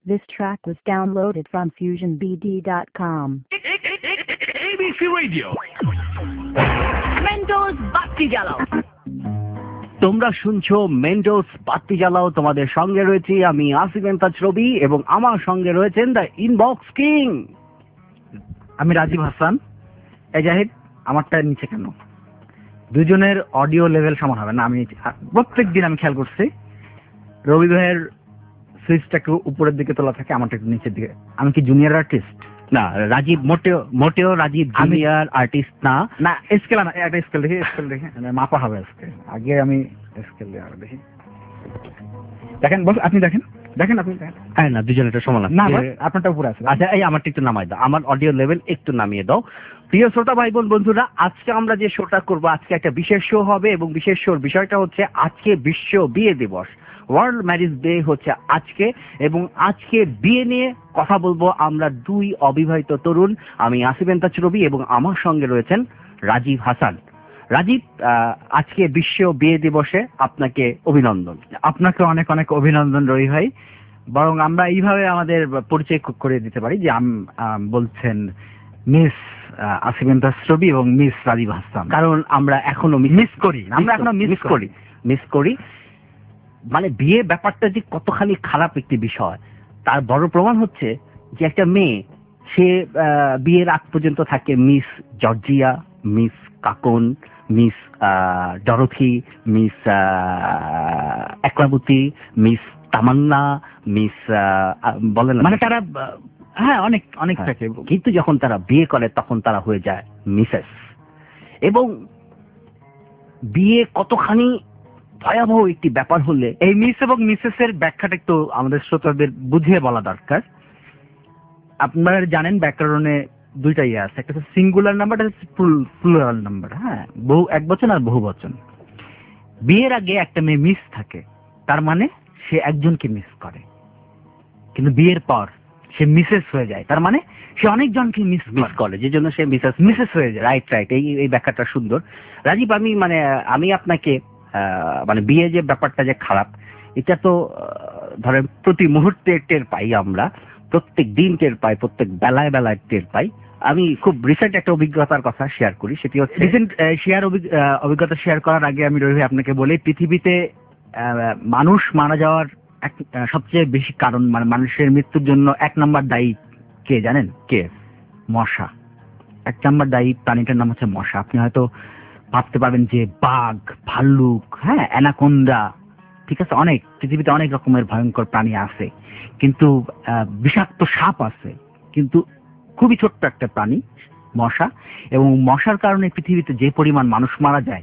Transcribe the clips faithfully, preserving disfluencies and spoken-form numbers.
This track was downloaded from fusion b d dot com. A B C Radio মেন্ডোস বাতি জ্বালাও। তোমরা শুনছো মেন্ডোস বাতি জ্বালাও। তোমাদের সঙ্গে রয়েছি আমি আসিফ এমতাজ রবি এবং আমার সঙ্গে রয়েছেন দ্য ইনবক্স কিং, আমি রাজীব হাসান। এই জাহিদ, আমারটা নিচে কেন? দুজনের অডিও লেভেল সমান হবে না। আমি প্রত্যেক দিন আমি খেয়াল করছি রবি ভাইয়ের সুইচটা একটু উপরের দিকে তোলা থাকে, আমারটা একটু নিচের দিকে। আমি কি জুনিয়র আর্টিস্ট? না, রাজীব মোটেও মোটেও রাজীব জুনিয়র আর্টিস্ট না। না স্কেল না, একটা স্কেল দেখি, স্কেল দেখি মাপা হবে আজকে। আগে আমি স্কেল দেখি। দেখেন বস, আপনি দেখেন দেখেন আপনি দেখেন। হ্যাঁ, না দুজনেরটা সমান আছে। না আপনারটা উপরে আছে। আচ্ছা, এই আমারটা একটু নামাই দাও, আমার অডিও লেভেল একটু নামিয়ে দাও। প্রিয় শ্রোতা ভাই বোন বন্ধুরা, আজকে আমরা যে শোটা করবো, আজকে একটা বিশেষ শো হবে এবং বিশেষ শোর বিষয়টা হচ্ছে আজকে বিশ্ব বিয়ে দিবস, ওয়ার্ল্ড ম্যারেজ ডে হচ্ছে আজকে। এবং আজকে বিয়ে নিয়ে কথা বলবো আমরা দুই অবিবাহিত তরুণ, আমি আসিফ এমতাজ রবি এবং আমার সঙ্গে রয়েছেন রাজীব হাসান। রাজীব, আজকে বিশ্ব বিয়ে দিবসে আপনাকে অভিনন্দন। আপনাকে অনেক অনেক অভিনন্দন রবি ভাই। বরং আমরা এইভাবে আমাদের পরিচয় করে দিতে পারি যে বলছেন মিস আসিফ এমতাজ রবি এবং মিস রাজীব হাসান, কারণ আমরা এখনো মিস করি আমরা এখনো মিস করি মিস করি মানে বিয়ে ব্যাপারটা যে কতখানি খারাপ একটি বিষয় তার বড় প্রমাণ হচ্ছে যে একটা মেয়ে সে বিয়ের আগ পর্যন্ত থাকে miss Georgia, miss Kakon, miss Dorothy, miss Ekrabati, miss Tamanna, miss বলেন মানে তারা হ্যাঁ অনেক অনেক থাকে। কিন্তু যখন তারা বিয়ে করে তখন তারা হয়ে যায় মিসেস। এবং বিয়ে কতখানি ভয়াবহ একটি ব্যাপার হলে এই মিস এবং মিসেস এর ব্যাখ্যাটা একটু আমাদের শ্রোতাদের বুঝিয়ে বলা দরকার। আপনারা জানেন ব্যাকরণে দুইটা ইয়ে আছে, একটা হচ্ছে সিঙ্গুলার নাম্বার, একটা হচ্ছে প্লুরাল নাম্বার। হ্যাঁ, বহু এক বচন আর বহু বচন। বিয়ের আগে একটা মেয়ে মিস থাকে, তার মানে সে একজনকে মিস করে। কিন্তু বিয়ের পর সে মিসেস হয়ে যায়, তার মানে সে অনেকজনকে মিস মিস করে, যে জন্য সে মিসেস মিসেস হয়ে যায়। রাইট রাইট এই এই ব্যাখ্যাটা সুন্দর। রাজীব, আমি মানে আমি আপনাকে মানে বিয়ে যে ব্যাপারটা যে খারাপ, এটা তো ধরেন প্রতি মুহূর্তে টের পাই আমরা, প্রত্যেক দিন টের পাই, প্রত্যেক বেলায় বেলায় টের পাই। আমি খুব রিসেন্ট একটা অভিজ্ঞতার কথা শেয়ার করি, সেটি হচ্ছে রিসেন্ট শেয়ার অভিজ্ঞতা শেয়ার করার আগে আমি রবি আপনাকে বলি, পৃথিবীতে মানুষ মারা যাওয়ার এক সবচেয়ে বেশি কারণ, মানে মানুষের মৃত্যুর জন্য এক নাম্বার দায়ী কে জানেন? কে? মশা। এক নাম্বার দায়ী প্রাণীটার নাম হচ্ছে মশা। আপনি হয়তো ভাবতে পারবেন যে বাঘ, ভাল্লুক, হ্যাঁ অ্যানাকোন্ডা, ঠিক আছে, অনেক পৃথিবীতে অনেক রকমের ভয়ঙ্কর প্রাণী আছে, কিন্তু বিষাক্ত সাপ আছে, কিন্তু খুবই ছোট্ট একটা প্রাণী মশা। এবং মশার কারণে পৃথিবীতে যে পরিমাণ মানুষ মারা যায়,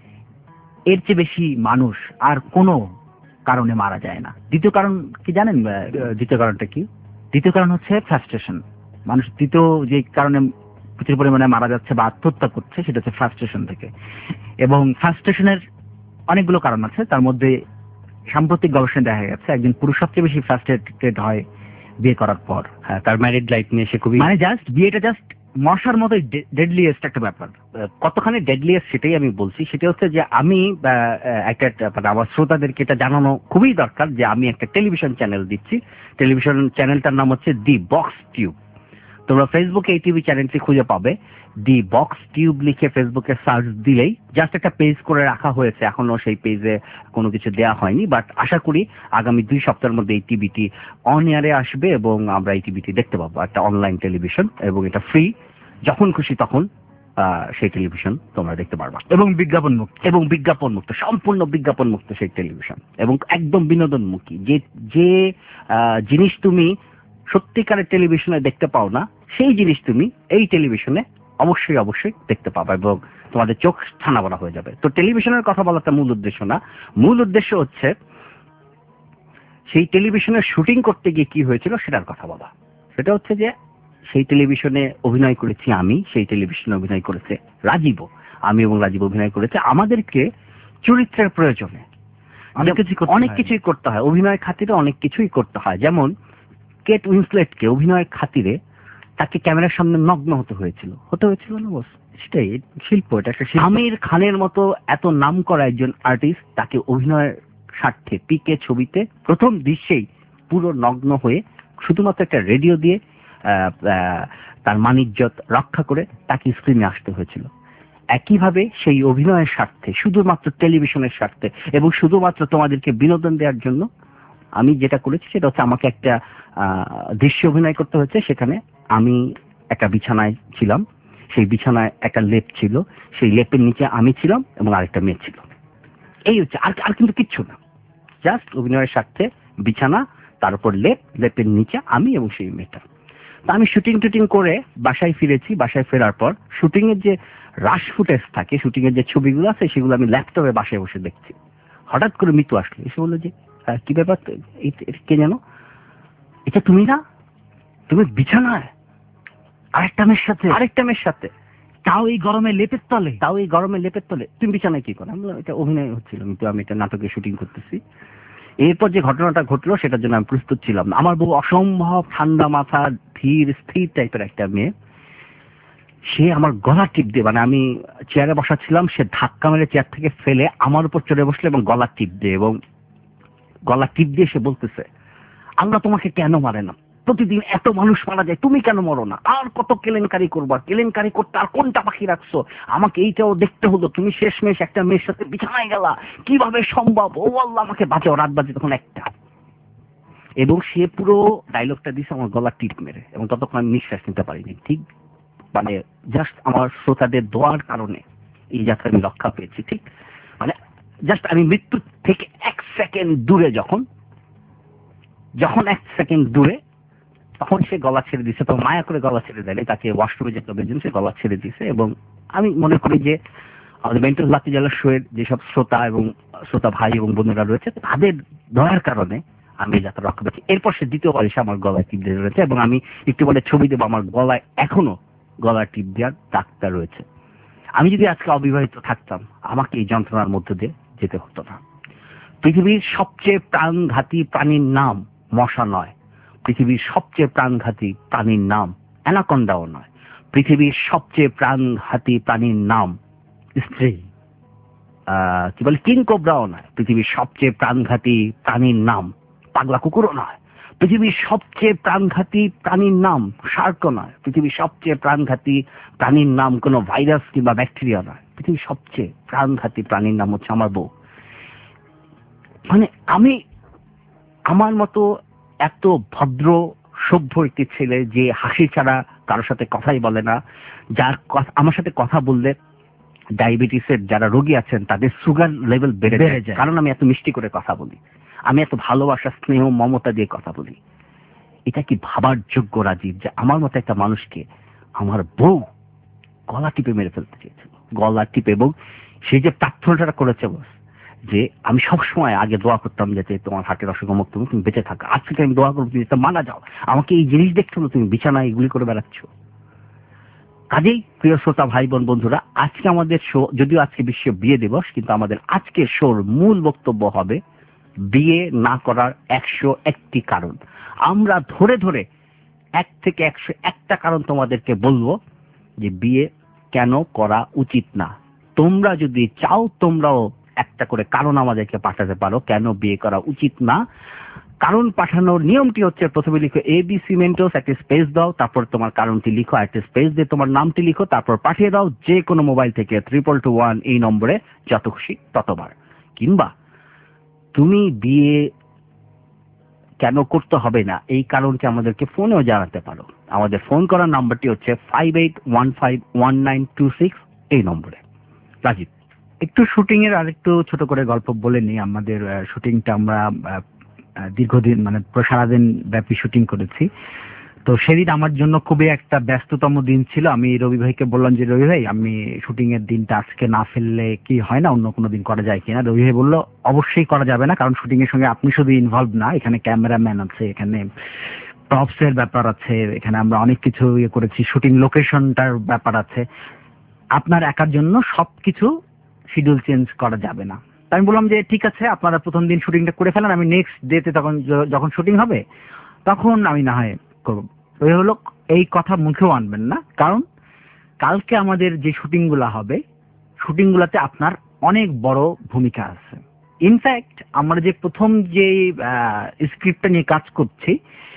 এর চেয়ে বেশি মানুষ আর কোনো কারণে মারা যায় না। দ্বিতীয় কারণ কি জানেন? দ্বিতীয় কারণটা কি? দ্বিতীয় কারণ হচ্ছে ফ্রাস্ট্রেশন। মানুষ দ্বিতীয় যে কারণে প্রচুর পরিমাণে মারা যাচ্ছে বা আত্মহত্যা করছে, সেটা হচ্ছে ফ্রাস্ট্রেশন থেকে। এবং ফ্রাস্ট্রেশনের অনেকগুলো কারণ আছে, তার মধ্যে সাম্প্রতিক গবেষণায় দেখা গেছে একজন পুরুষ সবচেয়ে বেশি ফ্রাস্ট্রেটেড হয় বিয়ে করার পর। হ্যাঁ, তার ম্যারিড লাইফ নিয়ে সে খুবই, মানে জাস্ট বিয়েটা জাস্ট মশার মতোই ডেডলিয়েস্ট একটা ব্যাপার। কতখানি ডেডলিয়েস্ট সেটাই আমি বলছি। সেটা হচ্ছে যে আমি একটা মানে আমার শ্রোতাদেরকে এটা জানানো খুবই দরকার যে আমি একটা টেলিভিশন চ্যানেল দিচ্ছি। টেলিভিশন চ্যানেলটার নাম হচ্ছে দি বক্স টিউব। তোমরা ফেসবুকে এই টিভি চ্যানেলটি খুঁজে পাবে। দি বক্স টিউব লিখে ফেসবুকে সার্চ দিলেই জাস্ট একটা পেজ করে রাখা হয়েছে, এখনো সেই পেজে কোনো কিছু দেওয়া হয়নি, বাট আশা করি আগামী দুই সপ্তাহের মধ্যে এই টিভিটি অন এয়ারে আসবে এবং আমরা এই টিভিটি দেখতে পাবো। একটা অনলাইন টেলিভিশন এবং এটা ফ্রি, যখন খুশি তখন সেই টেলিভিশন তোমরা দেখতে পারবা এবং বিজ্ঞাপন মুক্ত এবং বিজ্ঞাপন মুক্ত, সম্পূর্ণ বিজ্ঞাপন মুক্ত সেই টেলিভিশন এবং একদম বিনোদনমুখী। যে যে জিনিস তুমি সত্যিকারের টেলিভিশনে দেখতে পাও না, সেই জিনিস তুমি এই টেলিভিশনে অবশ্যই অবশ্যই দেখতে পাবে এবং তোমাদের চোখ ছানা বড়া হয়ে যাবে। তো টেলিভিশনের কথা বলাটা মূল উদ্দেশ্য না, মূল উদ্দেশ্য হচ্ছে সেই টেলিভিশনের শুটিং করতে গিয়ে কি হয়েছিল সেটার কথা বলা। সেটা হচ্ছে যে সেই টেলিভিশনে অভিনয় করেছি আমি, সেই টেলিভিশনে অভিনয় করেছে রাজীবও, আমি এবং রাজীব অভিনয় করেছে। আমাদেরকে চরিত্রের প্রয়োজনে অনেক কিছু অনেক কিছুই করতে হয়, অভিনয় খাতিরে অনেক কিছুই করতে হয়। যেমন কেট উইন্সলেটকে অভিনয়ের খাতিরে তাকে ক্যামেরার সামনে নগ্ন হতে হয়েছিল হতে হয়েছিল না বস? সেটাই শিল্প, এটা একটা শিল্প। আমির খানের মতো এত নাম করা একজন আর্টিস্ট, তাকে অভিনয়ের স্বার্থে পিকে ছবিতে প্রথম দৃশ্যেই পুরো নগ্ন হয়ে শুধুমাত্র একটা রেডিও দিয়ে আহ, আহ, তার মানিজ্যত রক্ষা করে তাকে স্ক্রিনে আসতে হয়েছিল। একইভাবে সেই অভিনয়ের স্বার্থে, শুধুমাত্র টেলিভিশনের স্বার্থে এবং শুধুমাত্র তোমাদেরকে বিনোদন দেওয়ার জন্য আমি যেটা করেছি সেটা হচ্ছে আমাকে একটা দৃশ্য অভিনয় করতে হয়েছে। সেখানে আমি একটা বিছানায় ছিলাম, সেই বিছানায় একটা লেপ ছিল, সেই লেপের নিচে আমি ছিলাম এবং আরেকটা মেয়ে ছিল। এই হচ্ছে, আর আর কিন্তু কিচ্ছু না, জাস্ট অভিনয়ের স্বার্থে বিছানা, তার উপর লেপ, লেপের নিচে আমি এবং সেই মেয়েটা। তা আমি শুটিং টুটিং করে বাসায় ফিরেছি। বাসায় ফেরার পর শুটিং এর যে রাশ ফুটেজ থাকে, শুটিং এর যে ছবিগুলো আছে সেগুলো আমি ল্যাপটপে বাসায় বসে দেখছি। হঠাৎ করে মিতু আসলো, এসে বললো যে আহ, কি ব্যাপার, কে জানো, এটা তুমি না? তুমি বিছানায় আরেকটা মেয়ের সাথে, আরেকটা মেয়ের সাথে, তাও এই গরমে লেপের তলে, তাও এই গরমে লেপের তলে, তুমি বিছানায় কি করো? আমি বললাম এটা অভিনয় হচ্ছিল, কিন্তু আমি এটা নাটকে শুটিং করতেছি। এরপর যে ঘটনাটা ঘটলো সেটার জন্য আমি প্রস্তুত ছিলাম না। আমার বউ অসম্ভব ঠান্ডা মাথা, ধীর স্থির টাইপের একটা মেয়ে। সে আমার গলা টিপ দিয়ে, মানে আমি চেয়ারে বসাচ্ছিলাম, সে ধাক্কা মেরে চেয়ার থেকে ফেলে আমার উপর চড়ে বসলো এবং গলা টিপ দিয়ে, এবং গলা টিপ দিয়ে সে বলতেছে, আল্লাহ তোমাকে কেন মারে না? প্রতিদিন এত মানুষ মারা যায়, তুমি কেন মরো না? আর কত কেলেঙ্কারি করবা? কেলেঙ্কারি করতে আর কোনটা বাকি রাখছো? আমাকে এইটাও দেখতে হলো, তুমি শেষমেশ একটা মেয়ের সাথে বিছানায় গেলা, কিভাবে সম্ভব? ও আল্লাহ আমাকে বাঁচাও। রাত বাজে তখন একটা, এবং সে পুরো ডায়লগটা দিছে আমার গলা টিপ মেরে, এবং ততক্ষণ আমি নিঃশ্বাস নিতে পারিনি। ঠিক মানে জাস্ট আমার শ্রোতাদের দোয়ার কারণে এই যাত্রা আমি রক্ষা পেয়েছি। ঠিক মানে জাস্ট আমি মৃত্যু থেকে এক সেকেন্ড দূরে, যখন যখন এক সেকেন্ড দূরে, তখন সে গলা ছেড়ে দিছে। তো মায়া করে গলা ছেড়ে দেয়, তাকে ওয়াশরুমে যেতে হবে, সে গলা ছেড়ে দিছে। এবং আমি মনে করি যে আমাদের মেন্টাল লাকি জেলার শোয়ের যেসব শ্রোতা এবং শ্রোতা ভাই এবং বোনেরা রয়েছে, তাদের দয়ার কারণে আমি এই যাত্রা রক্ষা পেয়েছি। এরপর সে দ্বিতীয়বার এসে আমার গলায় টিপ দিয়ে রয়েছে, এবং আমি একটু বলে ছবি দেবো, আমার গলায় এখনো গলায় টিপ দেওয়ার দাগটা রয়েছে। আমি যদি আজকে অবিবাহিত থাকতাম, আমাকে এই যন্ত্রণার মধ্যে দিয়ে যেতে হতো না। পৃথিবীর সবচেয়ে প্রাণঘাতী প্রাণীর নাম মশা নয়, পৃথিবীর সবচেয়ে প্রাণঘাতী প্রাণীর নাম অ্যানাকন্ডাও নয়, পৃথিবীর সবচেয়ে প্রাণঘাতী প্রাণীর নাম স্ত্রী, আহ কি বলে কিং কোবরাও নয়, পৃথিবীর সবচেয়ে প্রাণঘাতী প্রাণীর নাম পাগলা কুকুরও নয়, পৃথিবীর সবচেয়ে প্রাণঘাতী প্রাণীর নাম শার্কও নয়, পৃথিবীর সবচেয়ে প্রাণঘাতী প্রাণীর নাম কোনো ভাইরাস কিংবা ব্যাকটেরিয়া নয়, পৃথিবীর সবচেয়ে প্রাণঘাতী প্রাণীর নাম হচ্ছে আমার বউ। মানে আমি আমার মতো এত ভদ্র সভ্য একটি ছেলে, যে হাসি ছাড়া কারোর সাথে কথাই বলে না, যার আমার সাথে কথা বললে ডায়াবেটিসের যারা রোগী আছেন তাদের সুগার লেভেল বেড়ে যায়, কারণ আমি এত মিষ্টি করে কথা বলি, আমি এত ভালোবাসা, স্নেহ, মমতা দিয়ে কথা বলি। এটা কি ভাবার যোগ্য রাজীব, যে আমার মতো একটা মানুষকে আমার বউ গলা টিপে মেরে ফেলতে চেয়েছিল, গলা টিপে। এবং সেই যে প্রার্থনাটা করেছে বস, যে আমি সবসময় আগে দোয়া করতাম যাতে তোমার হার্টের অসুখ মুক্ত তুমি বেঁচে থাকো, আজ থেকে আমি দোয়া করবো তুমি মানা যাও, আমাকে এই জিনিস দেখতে হলো, তুমি বিছানায় এগুলি করে বেড়াচ্ছ। কাজেই প্রিয় শ্রোতা ভাই বোন বন্ধুরা, আজকে আমাদের শো, যদিও আজকে বিশ্ব বিয়ে দিবস, কিন্তু আমাদের আজকের শোর মূল বক্তব্য হবে বিয়ে না করার একশো একটি কারণ। আমরা ধরে ধরে এক থেকে একশো একটা কারণ তোমাদেরকে বলবো যে বিয়ে কেন করা উচিত না। তোমরা যদি চাও তোমরাও একটা করে কারণ আমাদেরকে পাঠাতে পারো কেন বিয়ে করা উচিত না। কারণ পাঠানোর নিয়মটি হচ্ছে, প্রথমে লিখো এ বি সি মেন্টোস, একটা স্পেস দাও, তারপর তোমার কারণটি লিখো, একটা স্পেস দিয়ে তোমার নামটি লিখো, তারপর পাঠিয়ে দাও যে কোনো মোবাইল থেকে ট্রিপল টু ওয়ান এই নম্বরে, যত খুশি ততবার। কিংবা তুমি বিয়ে কেন করতে হবে না এই কারণটি আমাদেরকে ফোনেও জানাতে পারো। আমাদের ফোন করার নাম্বারটি হচ্ছে five eight one five one nine two six এই নম্বরে। রাজীব, একটু শুটিং এর আরেকটু ছোট করে গল্প বলে নিই। আমাদের শুটিংটা আমরা দীর্ঘদিন মানে সারাদিন ব্যাপী শুটিং করেছি। তো সেদিন আমার জন্য খুবই একটা ব্যস্ততম দিন ছিল। আমি রবি ভাইকে বললাম যে রবি ভাই, আমি শুটিং এর দিনটা আজকে না ফেললে কি হয় না, অন্য কোনো দিন করা যায় কিনা? রবি ভাই বললো অবশ্যই করা যাবে না, কারণ শুটিং এর সঙ্গে আপনি শুধু ইনভলভ না, এখানে ক্যামেরাম্যান আছে, এখানে প্রপস এর ব্যাপার আছে, এখানে আমরা অনেক কিছু ইয়ে করেছি, শুটিং লোকেশনটার ব্যাপার আছে, আপনার একার জন্য সবকিছু শিডিউল চেঞ্জ করা যাবে না। আমি বললাম যে ঠিক আছে, আপনারা প্রথম দিন শুটিংটা করে ফেলেন, আমি নেক্সট ডেতে তখন যখন শুটিং হবে তখন আমি না হয় করবো। ওই হলো, এই কথা মুখেও আনবেন না, কারণ কালকে আমাদের যে শুটিং গুলা হবে, শুটিং গুলাতে আপনার অনেক বড় ভূমিকা আছে। ইনফ্যাক্ট আমরা যে প্রথম যে স্ক্রিপ্টটা নিয়ে কাজ করছি,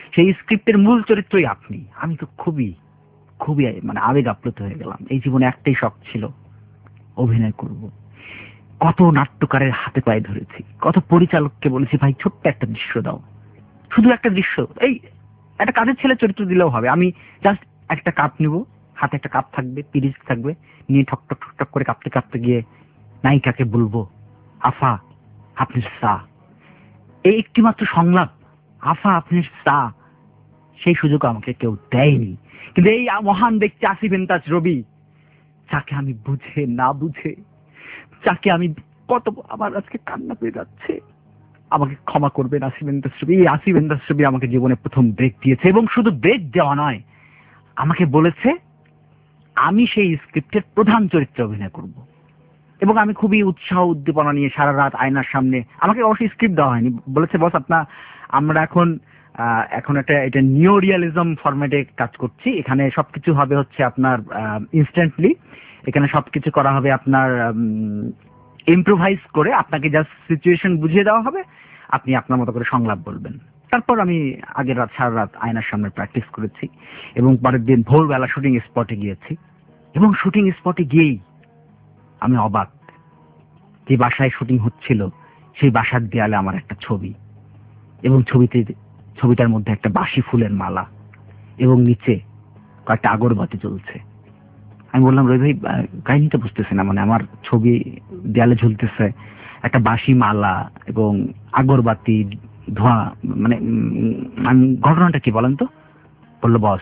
সেই স্ক্রিপ্টের মূল চরিত্রই আপনি। আমি তো খুবই খুবই মানে আবেগ আপ্লুত হয়ে গেলাম। এই জীবনে একটাই শখ ছিল, অভিনয় করব। কত নাট্যকারের হাতে পায়ে ধরেছি, কত পরিচালককে বলেছি ভাই ছোট্ট একটা দৃশ্য দাও, শুধু একটা দৃশ্য, এই একটা কাজের ছেলে চরিত্র দিলেও হবে। আমি জাস্ট একটা কাপ নিব, হাতে একটা কাপ থাকবে, পিরিচ থাকবে, নিয়ে ঠক ঠক ঠক ঠক করে কাঁপতে কাঁপতে গিয়ে নায়িকাকে বলবো, আফা আপনি সা। এই একটি মাত্র সংলাপ, আফা আপনি সা, সেই সুযোগ আমাকে কেউ দেয়নি। কিন্তু এই মহান ব্যক্তি আসিফ ইমতাজ রবি, যাকে আমি বুঝে না বুঝে, যাকে আমি কত, আমার আজকে কান্না পেয়ে যাচ্ছে, আমাকে ক্ষমা করবেন আসিফ ইমতাজ রবি। এই আসিফ ইমতাজ রবি আমাকে জীবনে প্রথম ব্রেক দিয়েছে, এবং শুধু ব্রেক দেওয়া নয়, আমাকে বলেছে আমি সেই স্ক্রিপ্টের প্রধান চরিত্রে অভিনয় করব। এবং আমি খুবই উৎসাহ উদ্দীপনা নিয়ে সারা রাত আয়নার সামনে, আমাকে অবশ্যই স্ক্রিপ্ট দেওয়া হয়নি, বলেছে বস আপনার, আমরা এখন এখন একটা এটা নিও রিয়ালিজম ফরম্যাটে কাজ করছি, এখানে সবকিছু হবে হচ্ছে আপনার ইনস্ট্যান্টলি, এখানে সবকিছু করা হবে আপনার ইম্প্রোভাইজ করে, আপনাকে জাস্ট সিচুয়েশন বুঝিয়ে দেওয়া হবে, আপনি আপনার মতো করে সংলাপ বলবেন। তারপর আমি আগের রাত সারা রাত আয়নার সামনে প্র্যাকটিস করেছি, এবং পরের দিন ভোরবেলা শুটিং স্পটে গিয়েছি। এবং শুটিং স্পটে গিয়েই আমি অবাক, যে বাসায় শুটিং হচ্ছিল সেই বাসার দেয়ালে আমার একটা ছবি, এবং ছবিতে ছবিটার মধ্যে একটা বাসি ফুলের মালা, এবং নিচে কয়েকটা আগরবাতি জ্বলছে। আমি বললাম রবি ভাই কাহিনীটা বুঝতেছি না, মানে আমার ছবি দেয়ালে ঝুলতেছে, একটা বাসি মালা এবং আগরবাতি ধোঁয়া, মানে আমি ঘটনাটা কি বলেন তো? বললো বস,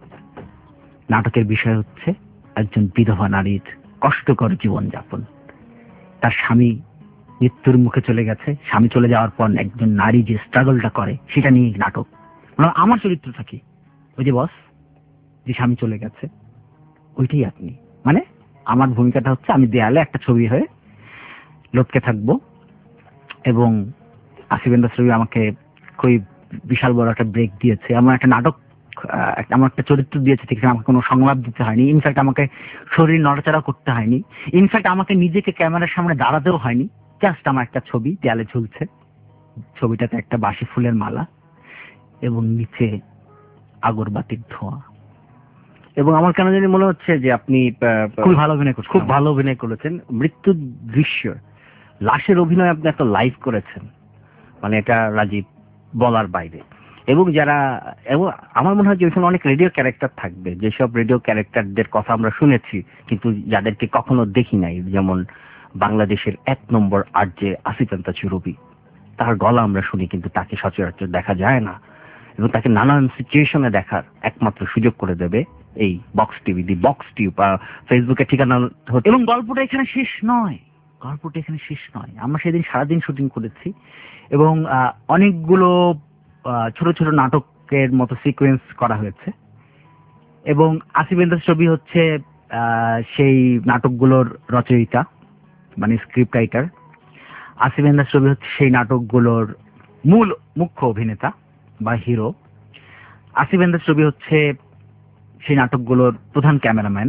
নাটকের বিষয় হচ্ছে একজন বিধবা নারীর কষ্টকর জীবনযাপন। তার স্বামী মৃত্যুর মুখে চলে গেছে, স্বামী চলে যাওয়ার পর একজন নারী যে স্ট্রাগলটা করে সেটা নিয়ে নাটক। মানে আমার চরিত্রটা কি? ওই যে বস, যে স্বামী চলে গেছে, ওইটাই আপনি। মানে আমার ভূমিকাটা হচ্ছে আমি দেয়ালে একটা ছবি হয়ে লটকে থাকবো, এবং আসিফ ইমতাজ রবি আমাকে খুবই বিশাল বড় একটা ব্রেক দিয়েছে। আমার একটা নাটক, আমার একটা চরিত্র দিয়েছে, ঠিক আছে, আমাকে কোনো সংলাপ দিতে হয়নি, ইনফ্যাক্ট আমাকে শরীর নড়াচড়া করতে হয়নি, ইনফ্যাক্ট আমাকে নিজেকে ক্যামেরার সামনে দাঁড়াতেও হয়নি, জাস্ট আমার একটা ছবি দেয়ালে ঝুলছে, ছবিটাতে একটা বাসি ফুলের মালা এবং নিচে আগরবাতির ধোঁয়া। এবং আমার কেন জানি মনে হচ্ছে যে আপনি খুব ভালো অভিনয় করছেন, খুব ভালো অভিনয় করেছেন। মৃত্যুর দৃশ্য, লাশের অভিনয় আপনি এত লাইভ করেছেন, মানে এটা রাজীব বলার বাইরে। এবং যারা, এবং আমার মনে হয় যে ওইখানে অনেক রেডিও ক্যারেক্টার থাকবে, যেসব রেডিও ক্যারেক্টারদের কথা আমরা শুনেছি কিন্তু যাদেরকে কখনো দেখি নাই, যেমন বাংলাদেশের এক নম্বর আরজে আসিফ ইমতাজ রবি, তার গলা আমরা শুনি কিন্তু তাকে সচরাচর দেখা যায় না, এবং তাকে নানান সিচুয়েশনে দেখার একমাত্র সুযোগ করে দেবে এই box TV, the box tube, ফেসবুকে ঠিকানা। এবং গল্পটা এখানে শেষ নয়, গল্পটা এখানে শেষ নয়। আমরা সেদিন সারাদিন শুটিং করেছি, এবং অনেকগুলো ছোট ছোট নাটকের মতো সিকোয়েন্স করা হয়েছে, এবং আসিফ ইমতাজ রবি হচ্ছে সেই নাটকগুলোর রচয়িতা, মানে স্ক্রিপ্ট রাইটার। আসিফ ইমতাজ রবি হচ্ছে সেই নাটকগুলোর মূল মুখ্য অভিনেতা বা হিরো। আসিফ ইমতাজ রবি হচ্ছে সেই নাটকগুলোর প্রধান ক্যামেরাম্যান।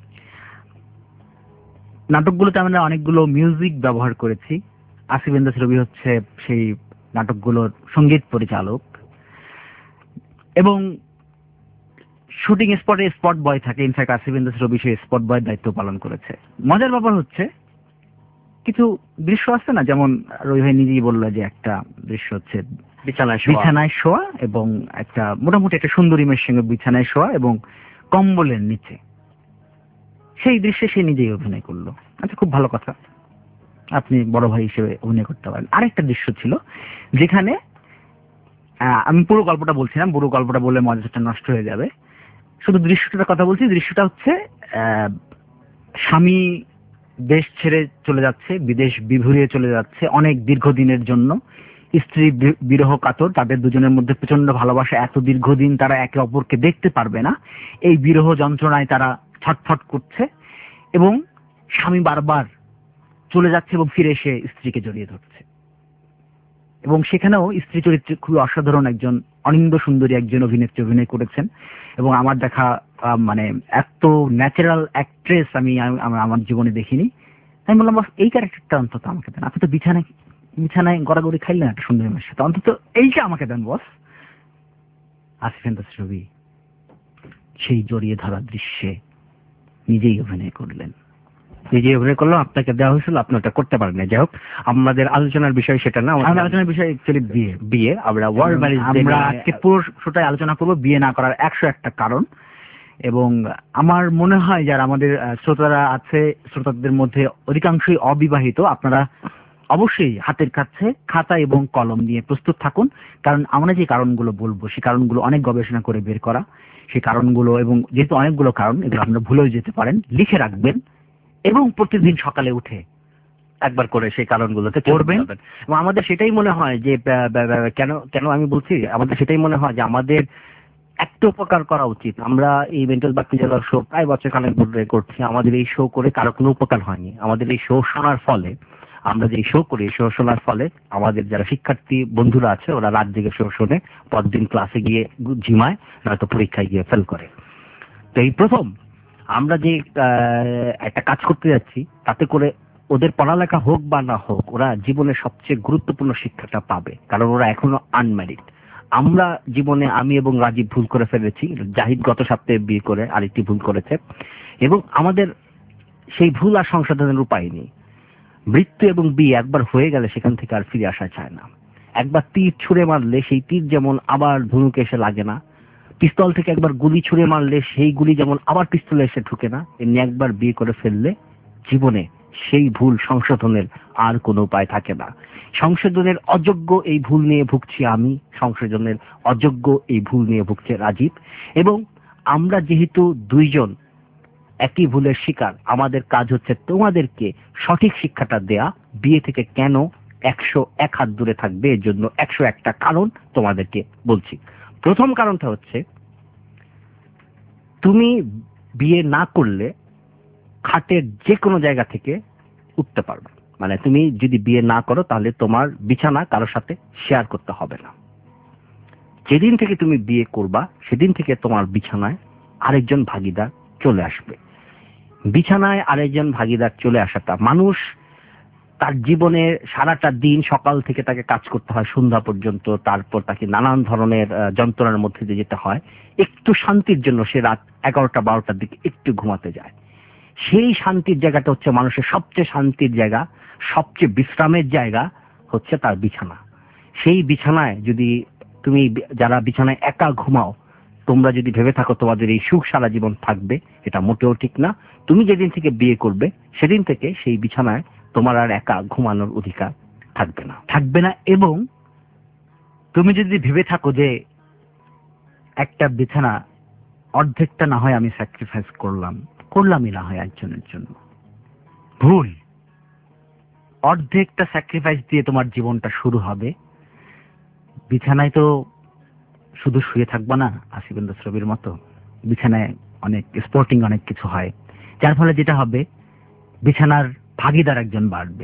নাটকগুলোতে আমরা অনেকগুলো মিউজিক ব্যবহার করেছি। আসিফ ইমতাজ রবি হচ্ছে সেই নাটকগুলোর সঙ্গীত পরিচালক, এবং শুটিং স্পটে স্পট বয় থাকে, ইনফ্যাক্ট আসিফ ইমতাজ রবি সেই স্পট বয়ের দায়িত্ব পালন করেছে। মজার ব্যাপার হচ্ছে কিছু দৃশ্য আছে না, যেমন রবি ভাই নিজেই বললো যে একটা দৃশ্য হচ্ছে বিছানায় বিছানায় শোয়া, এবং একটা মোটামুটি একটা সুন্দরী মেয়ের সঙ্গে বিছানায় শোয়া এবং কম্বলের নিচে, সেই দৃশ্যে সে নিজেই অভিনয় করলো। আচ্ছা, খুব ভালো কথা, আপনি বড় ভাই হিসেবে অভিনয় করতে পারেন। আরেকটা দৃশ্য ছিল যেখানে, আমি পুরো গল্পটা বলছিলাম, পুরো গল্পটা বললে মজাটা নষ্ট হয়ে যাবে, শুধু দৃশ্যটার কথা বলছি। দৃশ্যটা হচ্ছে স্বামী দেশ ছেড়ে চলে যাচ্ছে, বিদেশ বিভুঁইয়ে চলে যাচ্ছে অনেক দীর্ঘদিনের জন্য, স্ত্রী বিরহ কাতর, তাদের দুজনের মধ্যে প্রচন্ড ভালোবাসা, এত দীর্ঘদিন তারা একে অপরকে দেখতে পারবে না, এই বিরহ যন্ত্রণায় তারা ছটফট করছে, এবং স্বামী বারবার চলে যাচ্ছে এবং ফিরে এসে স্ত্রীকে জড়িয়ে ধরছে। এবং সেখানেও স্ত্রী চরিত্রে খুবই অসাধারণ একজন অনিন্দ সুন্দরী একজন অভিনেত্রী অভিনয় করেছেন, এবং আমার দেখা মানে এত ন্যাচারাল অ্যাক্ট্রেস আমি আমার জীবনে দেখিনি। আমি বললাম বস, এই ক্যারেক্টারটা অন্তত আমাকে দেন, আপনি তো বিছানায় বিছানায় গড়াগড়ি খাইলেন একটা সুন্দরী মেয়ের সাথে, অন্তত এইটা আমাকে দেন বস। আসিফ ছবি সেই জড়িয়ে ধরা দৃশ্যে নিজেই অভিনয় করলেন। নিজেই অভিনয় করলো, আপনাকে দেওয়া হয়েছিল, আপনি ওটা করতে পারেন না। যাই হোক, আমাদের আলোচনার বিষয় সেটা না। আমাদের আলোচনার বিষয় অ্যাকচুয়ালি বিয়ে। বিয়ে আমরা ওয়ার্ল্ড ম্যারেজ ডে আমরা আজকে পুরো শোটায় আলোচনা করবো বিয়ে না করার একশো একটা কারণ। এবং আমার মনে হয় যারা আমাদের শ্রোতারা আছে, শ্রোতাদের মধ্যে অধিকাংশই অবিবাহিত, আপনারা অবশ্যই হাতের কাছে খাতা এবং কলম নিয়ে প্রস্তুত থাকুন। কারণ আমরা যে কারণগুলো বলবো সেই কারণগুলো অনেক গবেষণা করে বের করা। সেই কারণগুলো, এবং যেহেতু অনেকগুলো কারণ, এগুলো আপনারা ভুলেও যেতে পারেন, লিখে রাখবেন এবং প্রতিদিন সকালে উঠে একবার করে সেই কারণগুলোতে করবেন। এবং আমাদের সেটাই মনে হয় যে কেন কেন আমি বলছি, আমাদের সেটাই মনে হয় যে আমাদের একটা উপকার করা উচিত। আমরা এই মেন্টাল বাক্তি জেলার শো প্রায় বছর খানেক ধরে করছি। আমাদের এই শো করে কারো কোনো উপকার হয়নি। আমাদের এই শো শোনার ফলে, আমরা যে শো করি, শো শোনার ফলে আমাদের যারা শিক্ষার্থী বন্ধুরা আছে ওরা রাত জেগে শো শোনে, পরদিন ক্লাসে গিয়ে ঝিমায়, নয়তো পরীক্ষায় গিয়ে ফেল করে। তো এই প্রথম আমরা যে একটা কাজ করতে যাচ্ছি, তাতে করে ওদের পড়ালেখা হোক বা না হোক, ওরা জীবনের সবচেয়ে গুরুত্বপূর্ণ শিক্ষাটা পাবে, কারণ ওরা এখনো আনম্যারিড। আমরা জীবনে, আমি এবং রাজীব ভুল করে ফেলেছি, জাহিদ গত সপ্তাহে বিয়ে করে আরেকটি ভুল করেছে, এবং আমাদের সেই ভুল আর সংশোধনের উপায় নেই। মৃত্যু এবং বিয়ে একবার হয়ে গেলে সেখান থেকে আর ফিরে আসা চায় না। একবার তীর ছুঁড়ে মারলে সেই তীর যেমন আবার ধনুকে এসে লাগে না, পিস্তল থেকে একবার গুলি ছুঁড়ে মারলে সেই গুলি যেমন আবার পিস্তলে এসে ঢুকে না, এমনি একবার বিয়ে করে ফেললে জীবনে সেই ভুল সংশোধনের আর কোনো উপায় থাকে না। সংশোধনের অযোগ্য এই ভুল নিয়ে ভুগছি আমি, সংশোধনের অযোগ্য এই ভুল নিয়ে ভুগছে রাজীব। এবং আমরা যেহেতু দুইজন একই ভুলের শিকার, আমাদের কাজ হচ্ছে তোমাদেরকে সঠিক শিক্ষাটা দেয়া। বিয়ে থেকে কেন একশো এক হাত দূরে থাকবে, এর জন্য একশো একটা কারণ তোমাদেরকে বলছি। প্রথম কারণটা হচ্ছে, তুমি বিয়ে না করলে খাটের যে কোনো জায়গা থেকে উঠতে পারবে। মানে তুমি যদি বিয়ে না করো তাহলে তোমার বিছানা কারোর সাথে শেয়ার করতে হবে না। যেদিন থেকে তুমি বিয়ে করবা সেদিন থেকে তোমার বিছানায় আরেকজন ভাগিদার চলে আসবে। বিছানায় আরেকজন ভাগিদার চলে আসাটা, মানুষ তার জীবনে সারাটা দিন সকাল থেকে তাকে কাজ করতে হয় সন্ধ্যা পর্যন্ত, তারপর তাকে নানান ধরনের যন্ত্রণার মধ্যে দিয়ে যেতে হয়। একটু শান্তির জন্য সে রাত এগারোটা বারোটার দিকে একটু ঘুমাতে যায়। সেই শান্তির জায়গাটা হচ্ছে মানুষের সবচেয়ে শান্তির জায়গা, সবচেয়ে বিশ্রামের জায়গা হচ্ছে তার বিছানা। সেই বিছানায় যদি তুমি, যারা বিছানায় একা ঘুমাও, তোমরা যদি ভেবে থাকো তোমাদের এই সুখ সারা জীবন থাকবে, এটা মোটেও ঠিক না। তুমি যেদিন থেকে বিয়ে করবে সেদিন থেকে সেই বিছানায় তোমার আর একা ঘুমানোর অধিকার থাকবে না থাকবে না এবং তুমি যদি ভেবে থাকো যে একটা বিছানা অর্ধেকটা না হয় আমি স্যাক্রিফাইস করলাম, করলামই না হয় একজনের জন্য, ভুল। অর্ধেকটা স্যাক্রিফাইস দিয়ে তোমার জীবনটা শুরু হবে। বিছানায় তো শুধু শুয়ে থাকবো না আসিফ ছবির মতো, বিছানায় অনেক স্পোর্টিং অনেক কিছু হয়, যার ফলে যেটা হবে বিছানার ভাগিদার একজন বাড়বে,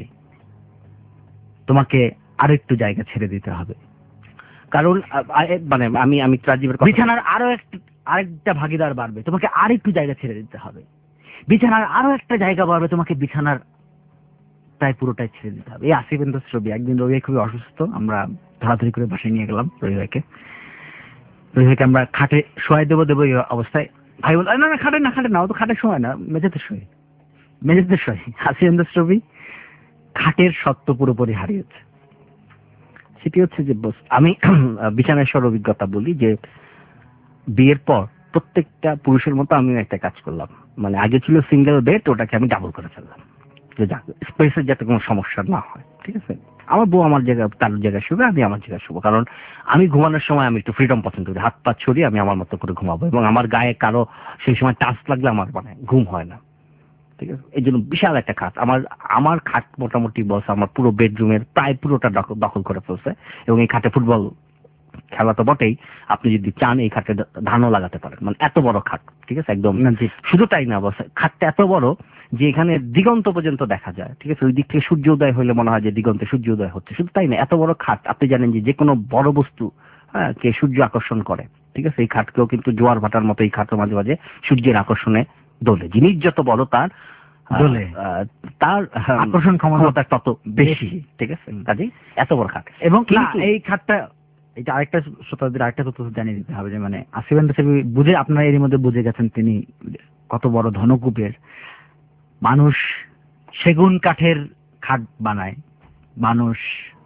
তোমাকে আরেকটু জায়গা ছেড়ে দিতে হবে। কারণ মানে আমি আমি রাজীবের বিছানার আরো একটা আরেকটা ভাগিদার বাড়বে, তোমাকে আরেকটু জায়গা ছেড়ে দিতে হবে। বিছানার আরো একটা জায়গা বাড়বে, তোমাকে বিছানার প্রায় পুরোটাই ছেড়ে দিতে হবে। এই আসিফ ছবি একদিন রবি খুবই অসুস্থ, আমরা ধরাধরি করে বাসায় নিয়ে গেলাম রবি ভাইকে। রবি ভাইকে আমরা খাটে শোয়াই দেবো দেবো এই অবস্থায় ভাই বল, না না খাটে না খাটে না, ও তো খাটে শোয় না, মেঝেতে শোয়, মেঝেতে শোয়। আসিফ ছবি খাটের সত্য পুরোপুরি হারিয়েছে। সেটি হচ্ছে যে আমি বিছানায় শোয়ার অভিজ্ঞতা বলি যে বিয়ের পর প্রত্যেকটা পুরুষের মতো আমিও একটা কাজ করলাম। মানে আগে ছিল সিঙ্গেল বেড, ওটাকে আমি ডাবল করে ফেললাম, যে স্পেসের যাতে কোনো সমস্যা না হয়। ঠিক আছে, আমার বউ আমার জায়গায়, তার জায়গায় শুবে, আমি আমার জায়গায় শুবো। কারণ আমি ঘুমানোর সময় আমি একটু ফ্রিডম পছন্দ করি, হাত পা ছড়িয়ে আমি আমার মতো করে ঘুমাবো, এবং আমার গায়ে কারো সেই সময় টাচ লাগলে আমার মানে ঘুম হয় না। ঠিক আছে, এই জন্য বিশাল একটা খাট, আমার আমার খাট মোটামুটি বস আমার পুরো বেডরুমের প্রায় পুরোটা দখল করে ফেলছে। এবং এই খাটে ফুটবল খেলা তো বটেই, আপনি যদি চান এই খাটে ধানও লাগাতে পারেন, মানে এত বড় খাট। ঠিক আছে, একদম। শুধু তাই না, বস খাটটা এত বড় যে এখানে দিগন্ত পর্যন্ত দেখা যায়। ঠিক আছে, ওই দিক থেকে সূর্য উদয় হলে মনে হয় যে দিগন্তে সূর্য উদয় হচ্ছে। শুধু তাই না, এত বড় খাট, আপনি জানেন যে যে কোনো বড় বস্তু হ্যাঁ কে সূর্য আকর্ষণ করে। ঠিক আছে, এই খাটকেও কিন্তু জোয়ার ভাটার মতো এই খাটও মাঝে মাঝে সূর্যের আকর্ষণে দোলে। জিনিস যত বড় তার দোলে, তার আকর্ষণ ক্ষমতা তত বেশি। ঠিক আছে, কাজেই এত বড় খাট। এবং এই খাটটা এটা আরেকটা শ্রোতাদের আরেকটা তথ্য জানিয়ে দিতে হবে যে মানে আসিফ আন্দাসাবি বুঝে, আপনারা এরই মধ্যে বুঝে গেছেন তিনি কত বড় ধনকুবের মানুষ। সেগুন কাঠের খাট বানায় মানুষ,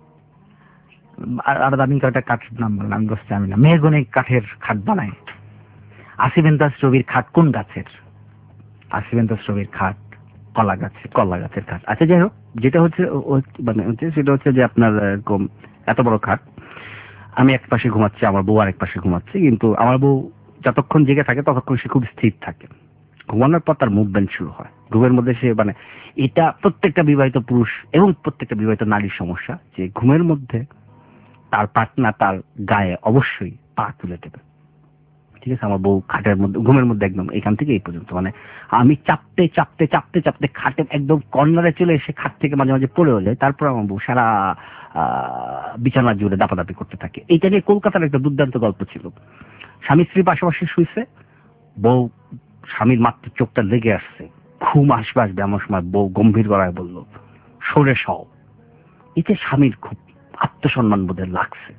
আর দামি একটা কাঠের নাম বললাম আমি বুঝতে আমি না, মেহগনি কাঠের খাট বানায়। আসিফ আন্দাস রবির খাট কোন গাছের? আসিফ আন্দাস রবির খাট কলা গাছের, কলা গাছের খাট। আচ্ছা যাই হোক, যেটা হচ্ছে মানে হচ্ছে সেটা হচ্ছে যে আপনার এরকম এত বড় খাট, আমি এক পাশে ঘুমাচ্ছি, আমার বউ আরেক পাশে ঘুমাচ্ছে, কিন্তু আমার বউ যতক্ষণ জেগে থাকে ততক্ষণ সে খুব স্থির থাকে। ঘুমানোর পর তার মুভমেন্ট শুরু হয়, ঘুমের মধ্যে সে মানে এটা প্রত্যেকটা বিবাহিত পুরুষ এবং প্রত্যেকটা বিবাহিত নারীর সমস্যা যে ঘুমের মধ্যে তার পার্টনার তার গায়ে অবশ্যই পা তুলে দেবে। ঠিক আছে, আমার বউ খাটের মধ্যে ঘুমের মধ্যে একদম এখান থেকে এই পর্যন্ত মানে আমি চাপতে চাপতে চাপতে চাপতে খাটের একদম কর্নারে চলে এসে খাট থেকে মাঝে মাঝে পড়েও যায়, তারপর আমার বউ সারা বিছানা জুড়ে দাপাদাপি করতে থাকে। এইটা নিয়ে কলকাতার একটা দুর্দান্ত গল্প ছিল। স্বামী স্ত্রী পাশাপাশি শুয়েছে, বউ স্বামীর মাত্র চোখটা লেগে আসছে, ঘুম আসবে আসবে এমন সময় বউ গম্ভীর গলায় বলল, সরে সও। এতে স্বামীর খুব আত্মসম্মান বোধের লাগছে।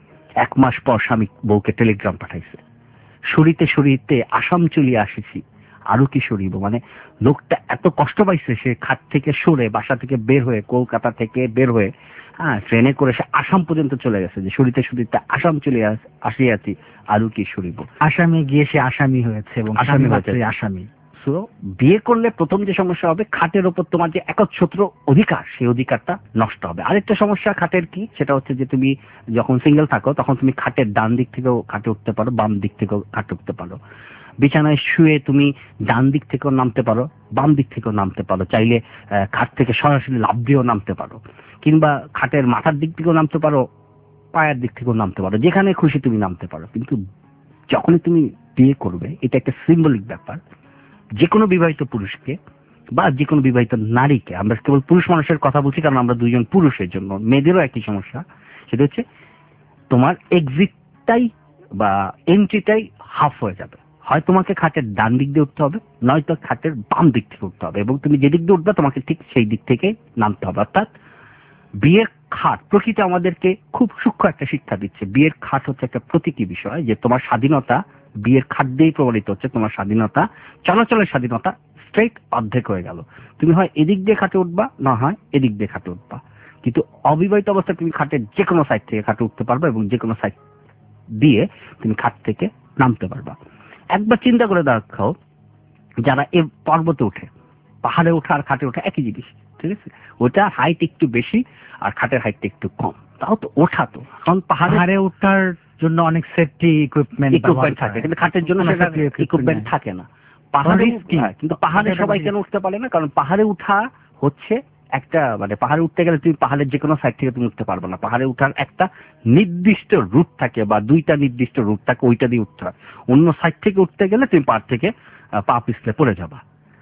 এক মাস পর স্বামী বউকে টেলিগ্রাম পাঠাইছে, সরিতে সরিতে আসাম চলিয়ে আসিছি, আরো কি সরিব। মানে লোকটা এত কষ্ট পাইছে, সে খাট থেকে সরে বাসা থেকে বের হয়ে, কলকাতা থেকে বের হয়ে হ্যাঁ ট্রেনে করে সে আসাম পর্যন্ত চলে গেছে, যে সরিতে সরিতে আসাম চলে আসিয়াছি, আরো কি সরিব। আসামে গিয়ে সে আসামি হয়েছে এবং আসামি হয়েছে হয়েছে আসামি। সো বিয়ে করলে প্রথম যে সমস্যা হবে, খাটের ওপর তোমার যে একচ্ছত্র অধিকার, সেই অধিকারটা নষ্ট হবে। আরেকটা সমস্যা খাটের কি, সেটা হচ্ছে যে তুমি যখন সিঙ্গেল থাকো তখন তুমি খাটের ডান দিক থেকেও খাটে উঠতে পারো, বাম দিক থেকেও খাটে উঠতে পারো। বিছানায় শুয়ে তুমি ডান দিক থেকেও নামতে পারো, বাম দিক থেকেও নামতে পারো, চাইলে খাট থেকে সরাসরি লাফ দিয়েও নামতে পারো, কিংবা খাটের মাথার দিক থেকেও নামতে পারো, পায়ের দিক থেকেও নামতে পারো, যেখানে খুশি তুমি নামতে পারো। কিন্তু যখনই তুমি বিয়ে করবে, এটা একটা সিম্বলিক ব্যাপার। যে কোনো বিবাহিত পুরুষকে বা যে কোনো বিবাহিত নারীকে, আমরা কেবল পুরুষ মানুষের কথা বলছি কারণ আমরা দুইজন পুরুষের জন্য, মেয়েদেরও একই সমস্যা, সেটা হচ্ছে তোমার এক্সিটটাই বা এন্ট্রিটাই হাফ হয়ে যাবে। হয় তোমাকে খাটের ডান দিক দিয়ে উঠতে হবে, নয়তো খাটের বাম দিক থেকে উঠতে হবে, এবং তুমি যে দিক দিয়ে উঠবে তোমাকে ঠিক সেই দিক থেকে নামতে হবে। অর্থাৎ বিয়ের খাট প্রকৃতি আমাদেরকে খুব সূক্ষ্ম একটা শিক্ষা দিচ্ছে। বিয়ের খাট হচ্ছে একটা প্রতীকী বিষয়, যে তোমার স্বাধীনতা বিয়ের খাট দিয়েই প্রমাণিত হচ্ছে। তোমার স্বাধীনতা, চলাচলের স্বাধীনতা স্ট্রেট অর্ধেক হয়ে গেল। তুমি হয় এদিক দিয়ে খাটে উঠবা, না হয় এদিক দিয়ে খাটে উঠবা, কিন্তু অবিবাহিত অবস্থায় তুমি খাটের যে কোনো সাইড থেকে খাটে উঠতে পারবা এবং যে কোনো সাইড দিয়ে তুমি খাট থেকে নামতে পারবা। একবার চিন্তা করে দেখাও, যারা এ পর্বতে ওঠে, পাহাড়ে ওঠা আর খাটে ওঠা একই জিনিস, ঠিক আছে? ওটা হাইট একটু বেশি আর খাটের হাইটটা একটু কম, তাও তো ওঠা। তো কারণ পাহাড়ে ওঠার জন্য অনেক সেফটি ইকুইপমেন্ট ইকুইপমেন্ট থাকে, কিন্তু খাটের জন্য সেটা ইকুইপমেন্ট থাকে না। পাহাড়ে কিন্তু পাহাড়ে সবাই কেন উঠতে পারে না? কারণ পাহাড়ে উঠা হচ্ছে একটা মানে পাহাড়ে উঠতে গেলে তুমি পাহাড়ের যে কোনো সাইড থেকে তুমি উঠতে পারবে না। পাহাড়ে উঠার একটা নির্দিষ্ট রুট থাকে বা দুইটা নির্দিষ্ট রুট থাকে, ওইটা দিয়ে উঠতে হয়। অন্য সাইড থেকে উঠতে গেলে তুমি পাহাড় থেকে পা পিছলে পড়ে যাবা।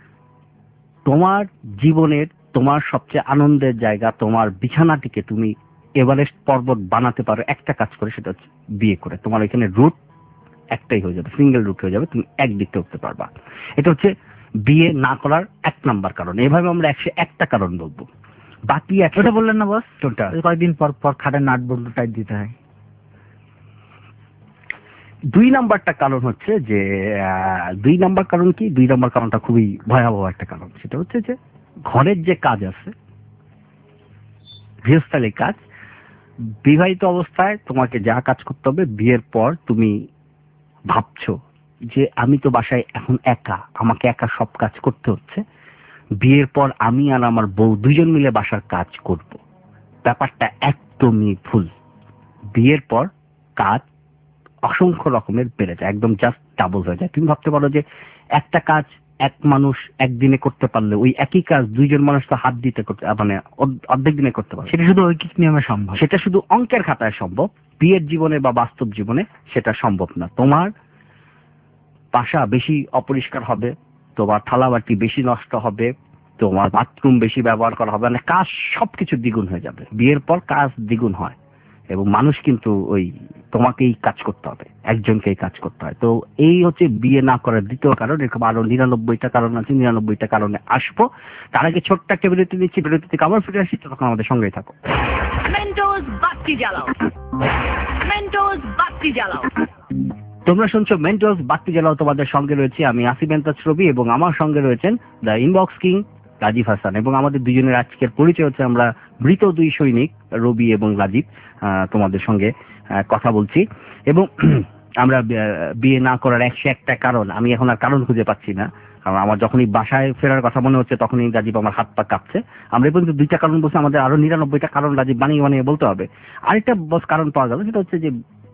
তোমার জীবনের তোমার সবচেয়ে আনন্দের জায়গা, তোমার বিছানাটিকে তুমি এভারেস্ট পর্বত বানাতে পারো একটা কাজ করে, সেটা হচ্ছে বিয়ে করে। তোমার এখানে রুট একটাই হয়ে যাবে, সিঙ্গেল রুট হয়ে যাবে, তুমি একদিকে উঠতে পারবা। এটা হচ্ছে বিয়ে না করার এক নাম্বার কারণ। এভাবে আমরা একশো একটা কারণ বলবো, বাকি একশোটা বললেন না বস? কোনটা? কয়েকদিন পর পর খাটের নাট বল্টু টাইট দিতে হয়। দুই নাম্বারটা কারণ হচ্ছে যে দুই নাম্বার কারণ কি, দুই নাম্বার কারণটা খুবই ভয়াবহ একটা কারণ। সেটা হচ্ছে যে ঘরের যে কাজ আছে, গৃহস্থালী কাজ, বিবাহিত অবস্থায় তোমাকে যা কাজ করতে হবে, বিয়ের পর তুমি ভাবছো যে আমি তো বাসায় এখন একা, আমাকে একা সব কাজ করতে হচ্ছে, বিয়ের পর আমি আর আমার বউ দুজন মিলে বাসার কাজ করব। ব্যাপারটা একদমই ভুল। বিয়ের পর কাজ অসংখ্য রকমের বেড়ে যায়, একদম জাস্ট ডাবল হয়ে যায়। তুমি ভাবতে পারো যে একটা কাজ এক মানুষ একদিনে করতে পারলে ওই একই কাজ দুইজন মানুষ তো হাত দিতে করতে মানে অর্ধেক দিনে করতে পারে। সেটা শুধু ঐকিক নিয়মে সম্ভব, সেটা শুধু অঙ্কের খাতায় সম্ভব, বিয়ের জীবনে বা বাস্তব জীবনে সেটা সম্ভব না। তোমার বাসা বেশি অপরিষ্কার হবে, তোমার থালাবাটি বেশি নষ্ট হবে, তোমার বাথরুম বেশি ব্যবহার করা হবে, মানে কাজ সবকিছু দ্বিগুণ হয়ে যাবে। বিয়ের পর কাজ দ্বিগুণ হয় এবং মানুষ কিন্তু ওই তোমাকেই কাজ করতে হবে, একজনকেই কাজ করতে হয়। তো এই হচ্ছে বিয়ে না করার দ্বিতীয় কারণ। এরকম আরো নিরানব্বইটা কারণ আছে, নিরানব্বইটা কারণে আসবো। তার আগে ছোট্ট একটা বিরতি নিচ্ছি, বিরতি থেকে আবার ফিরে আসছি, তখন আমাদের সঙ্গেই থাকো। বাতি জ্বালাও। মেন্টোস বাতি জ্বালাও। তোমরা শুনছো মেন্টোস বাতি জ্বালাও, তোমাদের সঙ্গে রয়েছে আমি আসিফ এন্তাজ রবি এবং আমার সঙ্গে রয়েছেন the inbox king Rajib Hasan, এবং আমাদের দুজনের আজকের পরিচয় হচ্ছে আমরা মৃত দুই সৈনিক রবি এবং রাজীব আহ, তোমাদের সঙ্গে আহ, কথা বলছি। এবং আমরা আহ, বিয়ে না করার একশো একটা কারণ, আমি এখন আর কারণ খুঁজে পাচ্ছি না, কারণ আমার যখনই বাসায় ফেরার কথা মনে হচ্ছে তখনই রাজীব আমার হাত পা কাঁপছে। আমরা এই পর্যন্ত দুইটা কারণ বলছি, আমাদের আরো নিরানব্বইটা কারণ রাজীব বানিয়ে বানিয়ে বলতে হবে। আরেকটা বস কারণ পাওয়া গেল, সেটা হচ্ছে যে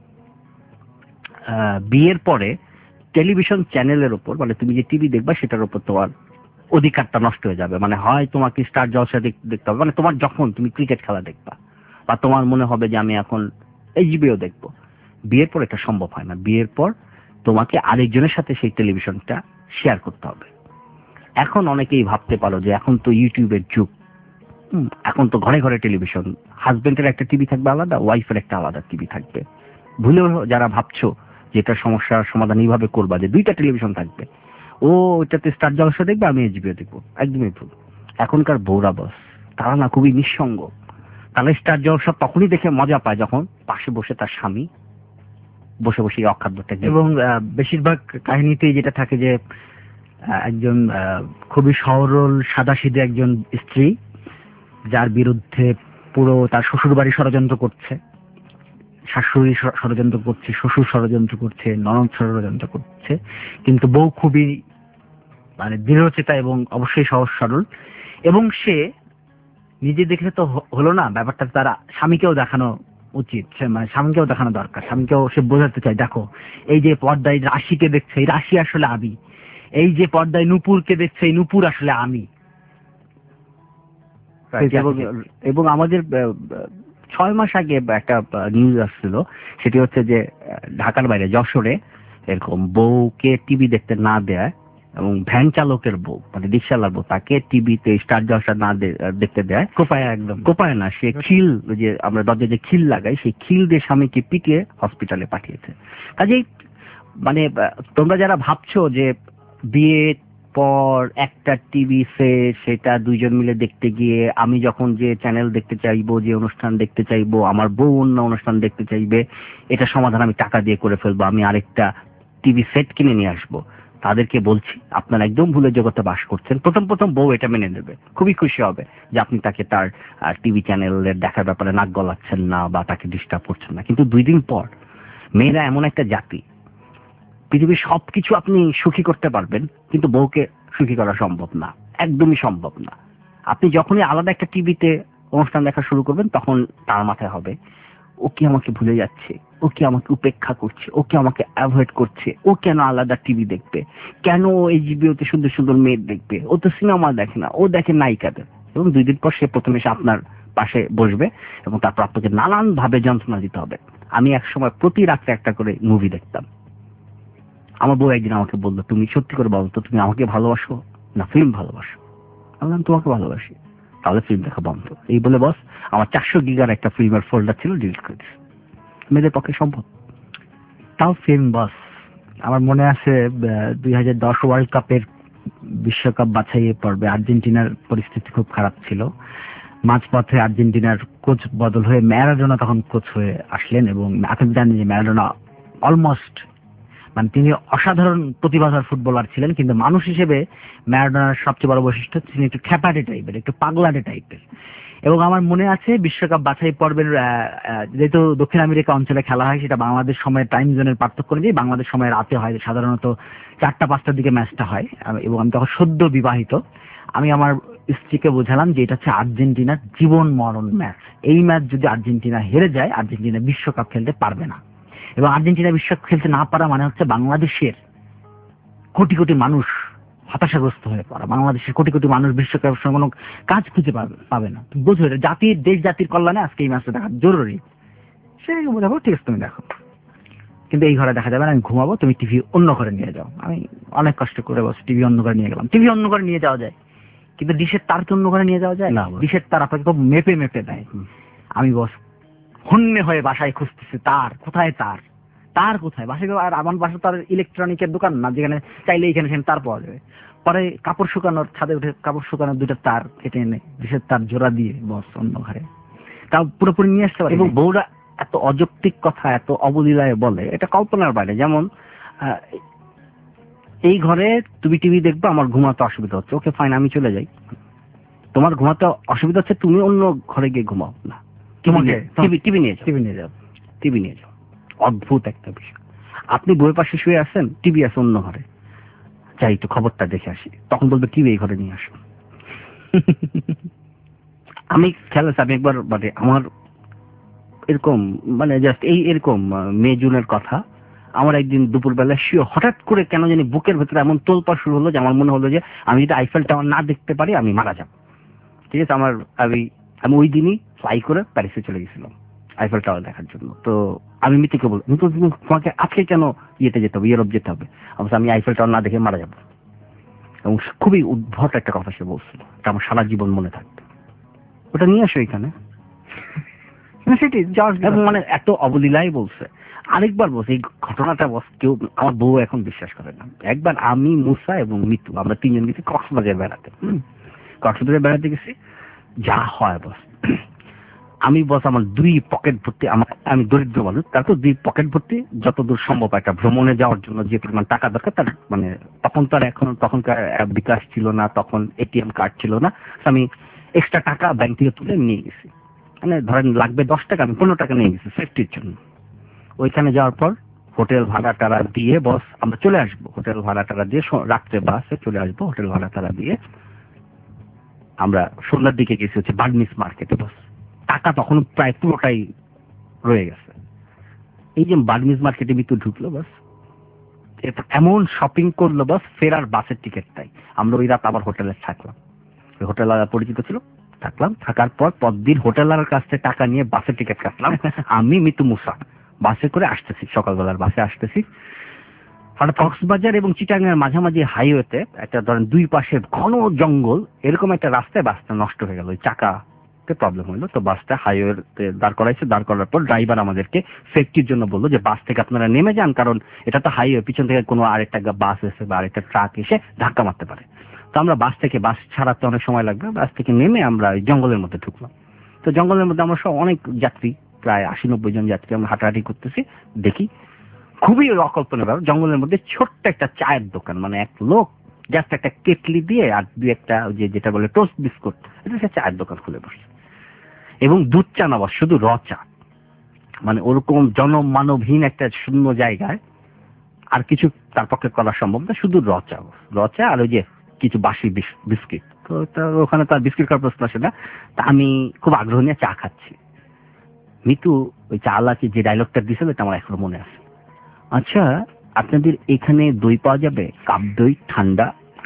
আহ, বিয়ের পরে টেলিভিশন চ্যানেলের উপর, মানে তুমি যে টিভি দেখবা সেটার উপর তোমার অধিকারটা নষ্ট হয়ে যাবে। মানে হয় তোমাকে স্টার জলসা দেখ- দেখতে হবে, মানে তোমার যখন তুমি ক্রিকেট খেলা দেখবা বা তোমার মনে হবে যে আমি এখন এইচবিও দেখবো, বিয়ের পর এটা সম্ভব হয় না। বিয়ের পর তোমাকে আরেকজনের সাথে সেই টেলিভিশনটা শেয়ার করতে হবে। এখন অনেকেই ভাবতে পারো যে এখন তো ইউটিউবের যুগ, হুম, এখন তো ঘরে ঘরে টেলিভিশন, হাজবেন্ডের একটা টিভি থাকবে আলাদা, ওয়াইফের একটা আলাদা টিভি থাকবে। ভুলেও যারা ভাবছো যে এটা সমস্যার সমাধান এইভাবে করবা যে দুইটা টেলিভিশন থাকবে, ও ওইটাতে স্টার জলসা দেখবে, আমি এইচবিও দেখবো, একদমই ভুল। এখনকার বউরা বস, তারা না খুবই নিঃসঙ্গ। তাহলে স্টার জলসা তখনই দেখে মজা পায় যখন পাশে বসে তার স্বামী বসে বসে এই অখাদ্যটা দেখে। এবং আহ, বেশিরভাগ কাহিনীতেই যেটা থাকে যে আহ, একজন আহ, খুবই সরল সাদাসিধে একজন স্ত্রী, যার বিরুদ্ধে পুরো তার শ্বশুর বাড়ি ষড়যন্ত্র করছে, শাশুড়ি ষ- ষড়যন্ত্র করছে, শ্বশুর ষড়যন্ত্র করছে, ননদ ষড়যন্ত্র করছে, কিন্তু বউ খুবই মানে দৃঢ়চেতা এবং অবশ্যই সহজ সরল। এবং সে নিজে দেখলে তো হ- হলো না, ব্যাপারটা তার স্বামীকেও দেখানো উচিত, সে মানে স্বামীকেও দেখানো দরকার। স্বামীকেও সে বোঝাতে চায়, দেখো এই যে পর্দায় রাশিকে দেখছে, এই রাশি আসলে আমি, এই যে পর্দায় নূপুরকে দেখছে, এই নূপুর আসলে আমি। এবং এবং আমাদের আহ, আহ, ছয় মাস আগে একটা নিউজ আসছিল, সেটি হচ্ছে যে আহ, ঢাকার বাইরে যশোরে এরকম বউকে টিভি দেখতে না দেয়, এবং ভ্যান চালকের বউ মানে রিক্সাওয়ালার বউ, তাকে টিভিতে স্টার জলসা না দে- আহ, দেখতে দেয়, কোপায় একদম। কোপায় না, সে খিল, ওই যে আমরা দরজায় যে খিল লাগাই, সেই খিল দিয়ে স্বামীকে পিটিয়ে হসপিটালে পাঠিয়েছে। কাজেই মানে আহ, তোমরা যারা ভাবছো যে বিয়ের পর একটা টিভি সেট, সেটা দুইজন মিলে দেখতে গিয়ে আমি যখন যে চ্যানেল দেখতে চাইবো, যে অনুষ্ঠান দেখতে চাইবো, আমার বউ অন্য অনুষ্ঠান দেখতে চাইবে, এটা সমাধান আমি টাকা দিয়ে করে ফেলবো, আমি আরেকটা টিভি সেট কিনে নিয়ে আসবো, তাদেরকে বলছি আপনারা একদম ভুলের জগতে বাস করছেন। প্রথম প্রথম বউ এটা মেনে নেবে, খুবই খুশি হবে যে আপনি তাকে তার টিভি চ্যানেলের দেখার ব্যাপারে নাক গলাচ্ছেন না বা তাকে ডিস্টার্ব করছেন না। কিন্তু দুই দিন পর মেয়েরা এমন একটা জাতি, পৃথিবীর সবকিছু আপনি সুখী করতে পারবেন, কিন্তু বউকে সুখী করা সম্ভব না, একদমই সম্ভব না। আপনি যখনই আলাদা একটা টিভিতে অনুষ্ঠান দেখা শুরু করবেন, তখন তার মাথায় হবে ও কি আমাকে ভুলে যাচ্ছে, ও কি আমাকে উপেক্ষা করছে, ও কি আমাকে অ্যাভয়েড করছে, ও কেন আলাদা টিভি দেখবে, কেন এই জিবিওতে সুন্দর সুন্দর মেয়ে দেখবে, ও তো সিনেমা দেখে না, ও দেখে নায়িকাদের। এবং দুই দিন পর সে প্রথমে এসে আপনার পাশে বসবে এবং তারপর আপনাকে নানান ভাবে যন্ত্রণা দিতে হবে। আমি একসময় প্রতি রাত্রে একটা করে মুভি দেখতাম। আমার বউ একদিন আমাকে বললো, তুমি সত্যি করে বলো তো, তুমি আমাকে ভালোবাসো না ফিল্ম ভালোবাসো? আমি বললাম, তোমাকে ভালোবাসি। তাহলে ফিল্ম দেখা বন্ধ। এই বলে বস আমার চারশো গিগার একটা ফিল্মের ফোল্ডার ছিল, ডিলিট করে দিয়েছে। মেয়েদের পক্ষে সম্ভব? তাও ফিল্ম বস। আমার মনে আছে দুই হাজার দশ ওয়ার্ল্ড কাপের বিশ্বকাপ বাছাই পর্বে আর্জেন্টিনার পরিস্থিতি খুব খারাপ ছিল। মাঝপথে আর্জেন্টিনার কোচ বদল হয়ে ম্যারাডোনা তখন কোচ হয়ে আসলেন, এবং আপনি জানেন যে ম্যারাডোনা অলমোস্ট মানে তিনি অসাধারণ প্রতিভাধর ফুটবলার ছিলেন, কিন্তু মানুষ হিসেবে ম্যারাডোনার সবচেয়ে বড় বৈশিষ্ট্য তিনি একটু খ্যাপাটে টাইপের, একটু পাগলাটে টাইপের। এবং আমার মনে আছে বিশ্বকাপ বাছাই পর্বের আহ, আহ, যেহেতু দক্ষিণ আমেরিকা অঞ্চলে খেলা হয়, সেটা বাংলাদেশ সময়ের টাইম জোনের পার্থক্য অনুযায়ী বাংলাদেশ সময় রাতে হয়, সাধারণত চারটা পাঁচটার দিকে ম্যাচটা হয়। আম- এবং আমি তখন সদ্য বিবাহিত। আমি আমার স্ত্রীকে বোঝালাম যে এটা হচ্ছে আর্জেন্টিনার জীবন মরণ ম্যাচ, এই ম্যাচ যদি আর্জেন্টিনা হেরে যায়, আর্জেন্টিনা বিশ্বকাপ খেলতে পারবে না। এবং আর্জেন্টিনা বিশ্বকাপ খেলতে না পারা মানে হচ্ছে বাংলাদেশের কোটি কোটি মানুষ হতাশাগ্রস্ত হয়ে পড়া, বাংলাদেশের কোটি কোটি মানুষ বিশ্বকাপের সঙ্গে কোনো কাজ খুঁজে পাবে পাবে না। তুমি বোঝো এটা জাতির, দেশ জাতির কল্যাণে আজকে এই ম্যাচটা দেখা জরুরি। সে বোঝাবো, ঠিক আছে তুমি দেখো, কিন্তু এই ঘরে দেখা যাবে না, আমি ঘুমাবো, তুমি টিভি অন্য ঘরে নিয়ে যাও। আমি অনেক কষ্ট করে বসে টিভি অন্য ঘরে নিয়ে গেলাম। টিভি অন্য ঘরে নিয়ে যাওয়া যায়, কিন্তু ডিশের তার কি অন্য ঘরে নিয়ে যাওয়া যায় না, না? ডিশের তার আপনাকে খুব মেপে মেপে দেয়। আমি বস হন্যে হয়ে বাসায় খুঁজতেছি তার কোথায়, তার তার কোথায় বাসায়। আর আমার বাসা তার ইলেকট্রনিকের দোকান না, যেখানে চাইলে এখানে সেখানে তার পাওয়া যাবে। পরে কাপড় শুকানোর ছাদে উঠে কাপড় শুকানোর দুইটা তার কেটে এনে ডিশের তার জোড়া দিয়ে বস অন্য ঘরে, তাও পুরোপুরি নিয়ে আসতে পারে। এবং বউরা এত অযৌক্তিক কথা এত অবলীলায় বলে, এটা কল্পনার বাইরে। যেমন আহ, এই ঘরে তুমি টিভি দেখবে, আমার ঘুমাতে অসুবিধা হচ্ছে, ওকে ফাইন, আমি চলে যাই। তোমার ঘুমাতে অসুবিধা হচ্ছে, তুমি অন্য ঘরে গিয়ে ঘুমাও না, তোমাকে টিভি টিভি নিয়ে যাও, টিভি নিয়ে যাও, টিভি নিয়ে যাও। অদ্ভুত একটা বিষয়। আপনি বইয়ের পাশে শুয়ে আছেন, টিভি আছে অন্য ঘরে, যাই তো খবরটা দেখে আসি, তখন বলবে টিভি এই ঘরে নিয়ে আসো। আমি খেয়াল আছে, আমি একবার মানে আমার এরকম মানে জাস্ট এই এরকম মে জুনের কথা, আমার একদিন দুপুরবেলা শুয়ে হঠাৎ করে কেন জানি বুকের ভেতরে এমন তোলপাড় শুরু হলো যে আমার মনে হলো যে আমি যদি আইফেল টাওয়ার না দেখতে পারি আমি মারা যাব। ঠিক আছে, আমার আমি আমি ওই দিনই ফ্লাই করে প্যারিসে চলে গেছিলাম আইফেল টাওয়ার দেখার জন্য। তো আমি মিতিকে বললাম, আমি তো তোমাকে আজকে কেন ইয়েতে যেতে হবে, ইউরোপ যেতে হবে, আমি আইফেল টাওয়ার না দেখে মারা যাবো। এবং খুবই উদ্ভট একটা কথা সে বলছিল, এটা আমার সারা জীবন মনে থাকবে। ওটা নিয়ে আসো এখানে, সেটি মানে এত অবলীলাই বলছে। আরেকবার বলছে, এই ঘটনাটা বস কেউ, আমার বউ এখন বিশ্বাস করে না। একবার আমি, মুসা এবং মিতু, আমরা তিনজন গেছি কক্সবাজার বেড়াতে। হম কক্সবাজার বেড়াতে গেছি, যা হয় বস, আমি বস আমার দুই পকেট ভর্তি, আমার আমি দরিদ্র মানুষ, তারপর দুই পকেট ভর্তি যতদূর সম্ভব একটা ভ্রমণে যাওয়ার জন্য যে পরিমাণ টাকা দরকার, তার মানে তখন তো আর এখন তখনকার বিকাশ ছিল না, তখন এটিএম কার্ড ছিল না, আমি এক্সট্রা টাকা ব্যাংক থেকে তুলে নিয়ে গেছি। মানে ধরেন লাগবে দশ টাকা, আমি পনেরো টাকা নিয়ে গেছি সেফটির জন্য। ওইখানে যাওয়ার পর হোটেল ভাড়া টাড়া দিয়ে বস আমরা চলে আসবো, হোটেল ভাড়া টাড়া দিয়ে রাত্রে বাসে চলে আসবো, হোটেল ভাড়া টাড়া দিয়ে আমরা সন্ধ্যার দিকে গেছি হচ্ছে বার্মিস মার্কেটে। বস টাকা তখন প্রায় পুরোটাই রয়ে গেছে। এই যে বার্মিস মার্কেটে ভিতর ঢুকলো, বাস এরপর এমন শপিং করলো, বাস ফেরার বাসের টিকিটটাই। আমরা ওই রাত আবার হোটেলে থাকলাম, হোটেল পরিচিত ছিল, থাকলাম। থাকার পর পরদিন হোটেলার কাছ থেকে টাকা নিয়ে বাসের টিকিট কাটলাম। আমি মিতু মুসা বাসে করে আসতেছি, সকালবেলার বাসে আসতেছি। হঠাৎ কক্সবাজার এবং চিটাগাংয়ের মাঝামাঝি হাইওয়েতে একটা ধরেন দুই পাশে ঘন জঙ্গল, এরকম একটা রাস্তায় বাসটা নষ্ট হয়ে গেল, ওই চাকাতে প্রবলেম হলো। তো বাসটা হাইওয়েতে দাঁড় করাইছে, দাঁড় করার পর ড্রাইভার আমাদেরকে সেফটির জন্য বললো যে বাস থেকে আপনারা নেমে যান, কারণ এটা তো হাইওয়ে, পিছন থেকে কোনো আরেকটা বাস এসে বা আরেকটা ট্রাক এসে ধাক্কা মারতে পারে। তো আমরা বাস থেকে, বাস ছাড়াতে অনেক সময় লাগবে, বাস থেকে নেমে আমরা ওই জঙ্গলের মধ্যে ঢুকলাম। তো জঙ্গলের মধ্যে আমরা সব অনেক যাত্রী, প্রায় আশি নব্বই জন যাত্রী, আমরা হাঁটাহাঁটি করতেছি। দেখি খুবই অকল্পনীয় ব্যাপার, জঙ্গলের মধ্যে ছোট্ট একটা চায়ের দোকান, মানে এক লোক জাস্ট একটা কেটলি দিয়ে আর দুই একটা যে যেটা বলে টোস্ট বিস্কুট, এটা সে চায়ের দোকান খুলে বসছে। এবং দুধ চা না, শুধু র চা, মানে ওরকম জনমানবহীন একটা শূন্য জায়গায় আর কিছু তার পক্ষে করা সম্ভব না, শুধু র চা, র চা আর ওই যে কিছু বাসি বিস্কিট। তো ওখানে তার বিস্কিট খাওয়ার প্রশ্ন আসে না। তা আমি খুব আগ্রহ নিয়ে চা খাচ্ছি। মিতু ওই চা আলাকে যে ডায়লগটা দিয়েছিল এটা আমার এখনো মনে আছে, আচ্ছা আপনাদের এখানে দই পাওয়া যাবে, কাপ দই ঠান্ডা?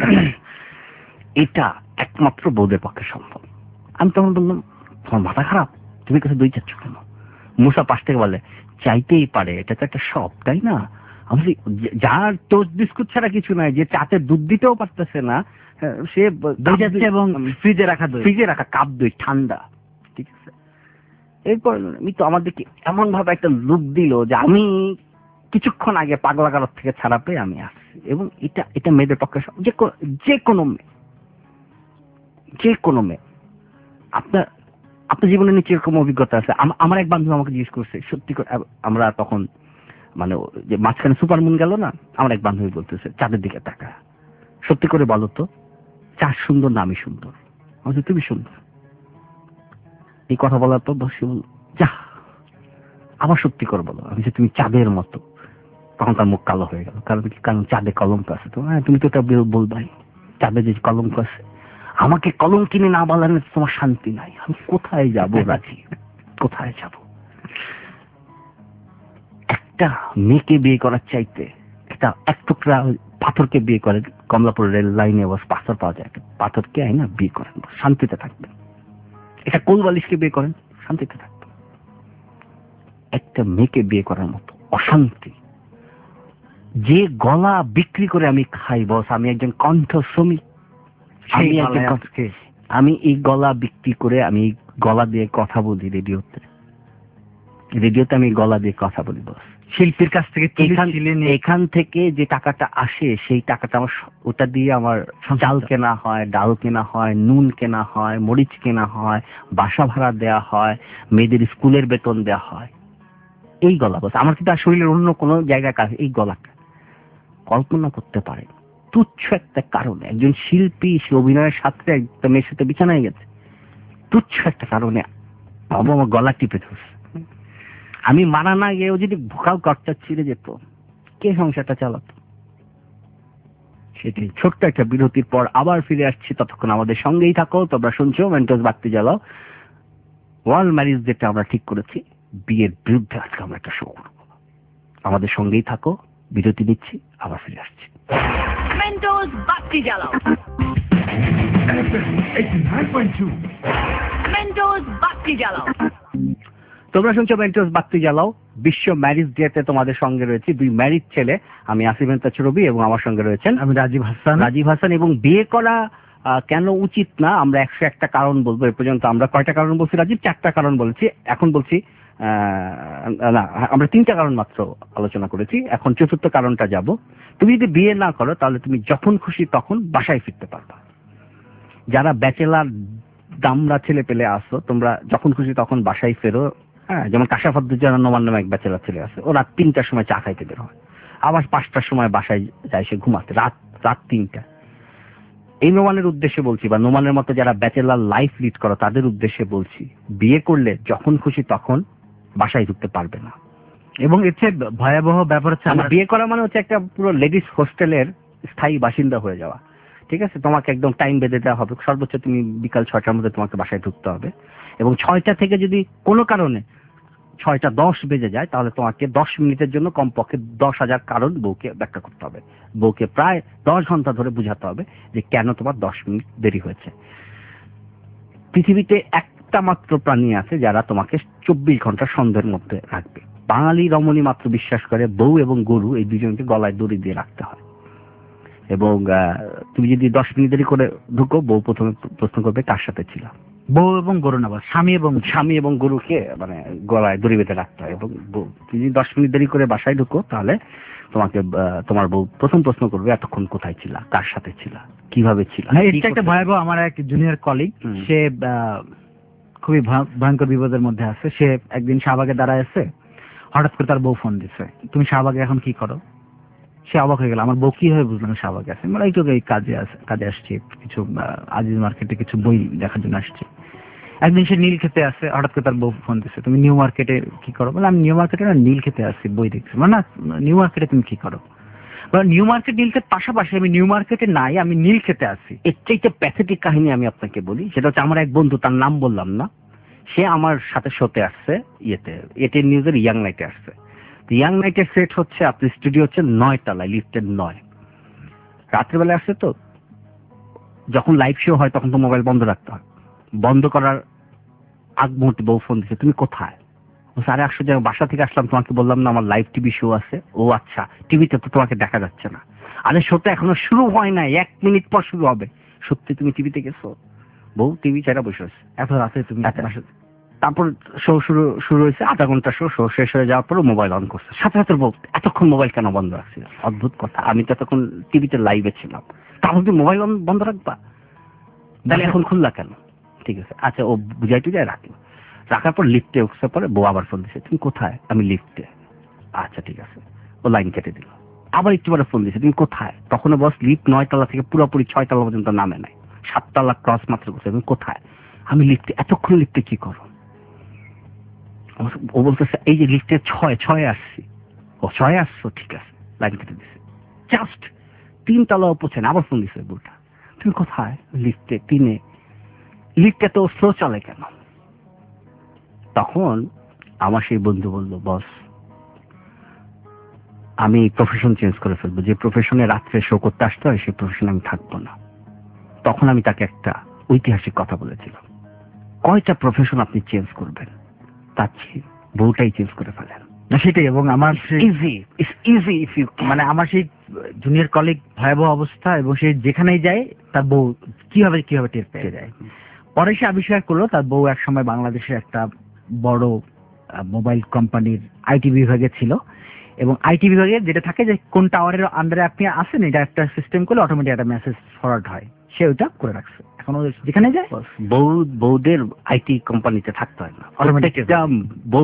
এটা একমাত্র বৌদের পক্ষে সম্ভব। আমি তখন বললাম, তোমার মাথা খারাপ, তুমি কাছে দই চাচ্ছ কেন? মুসা পাশ থেকে বলে, চাইতেই পারে, এটা তো একটা শপ, তাই না? আমি যার টোস্ট বিস্কুট ছাড়া কিছু নাই, যে চাতে দুধ দিতেও পারতেছে না, সে দই যাচ্ছে এবং ফ্রিজে রাখা দই, ফ্রিজে রাখা কাপ দই ঠান্ডা। ঠিক আছে, এরপর মিতু আমাদেরকে এমন ভাবে একটা লুক দিল যে আমি কিছুক্ষণ আগে পাগলাগারদ থেকে ছাড়া পেয়ে আমি আসছি। এবং এটা এটা মেয়েদের পক্ষে যে যে কোনো মেয়ে, যে কোনো মেয়ে, আপনার আপনার জীবনে নিচে এরকম অভিজ্ঞতা আছে? আমার এক বান্ধব আমাকে জিজ্ঞেস করছে, সত্যি করে, আমরা তখন মানে যে মাঝখানে সুপার মুন গেল না, আমার এক বান্ধবী বলতেছে চাঁদের দিকে তাকা, সত্যি করে বলো তো চাঁদ সুন্দর না আমি সুন্দর? আমি তুমি সুন্দর। এই কথা বলার পর বসে বল, যা আবার সত্যি করে বলো। আমি যে তুমি চাঁদের মতো। তখন তার মুখ কালো হয়ে গেল, কারণ কি, কারণ চাঁদে কলঙ্ক আছে। তো হ্যাঁ, তুমি তো এটা বলবাই, চাঁদে যে কলঙ্ক আছে। আমাকে কলম কিনে না বলালে তোমার শান্তি নাই। আমি কোথায় যাব রাজি, কোথায় যাব? একটা মেয়েকে বিয়ে করার চাইতে একটা এক টুকরা পাথরকে বিয়ে করে, কমলাপুর রেল লাইনে বস পাথর পাওয়া যায়, পাথরকে আই না বিয়ে করেন, শান্তিতে থাকবেন। একটা কোলবালিশকে বিয়ে করেন, শান্তিতে থাকবেন। একটা মেয়েকে বিয়ে করার মতো অশান্তি, যে গলা বিক্রি করে আমি খাই বস, আমি একজন কণ্ঠ শ্রমিক, আমি এই গলা বিক্রি করে আমি গলা দিয়ে কথা বলি রেডিওতে, রেডিওতে আমি গলা দিয়ে কথা বলি বস, শিল্পীর কাছ থেকে। এখান থেকে যে টাকাটা আসে সেই টাকাটা আমার, ওটা দিয়ে আমার চাল কেনা হয়, ডাল কেনা হয়, নুন কেনা হয়, মরিচ কেনা হয়, বাসা ভাড়া দেয়া হয়, মেয়েদের স্কুলের বেতন দেওয়া হয়। এই গলা বস, আমার কিন্তু আর শরীরের অন্য কোনো জায়গায় কাজ, এই গলাটা কল্পনা করতে পারে তুচ্ছ একটা কারণে একজন শিল্পী সে অভিনয়ের সাথে একটা মেয়ের সাথে বিছানায় গেছে, তুচ্ছ একটা কারণে বাবা আমার গলা টিপে ধরছে। আমি মারা না গিয়েও যদি ভোকাল কর্তা ছিঁড়ে যেত, কে সংসারটা চালাতো? সেটাই। ছোট্ট একটা বিরতির পর আবার ফিরে আসছি, ততক্ষণ আমাদের সঙ্গেই থাকো। তোমরা শুনছো মেন্টোস বাতি জ্বালাও। ওয়ার্ল্ড ম্যারেজ ডেটা আমরা ঠিক করেছি, বিয়ের বিরুদ্ধে আজকে আমরা একটা শো করবো। আমাদের সঙ্গেই থাকো, বিরতি নিচ্ছি, আবার ফিরে আসছি। মেন্টোস বাতি জ্বালাও, eighty-nine point two মেন্টোস বাতি জ্বালাও। তোমরা শুনছো মেন্টোস বাতি জ্বালাও। বিশ্ব ম্যারিজ ডেতে তোমাদের সঙ্গে রয়েছে দুই ম্যারিড ছেলে, আমি আসিফ রবি এবং আমার সঙ্গে রয়েছেন আমি রাজীব হাসান। রাজীব হাসান। এবং বিয়ে করা আহ, কেন উচিত না আমরা একশো একটা কারণ বলবো। এ পর্যন্ত আমরা কয়টা কারণ বলছি রাজীব? চারটা কারণ বলেছি। এখন বলছি আহ না, আমরা তিনটা কারণ মাত্র আলোচনা করেছি, এখন চতুর্থ কারণটা যাব। তুমি যদি বিয়ে না করো তাহলে তুমি যখন খুশি তখন বাসায় ফিরতে পারবা। যারা ব্যাচেলার দামরা ছেলে পেলে আসো, তোমরা যখন খুশি তখন বাসায় ফেরো। হ্যাঁ, যেমন কাশাফাদ্দুজ্জামান নোমান নামে এক ব্যাচেলার ছেলে আছে, ও রাত তিনটার সময় চা খাইতে বের হয়, আবার পাঁচটার সময় বাসায় যায় সে ঘুমাতে, রাত রাত তিনটা। এই নোমানের উদ্দেশ্যে বলছি, বা নোমানের মতো যারা ব্যাচেলার লাইফ লিড করো তাদের উদ্দেশ্যে বলছি, বিয়ে করলে যখন খুশি তখন বাসায় ঢুকতে পারবে না। এবং এর চেয়ে ভয়াবহ ব্যাপার হচ্ছে আমার আমার বিয়ে করা মানে হচ্ছে একটা পুরো লেডিস হোস্টেলের স্থায়ী বাসিন্দা হয়ে যাওয়া। ঠিক আছে, তোমাকে একদম টাইম বেঁধে দেওয়া হবে, সর্বোচ্চ তুমি বিকাল ছয়টার মধ্যে তোমাকে বাসায় ঢুকতে হবে। এবং ছয়টা থেকে যদি কোনো কারণে ছয়টা দশ বেজে যায় তাহলে তোমাকে দশ মিনিটের জন্য কমপক্ষে দশ হাজার কারণ বউকে ব্যাখ্যা করতে হবে। বউকে প্রায় দশ ঘন্টা ধরে বুঝাতে হবে যে কেন তোমার দশ মিনিট দেরি হয়েছে। পৃথিবীতে একটা মাত্র প্রাণী আছে যারা তোমাকে চব্বিশ ঘন্টা সন্ধ্যের মধ্যে রাখবে। বাঙালি রমণী মাত্র বিশ্বাস করে বউ এবং গরু এই দুজনকে গলায় দড়ি দিয়ে রাখতে হয়। এবং তুমি যদি দশ মিনিট দেরি করে ঢুকো, বউ প্রথমে প্রশ্ন করবে কার সাথে ছিল। বউ এবং গরু না, স্বামী এবং স্বামী এবং গরুকে মানে গলায় দড়ি বেঁধে রাখতে হয়। এবং তুমি যদি দশ মিনিট দেরি করে বাসায় ঢুকো তাহলে তোমাকে তোমার বউ প্রথম প্রশ্ন করবে এতক্ষণ কোথায় ছিল, কার সাথে ছিল, কিভাবে ছিল। এটা একটা ভয়াবহ। আমার এক জুনিয়র কলিগ, সে খুবই ভয়ঙ্কর বিপদের মধ্যে আছে। সে একদিন শাহবাগে দাঁড়ায় আছে, হঠাৎ করে তার বউ ফোন দিচ্ছে, তুমি শাহবাগে এখন কি করো? সে অবাক হয়ে গেল, আমার বউ কি হয়ে বুঝলাম শাহবাগে আছে? মানে একটু এই কাজে আছে, কাজে আসছি, কিছু আজিজ মার্কেটে কিছু বই দেখার জন্য আসছি। একদিন সে নীল খেতে আসে, হঠাৎ করে তার বউ ফোন দিচ্ছে, তুমি নিউ মার্কেটে কি করো? বলে আমি নিউ মার্কেটে না, নীল খেতে আসছি, বই দেখছি। মানে না, নিউ মার্কেটে তুমি কি করো? নিউ মার্কেট নীল খেতে পাশাপাশি, আমি নিউ মার্কেটে নাই, আমি নীল খেতে আসছি। এর চাইতে প্যাথেটিক কাহিনী আমি আপনাকে বলি, সেটা হচ্ছে আমার এক বন্ধু, তার নাম বললাম না, সে আমার সাথে শোতে আসছে, ইয়েতে এটিএন নিউজের ইয়াং নাইটে আসছে। ইয়াং নাইটের সেট হচ্ছে, আপনি স্টুডিও হচ্ছে নয় তলায়, লিফটের নয়। রাত্রেবেলা আসছে তো, যখন লাইভ শো হয় তখন তো মোবাইল বন্ধ রাখতে হয়। বন্ধ করার আগ মুহূর্তে বউ ফোন দিচ্ছে, তুমি কোথায়? ও সাড়ে আটশো যে বাসা থেকে আসলাম, তোমাকে বললাম না আমার লাইভ টিভি শো আছে। ও আচ্ছা, টিভিতে তো তোমাকে দেখা যাচ্ছে না। আরে শোটা এখনো শুরু হয় নাই, এক মিনিট পর শুরু হবে। সত্যি তুমি টিভিতে গেছো? বউ টিভি ছাড়া বসে আছে। এত রাতে তুমি? তারপর শো শুরু শুরু হয়েছে, আধা ঘন্টা শো শো শেষ হয়ে যাওয়ার পর মোবাইল অন করছে, সাথে সাথে বউ এতক্ষণ মোবাইল কেন বন্ধ রাখছিল? অদ্ভুত কথা, আমি তো তখন টিভিতে লাইভে ছিলাম, তাহলে তুমি মোবাইল বন্ধ রাখবা? তাহলে এখন খুললা কেন? ঠিক আছে, আচ্ছা ও বুঝাই টুজাই রাখলো। রাখার পর লিফটে উঠছে, পরে বউ আবার ফোন দিচ্ছে, তুমি কোথায়? আমি লিফটে। আচ্ছা ঠিক আছে, ও লাইন কেটে দিল। আবার একটু পরে ফোন দিচ্ছে, তুমি কোথায়? তখন বস লিফট নয় তলা থেকে পুরোপুরি ছয় তলা পর্যন্ত নামে নাই, সাততলা ক্রস মাত্র করছে। তুমি কোথায়? আমি লিফটে। এতক্ষণ লিফটে কি করো? ও বলতেছে এই যে লিফটে ছয় ছয় আসছি। ও ছয় আসছো, ঠিক আছে, লাইন কেটে দিচ্ছে। জাস্ট তিন তলা পৌঁছে আবার ফোন দিচ্ছে বউটা, তুমি কোথায়? লিফটে তিনে। লিফটে তো স্লো চলে কেন? তখন আমার সেই বন্ধু বলল, বস আমি প্রফেশন চেঞ্জ করে ফেলবো, যে প্রফেশনে রাত্রে শো করতে আসতে হয় সেই প্রফেশনে আমি থাকবো না। তখন আমি তাকে একটা ঐতিহাসিক কথা বলেছিলাম, কয়টা প্রফেশন আপনি চেঞ্জ করবেন, তার চেয়ে বউটাই চেঞ্জ করে ফেলেন। সেটাই। এবং আমার ইজি ইজি ইফ ইউ মানে আমার সেই জুনিয়র কলিগ ভয়াবহ অবস্থা, এবং সে যেখানেই যায় তার বউ কিভাবে কিভাবে টের পেয়ে যায়। পরে সে আবিষ্কার করলো তার বউ এক সময় বাংলাদেশের একটা বড় মোবাইল কোম্পানির আইটি বিভাগে ছিল, এবং আইটি বিভাগে যেটা থাকে যে কোন টাওয়ারের আন্ডারে আপনি আসেন, এটা একটা সিস্টেম করলে অটোমেটিক একটা মেসেজ ফরওয়ার্ড হয়, সে ওইটা করে রাখছে। এখন যেখানে যায় বউ বউদের আইটি কোম্পানিতে থাকতে হয় না, প্রত্যেকটা বউ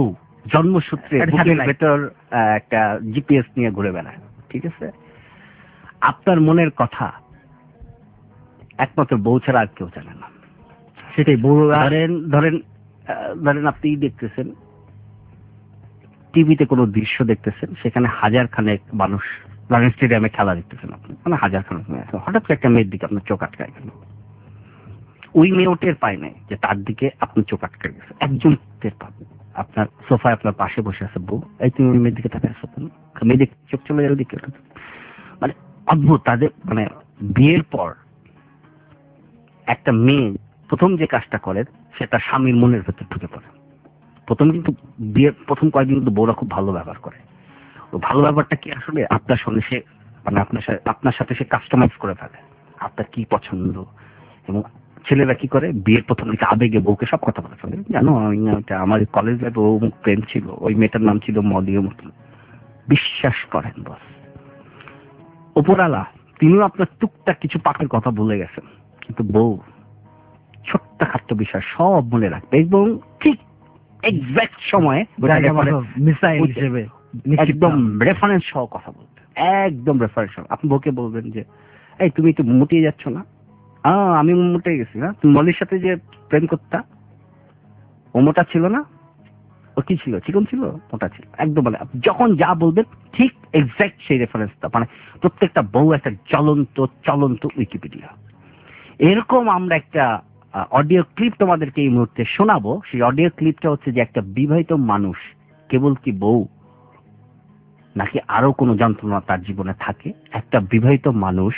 জন্মসূত্রে একটা বুকের satellite। ভেতর আহ, একটা জিপিএস নিয়ে ঘুরে বেড়ায়, ঠিক আছে? আপনার মনের কথা একমাত্র বউ ছাড়া আর কেউ জানে না। সেটাই বড়রা ধরেন ধরেন আহ, ধরেন আপনি দেখতেছেন টিভিতে কোনো দৃশ্য দেখতেছেন, সেখানে হাজার খানেক মানুষ, ধরেন স্টেডিয়ামে খেলা দেখতেছেন আপনি, মানে হাজার খানেক মেয়ে আছে, হঠাৎ করে একটা মেয়ের দিকে আপনার চোখ আটকায় গেল। ওই মেয়েও টের পায় নাই যে তার দিকে আপনার চোখ আটকে গেছে, একজন টের পাবে। আপনার সোফায় আপনার পাশে বসে আছে বউ, এই তুমি ওই মেয়ের দিকে তাকে আসো, মেয়ে দিকে চোখ চলে যাবে দিকে। মানে অদ্ভুত তাদের, মানে বিয়ের পর একটা মেয়ে প্রথম যে কাজটা করে সে তার স্বামীর মনের ভেতর ঢুকে পড়ে। প্রথম কিন্তু বিয়ের প্রথম কয়েকদিন কিন্তু বউরা খুব ভালো ব্যবহার করে। ও ভালো ব্যাপারটা কি আসলে আপনার সঙ্গে সে, মানে আপনার সাথে আপনার সাথে সে কাস্টমাইজ করে ফেলে আপনার কি পছন্দ। এবং ছেলেরা কি করে বিয়ের প্রথম দিকে আবেগে বউকে সব কথা বলে ফেলে, জানো আমি এটা আমার কলেজ লাইফে ও মুখ প্রেম ছিল, ওই মেয়েটার নাম ছিল মদিও মতন। বিশ্বাস করেন বস, ওপরালা তিনিও আপনার টুকটাক কিছু পাকের কথা বলে গেছেন, কিন্তু বউ ছোট্ট খাট্ট বিষয় সব মনে রাখবে এবং ঠিক এক্সাক্ট সময়ে মিসাইল হিসেবে একদম রেফারেন্স সহ কথা বলতে, একদম রেফারেন্স সহ। আপনি বউকে বলবেন যে এই তুমি একটু মুটিয়ে যাচ্ছ না? আহ আমি মুটে গেছি না, তুমি মলির সাথে যে প্রেম করতা ও মোটা ছিল না, ও কি ছিল, চিকন ছিল, মোটা ছিল, একদম। মানে যখন যা বলবেন ঠিক এক্সাক্ট সেই রেফারেন্সটা, মানে প্রত্যেকটা বউ একটা জ্বলন্ত চলন্ত উইকিপিডিয়া। এরকম আমরা একটা অডিও ক্লিপ তোমাদেরকে এই মুহূর্তে শোনাবো। সেই অডিও ক্লিপটা হচ্ছে যে একটা বিবাহিত মানুষ, কেবল কি বউ নাকি আরো কোনো যন্ত্রণা তার জীবনে থাকে, একটা বিবাহিত মানুষ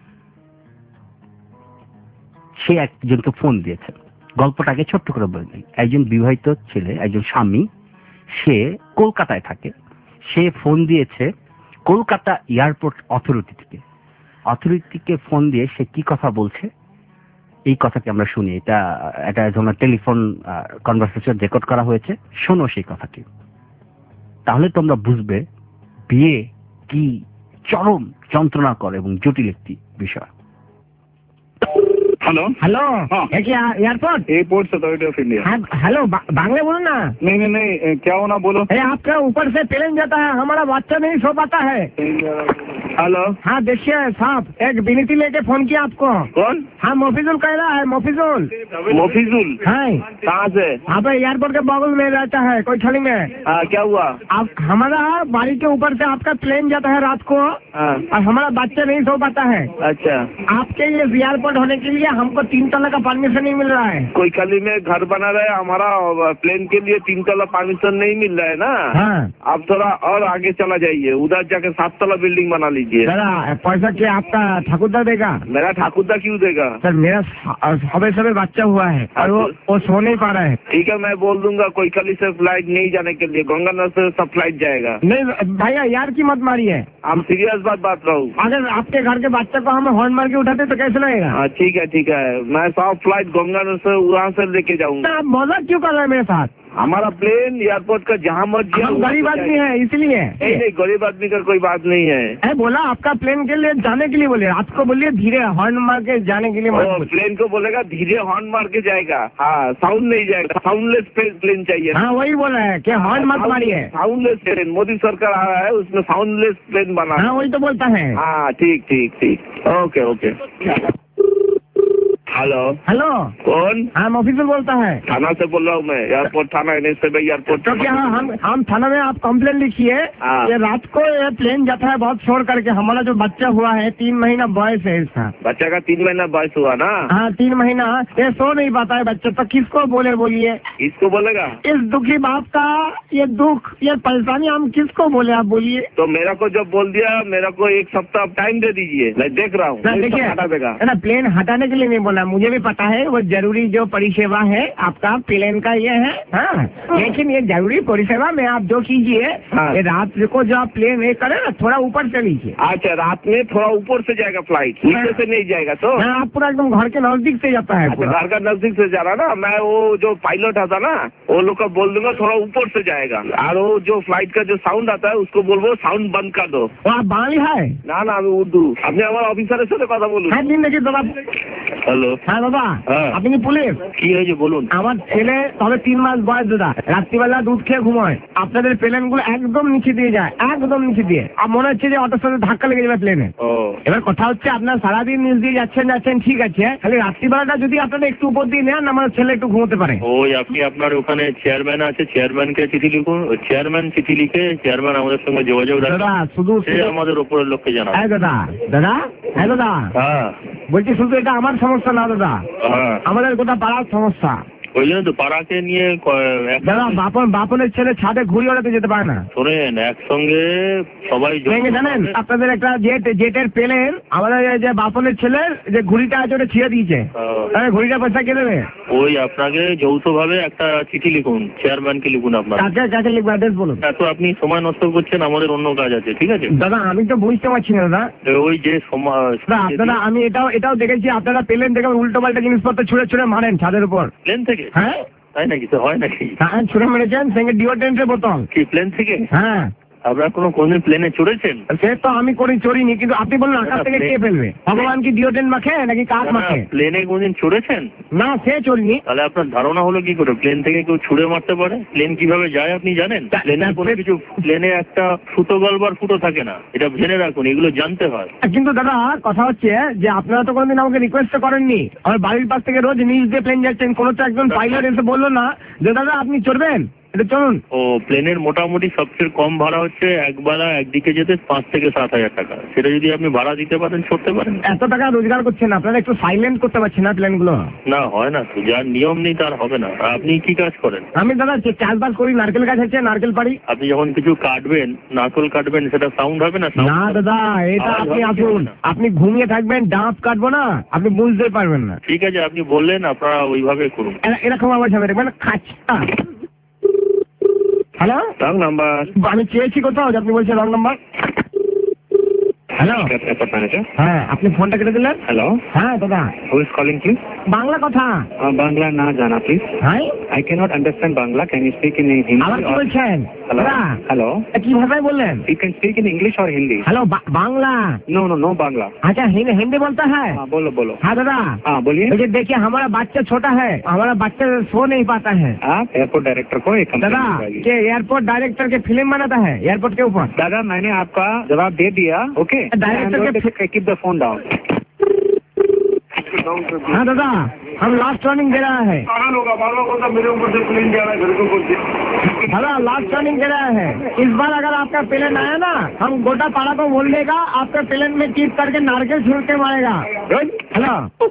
সে একজনকে ফোন দিয়েছে। গল্পটাকে ছোট্ট করে বলে দিই। একজন বিবাহিত ছেলে, একজন স্বামী, সে কলকাতায় থাকে, সে ফোন দিয়েছে কলকাতা এয়ারপোর্ট অথরিটি থেকে। অথরিটিকে ফোন দিয়ে সে কি কথা বলছে এই কথাকে আমরা শুনি। এটা এটা ধরনের টেলিফোন কনভারসেশন রেকর্ড করা হয়েছে, শোনো সেই কথাটি, তাহলে তোমরা বুঝবে বিয়ে কি চরম যন্ত্রণা করে এবং জটিল একটি বিষয়। हेलो हेलो हाँ। ये क्या airport? Airport authority of India. हाँ, हेलो बा- बांग्ला बोलो ना। नहीं नहीं नहीं ए, क्या होना बोलो। ए, आपका ऊपर से प्लेन जाता है, हमारा बच्चा नहीं सो पाता है। हेलो हाँ देखिए साहब, एक विनती लेके फोन किया आपको। कौन? हाँ मोफिजुल कह रहा है, मोफिजुल। मोफिजुल हाँ कहाँ से? यहाँ पे एयरपोर्ट के बगल में रहता है कोई थली में। हाँ क्या हुआ? आप हमारा बाड़ी के ऊपर से आपका प्लेन जाता है रात को हाँ और हमारा बच्चा नहीं सो पाता है। अच्छा, आपके ये एयरपोर्ट होने के लिए हमको तीन तला का परमिशन नहीं मिल रहा है। कोई कली में घर बना रहे, हमारा प्लेन के लिए तीन तला परमिशन नहीं मिल रहा है ना। हाँ आप थोड़ा और आगे चला जाइए, उधर जाके सात तला बिल्डिंग बना लीजिए। दादा पैसा क्या आपका ठाकुरदा देगा? मेरा ठाकुरदा क्यों देगा? सर मेरा सबे सबे बच्चा हुआ है और वो वो सो नहीं पा रहा है। ठीक है, मैं बोल दूंगा कोई कली से फ्लाइट नहीं जाने के लिए, गंगानगर से सब फ्लाइट जाएगा। नहीं भैया यार की मत मारिए, हम सीरियस बात बात रहा हूँ। अगर आपके घर के बच्चे को हम हॉर्न मार के उठाते तो कैसे लगेगा? हाँ ठीक है ठीक है, मैं सब फ्लाइट गंगानगर से वहाँ से लेके जाऊंगा। आप मजाक क्यों कर रहे हैं मेरे साथ? हमारा प्लेन एयरपोर्ट का जहाँ मर्जी हम गरीब आदमी है इसलिए। नहीं नहीं, गरीब आदमी का कोई बात नहीं है। है बोला आपका प्लेन के लिए जाने के लिए बोले, रात को बोलिए धीरे हॉर्न मार के जाने के लिए मत वो बोलिए। प्लेन को बोलेगा धीरे हॉर्न मार के जाएगा। हाँ साउंड नहीं जाएगा, साउंडलेस प्लेन चाहिए। हाँ वही बोला है कि हॉर्न मत मारिए। साउंडलेस प्लेन मोदी सरकार आ रहा है, उसमें साउंडलेस प्लेन बना। हाँ वही तो बोलता है। हाँ ठीक ठीक ठीक, ओके ओके। हेलो हेलो कौन? हाँ ऑफिसर बोलता है। थाना से बोल रहा हूँ मैं, एयरपोर्ट थाना एन एस एयरपोर्ट। तो क्या हम हम थाना में आप कंप्लेन लिखिए हाँ। ये रात को ये प्लेन जाता है बहुत शोर करके, हमारा जो बच्चा हुआ है तीन महीना बॉयस है इसका। बच्चा का तीन महीना बयस हुआ ना? हाँ तीन महीना ये सो नहीं पाता है बच्चा, तो किसको बोले बोलिए? किसको बोलेगा? इस दुखी बाप का ये दुख ये परेशानी हम किसको बोले आप बोलिए? तो मेरा को जब बोल दिया, मेरा को एक सप्ताह टाइम दे दीजिए, मैं देख रहा हूँ। ना नहीं तो देखिए हटा देगा। है ना, प्लेन हटाने के लिए नहीं बोला, मुझे भी पता है वो जरूरी जो परिसेवा है आपका प्लेन का ये है। हाँ लेकिन ये जरूरी परिसेवा में आप जो कीजिए हाँ। ये रात को जो आप प्लेन ये करे ना थोड़ा ऊपर से लीजिए। अच्छा रात में थोड़ा ऊपर से जाएगा फ्लाइट, नीचे से नहीं जाएगा। तो हाँ आप पूरा एकदम घर के नजदीक से जाता है अच्छा, पूरा। घर का नजदीक से जा रहा ना, मैं वो जो पायलट आता ना वो लोग को बोल दूंगा थोड़ा ऊपर से जाएगा, और वो जो फ्लाइट का जो साउंड आता है उसको बोलबो साउंड बंद कर दो। वो आप बांग्ली है? ना ना আমি উর্দু। আপনি আমার অফিসারের সাথে কথা বলুন। हाँ दिन देखिए तो आप হ্যালো, হ্যাঁ দাদা, হ্যাঁ। আপনি কি পুলিশ? কি হয়েছে বলুন? আমার ছেলে তবে তিন মাস বয়স দাদা, রাত্রিবেলা দুধ খেয়ে ঘুমায়, আপনাদের প্লেন গুলো একদম নিচে দিয়ে যায়, একদম নিচে দিয়ে, আর মনে হচ্ছে যে অটোর সাথে ধাক্কা লেগে যাবে প্লেনে। ও, এবার কথা হচ্ছে আপনার সারাদিন নিচ দিয়ে যাচ্ছেন যাচ্ছেন ঠিক আছে, খালি রাত্রিবেলাটা যদি আপনারা একটু উপর দিয়ে নেন আমার ছেলে একটু ঘুমোতে পারে। ওই আপনি আপনার ওখানে চেয়ারম্যান আছে, চেয়ারম্যানকে চিঠি লিখুন, ওই চেয়ারম্যান চিঠি লিখে চেয়ারম্যান আমাদের সঙ্গে যোগাযোগ দাদা রাখুন, শুধু সে আমাদের উপরের লোককে জানাবে। হ্যাঁ দাদা, দাদা হ্যাঁ দাদা, হ্যাঁ বলছি শুধু এটা আমার সমস্যা না দাদা, হ্যাঁ, আমাদের গোটা পাড়ার সমস্যা। ওই জন্য তো পাড়াকে নিয়ে ক- এক- দাদা বাপন বাপনের ছেলে ছাদে ঘুড়ি ওড়াতে যেতে পারে না। শোনেন, একসঙ্গে সবাই যোগ- ভেঙে জানেন আপনাদের একটা জেট জেটের প্লেন আমাদের এই যে বাপনের ছেলের যে ঘুড়িটা আছে ওটা ছিঁড়ে দিয়েছে, আহ, তাহলে ঘুড়িটা পয়সা কে দেবে? ওই আপনাকে যৌথভাবে একটা চিঠি লিখুন, চেয়ারম্যানকে লিখুন আপনার। কাকে কাকে লিখবো অ্যাড্রেস বলুন। এত আপনি সময় নষ্ট করছেন, আমাদের অন্য কাজ আছে, ঠিক আছে? দাদা আমি তো বুঝতে পারছি না দাদা, ওই যে সময় দাদা আপনারা আমি এটাও এটাও দেখেছি আপনারা প্লেন থেকে উল্টো পাল্টা জিনিসপত্র ছুঁড়ে ছুঁড়ে মারেন ছাদের উপর। প্লেন থেকে? হ্যাঁ তাই নাকি? তো হয় নাকি? হ্যাঁ ছুঁড়ে মেরেছেন, সঙ্গে ডিওড্রেন্টের বোতল। কি প্লেন থেকে? হ্যাঁ আপনার কোনো কোনদিন প্লেনে চড়েছেন? সে তো আমি করি চড়িনি, কিন্তু আপনি বলুন আকাশ থেকে কে ফেলবে? ভগবান কি ডিওড্রেন্ট মাখে নাকি কাক মাখে? প্লেনে কোনদিন চড়েছেন? না সে চড়িনি। তাহলে আপনার ধারণা হলো কি করে প্লেন থেকে কেউ ছুড়ে মারতে পারে? প্লেন কিভাবে যায় আপনি জানেন? প্লেনে কোনো কিছু, প্লেনে একটা ফুটো গলবার ফুটো থাকে না, এটা জেনে রাখুন, এগুলো জানতে হয়। কিন্তু দাদা কথা হচ্ছে যে আপনারা তো কোনোদিন আমাকে রিকোয়েস্ট করেননি, আমার বাড়ির পাশ থেকে রোজ নিচ দিয়ে প্লেন যাচ্ছেন, কোনো তো একজন পাইলট এসে বললো না যে দাদা আপনি চড়বেন, এটা চলুন। ও, প্লেনের মোটামুটি সবচেয়ে কম ভাড়া হচ্ছে একবেলা একদিকে যেতে পাঁচ থেকে সাত হাজার টাকা, সেটা যদি আপনি ভাড়া দিতে পারেন ছড়তে পারেন। এত টাকা রোজগার করছেন আপনারা, একটু সাইলেন্ট করতে পারছেন না প্লেনগুলো? না হয় না তো, যার নিয়ম নেই তার হবে না। আর আপনি কি কাজ করেন? আমি দাদা যে চাষবাস করি, নারকেল গাছ আছে, নারকেল পাড়ি। আপনি যখন কিছু কাটবেন, নারকেল কাটবেন, সেটা সাউন্ড হবে না? sound না হবে? দাদা এটা আওয়াজ আপনি হবে আসুন, না? আপনি ঘুমিয়ে থাকবেন, ডাব কাটবো না, আপনি বুঝতে পারবেন না। ঠিক আছে, আপনি বললেন, আপনারা ওইভাবে করুন। এরা- এরকম আমার সামনে দেখবেন খাচ্ছা। হ্যালো, রং নাম্বার আমি চেয়েছি কোথাও যে আপনি বলছেন রং নাম্বার। Hello, airport manager. হ্যাঁ আপনি ফোনটা কেটে দিলেন। হ্যালো, হ্যাঁ দাদা, who is calling please? Bangla কথা। বাংলা না জানা প্লিজ। হ্যাঁ I cannot understand Bangla. Can you speak in Hindi? আবার কি or- বলছেন? Hello? দাদা Hello? এ কি ভাষায় বললেন? You can speak in English or Hindi? Hello Bangla. No, no, no Bangla. अच्छा हिंदी हिंदी बोलता है? हाँ, बोलो बोलो। हाँ दादा, हाँ, बोलिए। देखिए देखिए हमारा बच्चा छोटा है, हमारा बच्चा सो नहीं पाता है। आप एयरपोर्ट डायरेक्टर को एक दादा कंप्लेंट के एयरपोर्ट डायरेक्टर के फिल्म बनाता है एयरपोर्ट के ऊपर। दादा, मैंने आपका जवाब दे दिया। ओके, डायरेक्टर के कीप द फोन डाउन। हाँ दादा, हम लास्ट वार्निंग दे रहा है। दादा लास्ट वार्निंग दे रहा है, इस बार अगर आपका प्लेन आया ना, हम गोटा पाड़ा को बोल देगा आपका प्लेन में कीप करके नारकेल छुड़ के मारेगा। हेलो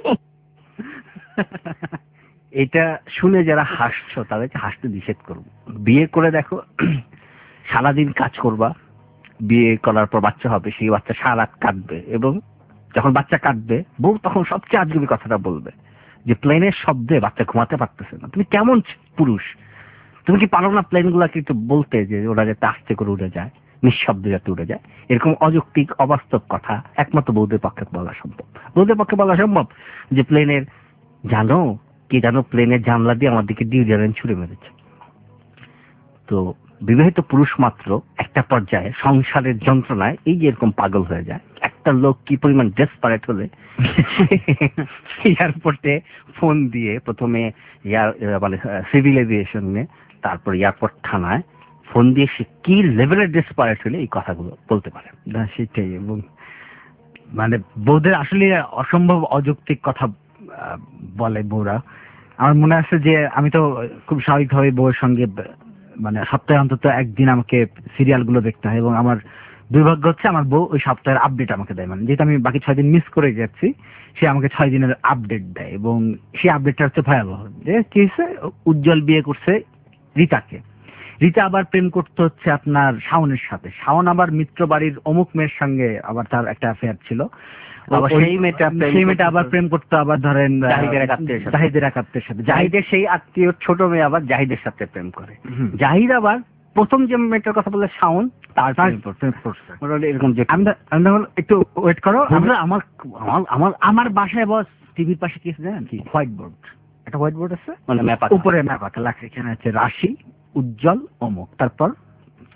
এটা শুনে যারা হাসছো তাদেরকে হাসতে নিষেধ করবো। বিয়ে করে দেখো, সারাদিন কাজ করবা, বিয়ে করার পর বাচ্চা হবে, সেই বাচ্চা সারা রাত কাঁদবে, এবং যখন বাচ্চা কাঁদবে বউ তখন সবচেয়ে আজগুবি কথাটা বলবে যে প্লেনের শব্দে বাচ্চা ঘুমাতে পারতেছে না। তুমি কেমন পুরুষ, তুমি কি পারো না প্লেন গুলাকে একটু বলতে যে ওরা যাতে আস্তে করে উড়ে যায়, নিঃশব্দে যাতে উড়ে যায়? এরকম অযৌক্তিক অবাস্তব কথা একমাত্র বৌদের পক্ষে বলা সম্ভব। বৌদের পক্ষে বলা সম্ভব যে প্লেনের, জানো কি জানো, প্লেনের জানলা দিয়ে আমার দিকে ডিওড্রেন্ট ছুড়ে মেরেছে। তো বিবাহিত পুরুষ মাত্র একটা পর্যায়ে সংসারের যন্ত্রণায় এই যে এরকম পাগল হয়ে যায়। একটা লোক কি পরিমাণ ডেসপারেট হলে এয়ারপোর্টে ফোন দিয়ে প্রথমে এয়ার মানে সিভিল এভিয়েশনে, তারপর এয়ারপোর্ট থানায় ফোন দিয়ে সে কি লেভেলের ডেসপারেট হলে এই কথাগুলো বলতে পারে। না সেটাই, এবং মানে বউদের আসলে অসম্ভব অযৌক্তিক কথা আহ, বলে বউরা। আমার মনে আছে যে আমি তো খুব স্বাভাবিকভাবে বউয়ের সঙ্গে ব- মানে সপ্তাহে অন্তত একদিন আমাকে সিরিয়াল গুলো দেখতে হয়, এবং আমার দুর্ভাগ্য হচ্ছে আমার বউ ওই সপ্তাহের আপডেট আমাকে দেয়। মানে যেহেতু আমি বাকি ছয় দিন মিস করে যাচ্ছি, সে আমাকে ছয় দিনের আপডেট দেয়, এবং সেই আপডেটটা হচ্ছে ভয়াবহ। যে কি হয়েছে, উজ্জ্বল বিয়ে করছে রিতাকে, রিতা আবার প্রেম করতে হচ্ছে আপনার শাওনের সাথে, শাওন আবার মিত্র বাড়ির অমুক মেয়ের সঙ্গে আবার তার একটা অ্যাফেয়ার ছিল, আবার ওই- সেই মেয়েটা প্রেম সেই মেয়েটা করতে আবার প্রেম করতো আবার ধরেন আহ, জাহিদের এক আত্মীয়ের সাথে। জাহিদের এক আত্মীয়ের সাথে। জাহিদ জাহিদের সেই আত্মীয় ছোট মেয়ে আবার জাহিদের সাথে প্রেম করে। হুম। জাহিদ আবার প্রথম যে মেয়েটার কথা বলে শাওন, তার তার প্রেমে পড়ছে। প্রেম করছে। মোটামুটি এরকম যে আমি তো- আমি তখন একটু ওয়েট করো, আমরা আমার আমার আমার আমার বাসায় বস টিভির পাশে কি আছে জানেন? কি হোয়াইট বোর্ড, একটা হোয়াইট বোর্ড আছে, মানে ম্যাপ উপরে ম্যাপ আঁকা লেখা, এখানে আছে রাশি উজ্জ্বল অমুক, তারপর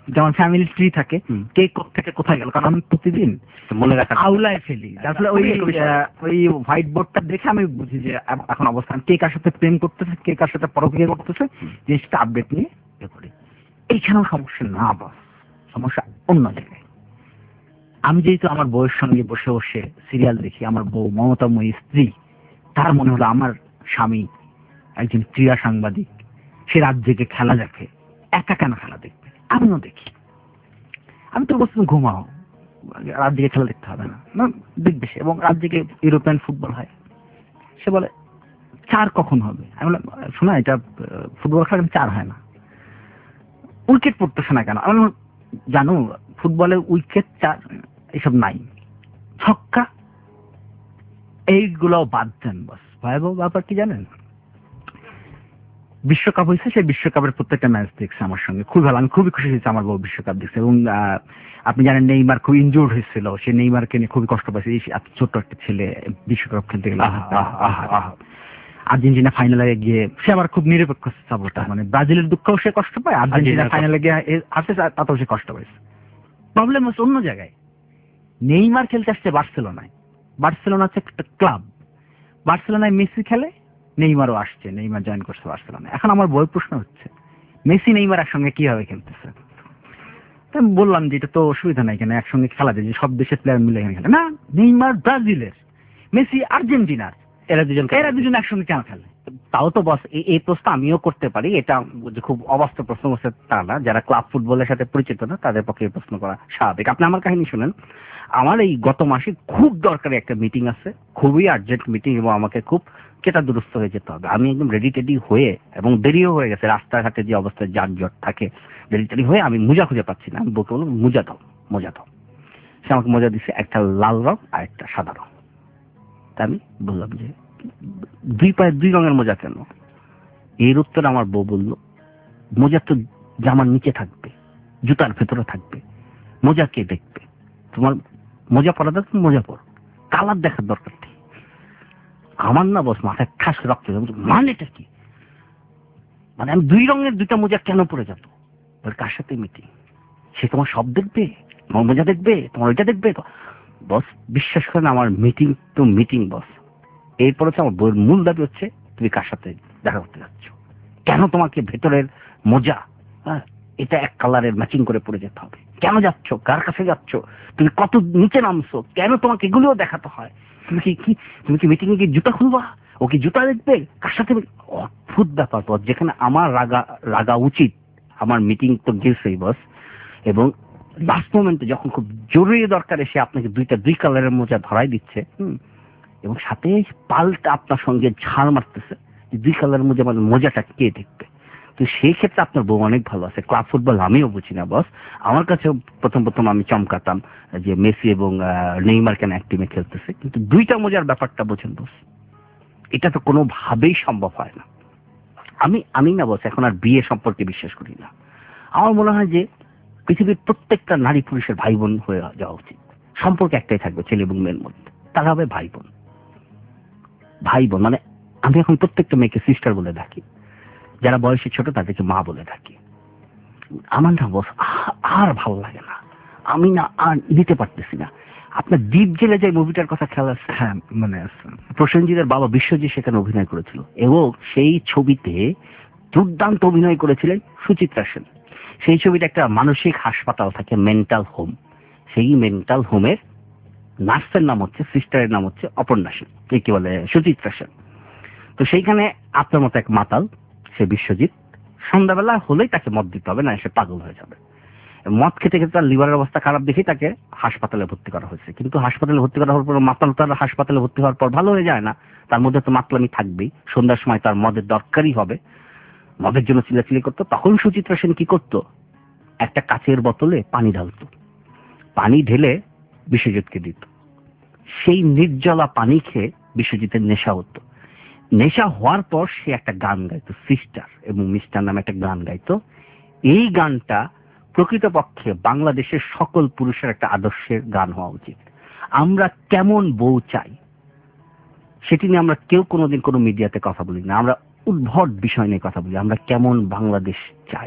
যেমন ফ্যামিলি ট্রি থাকে, কে থেকে কোথায় গেল, কারণ আমি প্রতিদিন মনে রাখা আউলায় ফেলি, যার ফলে ওই ওই হোয়াইট বোর্ডটা দেখে আমি বুঝি যে এখন অবস্থান, কে কার সাথে প্রেম করতেছে, কে কার সাথে পরকীয়া করতেছে, জিনিসটা আপডেট নিয়ে এ করি। এইখানেও সমস্যা না বস, সমস্যা অন্য জায়গায়। আমি যেহেতু আমার বউয়ের সঙ্গে বসে বসে সিরিয়াল দেখি, আমার বউ মমতাময়ী স্ত্রী, তার মনে হলো আমার স্বামী একজন ক্রীড়া সাংবাদিক, সে রাত জেগে খেলা দেখে, একা কেন খেলা দেখবে, আমিও দেখি। আমি তো বলছি ঘুমাও, রাত জেগে খেলা দেখতে হবে না, না দেখবে সে, এবং রাত জেগে ইউরোপিয়ান ফুটবল হয়। সে বলে চার কখন হবে, আমি বললাম শোনা এটা ফুটবল খেলা চার হয় না, উইকেট পড়তেছে না কেন, আমি বললাম জানো ফুটবলে উইকেট চার এসব নাই, ছক্কা এইগুলো বাদ দেন বস। ভয়াবহ ব্যাপার কি জানেন, বিশ্বকাপ হয়েছে, সেই বিশ্বকাপের প্রত্যেকটা ম্যাচ দেখছে আমার সঙ্গে, খুব ভালো, আমি খুবই খুশি হয়েছি আমার বউ বিশ্বকাপ দেখছে। এবং আপনি জানেন নেইমার খুব ইনজুর্ড হয়েছিল, সে নেইমারকে নিয়ে খুবই কষ্ট পাইছে, এই এত ছোট্ট একটা ছেলে বিশ্বকাপ খেলতে গেলে। আর্জেন্টিনা ফাইনালে গিয়ে সে আবার খুব নিরপেক্ষ সাপোর্টার, মানে ব্রাজিলের দুঃখও সে কষ্ট পায়, আর্জেন্টিনা ফাইনালে গিয়ে আসে তাতেও সে কষ্ট পাইছে। প্রবলেম হচ্ছে অন্য জায়গায়, নেইমার খেলতে আসছে বার্সেলোনায়, বার্সেলোনা হচ্ছে একটা ক্লাব, বার্সেলোনায় মেসি খেলে, নেইমারও আসছে, নেইমার জয়েন করছে বার্সেলোনায়। এখন আমার বড় প্রশ্ন হচ্ছে মেসি নেইমার একসঙ্গে কিভাবে খেলতেছে? আমি বললাম যে এটা তো অসুবিধা নাই, কেন একসঙ্গে খেলা যায়, যে সব দেশের প্লেয়ার মিলে এখানে খেলে না, নেইমার ব্রাজিলের, মেসি আর্জেন্টিনার, এরা দুজন এরা দুজন একসঙ্গে কেন খেলে? তাও তো বস এই প্রশ্ন আমিও করতে পারি, এটা খুব অবাস্তব প্রশ্ন হচ্ছে তা না, যারা ক্লাব ফুটবলের সাথে পরিচিত না তাদের পক্ষে এই প্রশ্ন করা স্বাভাবিক। আপনি আমার কাহিনী শুনেন, আমার এই গত মাসে খুব দরকারি একটা মিটিং আছে, খুবই আর্জেন্ট মিটিং, এবং আমাকে খুব কেটা দুরস্ত হয়ে যেতে হবে। আমি একদম রেডি টেডি হয়ে, এবং দেরিও হয়ে গেছে, রাস্তাঘাটে যে অবস্থায় যানজট থাকে, রেডি টেডি হয়ে আমি মোজা খুঁজে পাচ্ছি না, আমি বলতে বললাম মোজা দাও মোজা দাও, সে আমাকে মোজা দিচ্ছে একটা লাল রং আর একটা সাদা রং। তা আমি বললাম যে দুই পায়ে দুই রঙের মোজা কেন? এর উত্তর আমার বউ বলল মোজা তো জামার নিচে থাকবে, জুতার ভেতরে থাকবে, মোজা কে দেখবে? তোমার মোজা পরা দরকার, মোজা পর, কালার দেখার দরকার নেই। আমার না বস মাথায় ঠাস রক্ত, মানেটা কি? মানে আমি দুই রঙের দুইটা মোজা কেন পরে যাবো? কার সাথে মিটিং? সে তোমার সব দেখবে, তোমার মোজা দেখবে, তোমার ওইটা দেখবে। বস বিশ্বাস করেন আমার মিটিং তো মিটিং বস। এরপর হচ্ছে আমার বইয়ের মূল দাবি হচ্ছে তুমি কার সাথে দেখা করতে যাচ্ছ, কেন তোমাকে ভেতরের মোজা হ্যাঁ এটা এক কালারের ম্যাচিং করে পরে যেতে হবে, কেন যাচ্ছ, কার কাছে যাচ্ছ, তুমি কত নিচে নামছো, কেন তোমাকে এগুলোও দেখাতে হয়? তুমি কি কি তুমি কি মিটিং এ গিয়ে জুতা খুলবা, ও কি জুতা দেখবে, কার সাথে? অদ্ভুত ব্যাপার বস, যেখানে আমার রাগা রাগা উচিত, আমার মিটিং তো গেছেই বস, এবং লাস্ট মোমেন্টে যখন খুব জরুরি দরকারে সে আপনাকে দুইটা দুই কালারের মোজা ধরাই দিচ্ছে, হুম, এবং সাথে পাল্টা আপনার সঙ্গে ঝাড় মারতেছে যে দুই কালারের মোজা, মানে মোজাটা কে দেখবে? তো সেই ক্ষেত্রে আপনার বউ অনেক ভালো আছে। ক্লাব ফুটবল আমিও বুঝি না বস, আমার কাছে প্রথম প্রথম আমি চমকাতাম যে মেসি এবং নেইমার কেন এক টিমে খেলতেছে, কিন্তু দুইটা মোজার ব্যাপারটা বোঝেন বস, এটা তো কোনোভাবেই সম্ভব হয় না। আমি আমি না বস এখন আর বিয়ে সম্পর্কে বিশ্বাস করি না। আমার মনে হয় যে পৃথিবীর প্রত্যেকটা নারী পুরুষের ভাই বোন হয়ে যাওয়া উচিত, সম্পর্ক একটাই থাকবে ছেলে এবং মেয়ের মধ্যে, তারা হবে ভাই বোন। ভাই বোন মানে আমি এখন প্রত্যেকটা মেয়েকে সিস্টার বলে ডাকি, যারা বয়সে ছোট তাদেরকে মা বলে ডাকি। আমার না বস আর ভালো লাগে না, আমি না আর নিতে পারতেছি না। আপনার দ্বীপ জেলে যে মুভিটার কথা খেয়াল আছে? হ্যাঁ মানে প্রসেনজিতের বাবা বিশ্বজিৎ সেখানে অভিনয় করেছিল, এবং সেই ছবিতে দুর্দান্ত অভিনয় করেছিলেন সুচিত্রা সেন। সেই ছবিটা একটা মানসিক হাসপাতাল থাকে, মেন্টাল হোম, সেই মেন্টাল হোমের নার্সের নাম হচ্ছে, সিস্টারের নাম হচ্ছে অপর্ণা সেন, কি বলে সুচিত্রা সেন। তো সেইখানে আপনার মতো এক মাতাল সে বিশ্বজিৎ, সন্ধ্যাবেলা হলেই তাকে মদ দিতে হবে, না সে পাগল হয়ে যাবে। মদ খেতে খেতে তার লিভারের অবস্থা খারাপ দেখেই তাকে হাসপাতালে ভর্তি করা হয়েছে। কিন্তু হাসপাতালে ভর্তি করা হওয়ার পর মাতাল তার হাসপাতালে ভর্তি হওয়ার পর ভালো হয়ে যায় না, তার মধ্যে তো মাতলামি থাকবেই। সন্ধ্যার সময় তার মদের দরকারই হবে, মদের জন্য চিল্লাচিল্লি করতো। তখন সুচিত্রা সেন কি করতো, একটা কাচের বোতলে পানি ঢালতো, পানি ঢেলে বিশ্বজিৎকে দিত। সেই নির্জলা পানি খেয়ে বিশ্বজিতের নেশা হতো। নেশা হওয়ার পর সে একটা গান গাইতো, সিস্টার এবং মিস্টার নামে একটা গান গাইতো। এই গানটা প্রকৃতপক্ষে বাংলাদেশের সকল পুরুষের একটা আদর্শের গান হওয়া উচিত। আমরা কেমন বউ চাই সেটি নিয়ে আমরা কেউ কোনোদিন কোনো মিডিয়াতে কথা বলি না, আমরা উদ্ভট বিষয় নিয়ে কথা বলি। আমরা কেমন বাংলাদেশ চাই,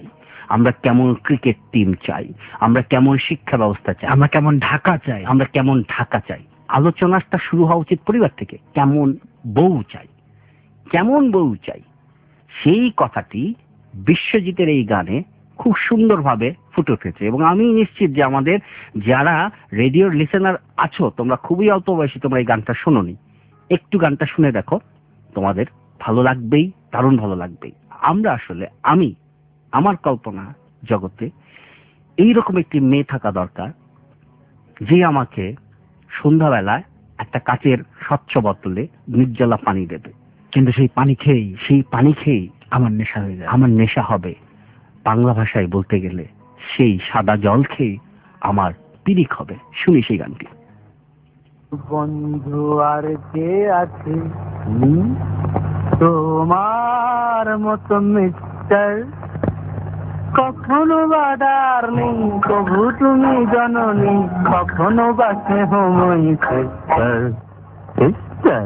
আমরা কেমন ক্রিকেট টিম চাই, আমরা কেমন শিক্ষা ব্যবস্থা চাই, আমরা কেমন ঢাকা চাই, আমরা কেমন ঢাকা চাই। আলোচনাটা শুরু হওয়া উচিত পরিবার থেকে। কেমন বউ চাই, কেমন বউ চাই, সেই কথাটি বিশ্বজিতের এই গানে খুব সুন্দরভাবে ফুটে উঠেছে। এবং আমি নিশ্চিত যে আমাদের যারা রেডিওর লিসেনার আছো, তোমরা খুবই অল্প বয়সী, তোমরা এই গানটা শোনোনি, একটু গানটা শুনে দেখো, তোমাদের ভালো লাগবেই, দারুণ ভালো লাগবেই। আমরা আসলে, আমি আমার কল্পনা জগতে এইরকম একটি মেয়ে থাকা দরকার, যে আমাকে সন্ধ্যাবেলায় একটা কাচের স্বচ্ছ বোতলে নির্জলা পানি দেবে, কিন্তু সেই পানি খেয়েই সেই পানি খেয়েই আমার নেশা হয়ে যায়। আমার নেশা হবে। বাংলা ভাষায় বলতে গেলে সেই সাদা জল খেয়ে আমার পিরিক হবে। শুনি সেই গানটি। বন্ধু আর কে আছে তোমার মতো মিস্টার, কখনো বা ডার্লিং, কবু তুমি জননী, কখনো বা স্নেহময়ী সিস্টার। সিস্টার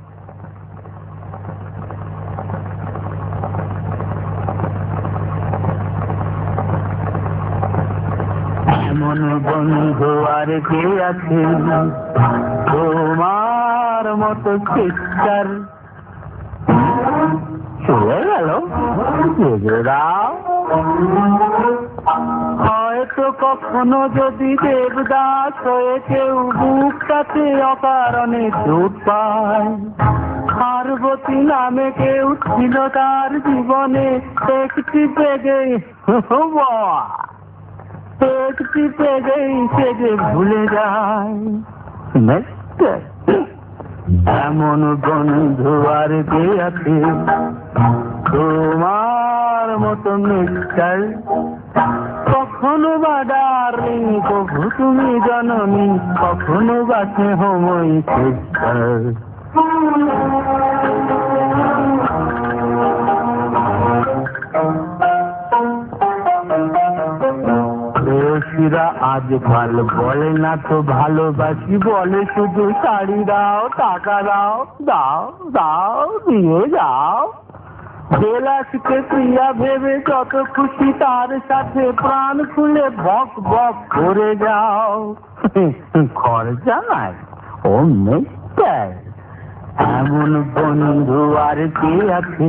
এমন বন্ধু আর কে আছে তোমার মতো সিস্টার। চলে গেল নিজেরাও, হয়তো কখনো যদি দেবদাস হয়ে কেউ বুকটাতে অকারণে চোট পায়, পার্বতী নামে কেউ ছিল তার জীবনে, একটি পেগে একটি পেগেই সে যে ভুলে যায়। এমন বন্ধু আর কে আছে তোমার মতো মিস্টার, কখনো বা ডার্লিং, কখনো তুমি জননী, কখনো বা স্নেহময়ী সিস্টার। প্রেয়সীরা আজকাল বলে না তো ভালোবাসি, বলে শুধু শাড়ি দাও, টাকা দাও, দাও দাও দিয়ে যাও। বেলাসকে প্রিয়া ভেবে যত খুশি তার সাথে প্রাণ খুলে বক বক করে যাও। খরচা নাই ও মিস্টার। এমন বন্ধু আর কে আছে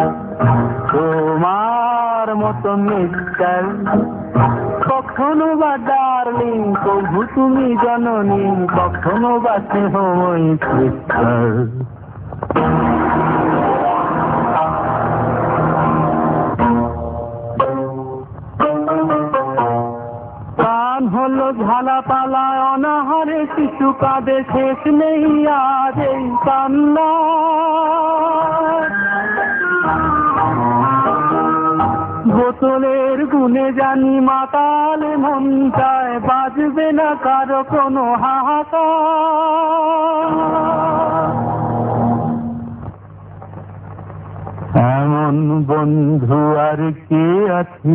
তোমার মতো মিস্টার, কখনো বা ডার্লিং, কবু তুমি জননী, কখনো বা স্নেহময়ী সিস্টার। প্রাণ হলো ঝালাপালায় অনাহারে, শিশু কাঁদে, শেষ নেই আজ এই কান্না। বোতলের গুণে জানি মাতালে মন চায়, বাজবে না কারো কোনো হাহাকার। এমন বন্ধু আর কে আছে?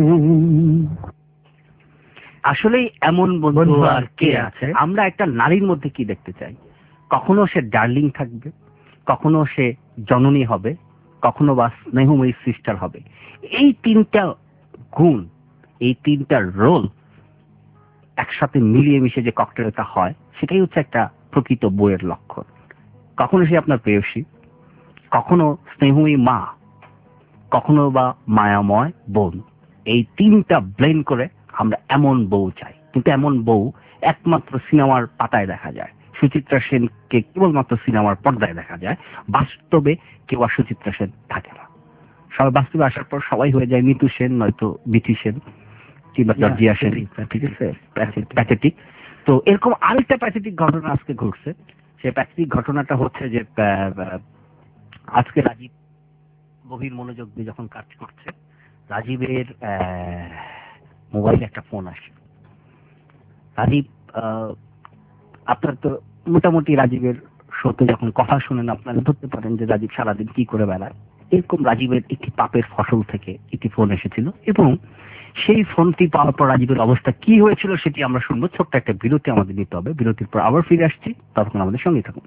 আসলেই এমন বন্ধু আর কে আছে? আমরা একটা নারীর মধ্যে কি দেখতে চাই? কখনো সে ডার্লিং থাকবে, কখনো সে জননী হবে, কখনো বা স্নেহময়ী সিস্টার হবে। এই তিনটা গুণ, এই তিনটা রোল একসাথে মিলিয়ে মিশে যে ককটেলটা হয়, সেটাই হচ্ছে একটা প্রকৃত বইয়ের লক্ষণ। কখনো সে আপনার প্রেয়সী, কখনো স্নেহময়ী মা, কখনো বা মায়াময় বোন। এই তিনটা ব্লেন্ড করে আমরা এমন বউ চাই। কিন্তু এমন বউ একমাত্র সিনেমার পাতায় দেখা যায়। সুচিত্রা সেনকে কেবলমাত্র সিনেমার পর্দায় দেখা যায়, বাস্তবে কেউ আর সুচিত্রা সেন থাকে না। সবাই বাস্তবে আসার পর সবাই হয়ে যায় মিতু সেন, নয়তো বিথি সেন কিংবা জর্জিয়া সেন। ঠিক আছে, প্যাথেটিক। তো এরকম আরেকটা প্যাথেটিক ঘটনা আজকে ঘটছে। সেই প্যাথেটিক ঘটনাটা হচ্ছে যে আজকে রাজীব গভীর মনোযোগ দিয়ে যখন কাজ করছে, রাজীবের মোবাইলে একটা ফোন আসে। রাজীব, আপনার তো মোটামুটি রাজীবের শোতে যখন কথা শুনেন আপনারা ধরতে পারেন যে রাজীব সারাদিন কি করে বেড়ায়। এরকম রাজীবের একটি পাপের ফসল থেকে একটি ফোন এসেছিল, এবং সেই ফোনটি পাওয়ার পর রাজীবের অবস্থা কি হয়েছিল সেটি আমরা শুনবো। ছোট্ট একটা বিরতি আমাদের নিতে হবে, বিরতির পর আবার ফিরে আসছি, ততক্ষণ আমাদের সঙ্গে থাকুন।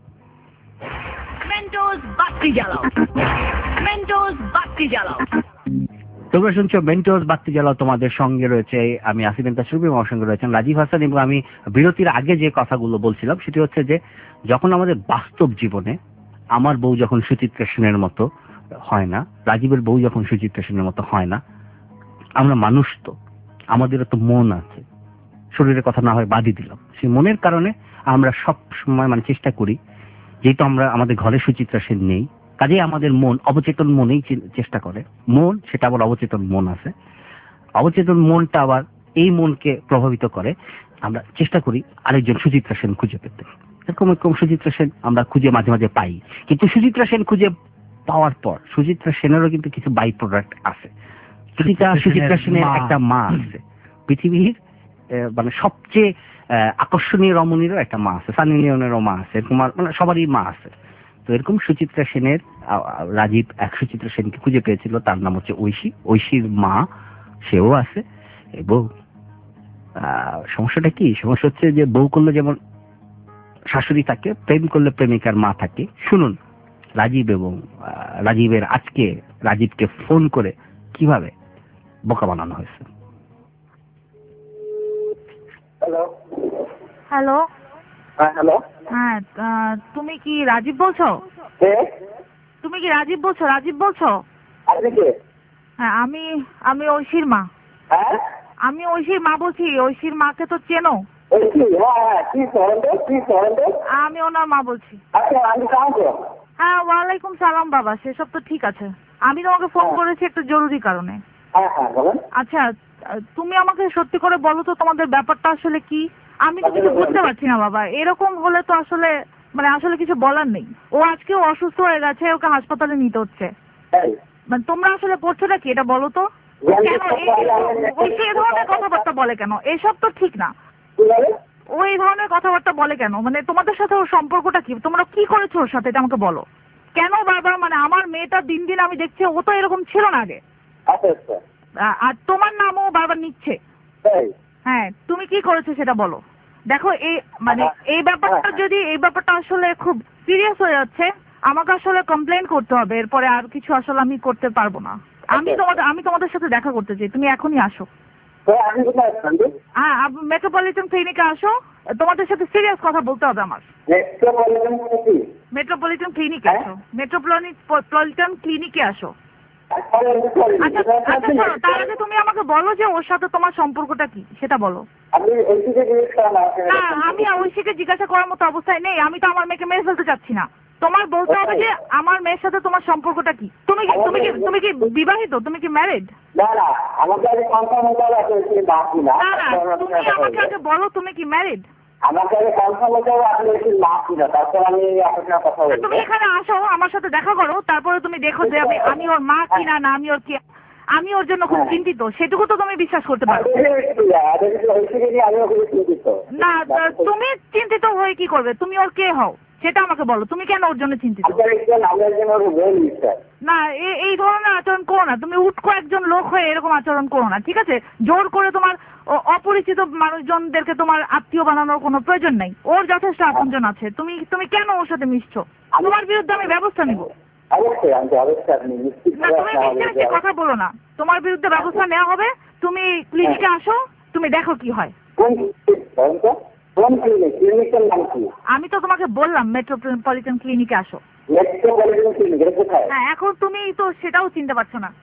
মেন্টোস বাতি জ্বালাও, মেন্টোস বাতি জ্বালাও। তোমরা শুনছো মেন্টস বাতি জ্বালাও, তোমাদের সঙ্গে রয়েছে আমি আসিফ তাসরুফি, আমার সঙ্গে রয়েছেন রাজীব হাসান। এবং আমি বিরতির আগে যে কথাগুলো বলছিলাম সেটি হচ্ছে যে যখন আমাদের বাস্তব জীবনে আমার বউ যখন সুচিত্রা সেনের মতো হয় না, রাজীবের বউ যখন সুচিত্রা সেনের মতো হয় না, আমরা মানুষ তো, আমাদেরও তো মন আছে, শরীরের কথা না হয় বাদই দিলাম, সেই মনের কারণে আমরা সব সময় মানে চেষ্টা করি, যেহেতু আমরা আমাদের ঘরে সুচিত্রা সেন নেই, কাজেই আমাদের মন অবচেতন মনেই চেষ্টা করে, মন সেটা আবার অবচেতন মন আছে, অবচেতন মনটা আবার এই মনকে প্রভাবিত করে, আমরা চেষ্টা করি আরেকজন সুচিত্রা সেন খুঁজে পেতে। এরকম এরকম সুচিত্রা সেন আমরা খুঁজে মাঝে মাঝে পাই, কিন্তু সুচিত্রা সেন খুঁজে পাওয়ার পর সুচিত্রা সেনেরও কিন্তু কিছু বাই প্রোডাক্ট আছে। প্রতিটা সুচিত্রা সেনের একটা মা আছে, পৃথিবীর মানে সবচেয়ে আকর্ষণীয় রমণীরও একটা মা আছে, সানি লিওনেরও মা আছে, এরকম মানে সবারই মা আছে। তো এরকম সুচিত্রা সেনের রাজীব এক সুচিত্রা সেনকে খুঁজে পেয়েছিল, তার নাম হচ্ছে ঐশী, ঐশীর মা সেও আছে। এবং সমস্যাটা কি, সমস্যা হচ্ছে যে বউ করলে যেমন শাশুড়ি থাকে, প্রেম করলে প্রেমিকার মা থাকে। শুনুন রাজীব এবং রাজীবের আজকে রাজীবকে ফোন করে কিভাবে বোকা বানানো হয়েছে। হ্যালো হ্যালো হ্যাঁ হ্যালো হ্যাঁ আহ, তুমি কি রাজীব বলছো? কে? তুমি কি রাজীব বলছো? রাজীব বলছো? আপনি কে? হ্যাঁ আমি আমি ঐশীর মা। হ্যাঁ আমি ঐশীর মা বলছি। ঐশীর মাকে তো চেনো? ঐশী, হ্যাঁ হ্যাঁ, কি করেন তো, কি করেন তো? আমি ওনার মা বলছি। আচ্ছা, আমি কাউকে? হ্যাঁ ওয়ালাইকুম সালাম বাবা, সেসব তো ঠিক আছে। আমি তোমাকে ফোন করেছি একটা জরুরি কারণে। হ্যাঁ হ্যাঁ বলেন। আচ্ছা তুমি আমাকে সত্যি করে বলো তো তোমাদের ব্যাপারটা আসলে কি? আমি তো কিছু বুঝতে পারছি না বাবা। এরকম হলে তো আসলে মানে আসলে কিছু বলার নেই। ও আজকেও অসুস্থ হয়ে গেছে, ওকে হাসপাতালে নিতে হচ্ছে। মানে তোমরা আসলে করছোটা কি এটা বলো তো? কেন ওই সে ধরনের কথাবার্তা বলে কেন? এসব তো ঠিক না। ও এই ধরনের কথাবার্তা বলে কেন? মানে তোমাদের সাথে ওর সম্পর্কটা কি? তোমরা কি করেছো ওর সাথে এটা আমাকে বলো। কেন বারবার মানে আমার মেয়েটা দিন দিন আমি দেখছি ও তো এরকম ছিল না আগে, আর তোমার নামও বারবার নিচ্ছে। হ্যাঁ তুমি কি করেছো সেটা বলো। দেখো এই মানে এই ব্যাপারটা যদি এই ব্যাপারটা আসলে খুব সিরিয়াস হয়ে যাচ্ছে, আমাকে আসলে কমপ্লেন করতে হবে, এরপরে আর কিছু আসলে আমি করতে পারবো না। আমি তোমাদের আমি তোমাদের সাথে দেখা করতে চাই, তুমি এখনই আসো। হ্যাঁ মেট্রোপলিটন ক্লিনিকে আসো, তোমাদের সাথে সিরিয়াস কথা বলতে হবে আমার। মেট্রোপলিটন ক্লিনিকে আসো, মেট্রোপলিটন ক্লিনিকে আসো। আচ্ছা আচ্ছা শোনো, তার আগে তুমি আমাকে বলো যে ওর সাথে তোমার সম্পর্কটা কি সেটা বলো। না আমি ঐশীকে জিজ্ঞাসা করার মতো অবস্থায় নেই, আমি তো আমার মেয়েকে মেরে ফেলতে চাচ্ছি না। তোমার বলতে হবে যে আমার মেয়ের সাথে তোমার সম্পর্কটা কি। তুমি কি তুমি কি তুমি কি বিবাহিত? তুমি কি ম্যারিড? না না আমাকে আগে কনফার্ম হতে হবে আপনি বাকি না। না না তুমি আমাকে আগে বলো তুমি কি ম্যারিড? আমাকে আগে কনফার্ম হতে হবে আপনি কি বাকি না, তারপর আমি আপনার সাথে কথা বলবো। তুমি এখানে আসো, আমার সাথে দেখা করো, তারপরে তুমি দেখো যে আমি আমি ওর মা কি না না আমি ওর কি আমি ওর জন্য খুব চিন্তিত, সেটুকু তো তুমি বিশ্বাস করতে পারো। না তুমি চিন্তিত হয়ে কি করবে? তুমি ওর কে হও সেটা আমাকে বলো। তুমি কেন ওর জন্য চিন্তিত? না এই ধরনের আচরণ করো না, তুমি উটকো একজন লোক হয়ে এরকম আচরণ করো না, ঠিক আছে? জোর করে তোমার অপরিচিত মানুষজনদেরকে তোমার আত্মীয় বানানোর কোনো প্রয়োজন নেই। ওর যথেষ্ট আপনজন আছে, তুমি তুমি কেন ওর সাথে মিশছো? তোমার বিরুদ্ধে আমি ব্যবস্থা নিব। না তুমি মিথ্যে মিথ্যে কথা বলো না, তোমার বিরুদ্ধে ব্যবস্থা নেওয়া হবে। তুমি ক্লিনিকে আসো, তুমি দেখো কি হয়। আমি তো তোমাকে বললাম মেট্রোপলিটন ক্লিনিকে আসো। হ্যাঁ এখন তুমি তো সেটাও চিনতে পারছো না।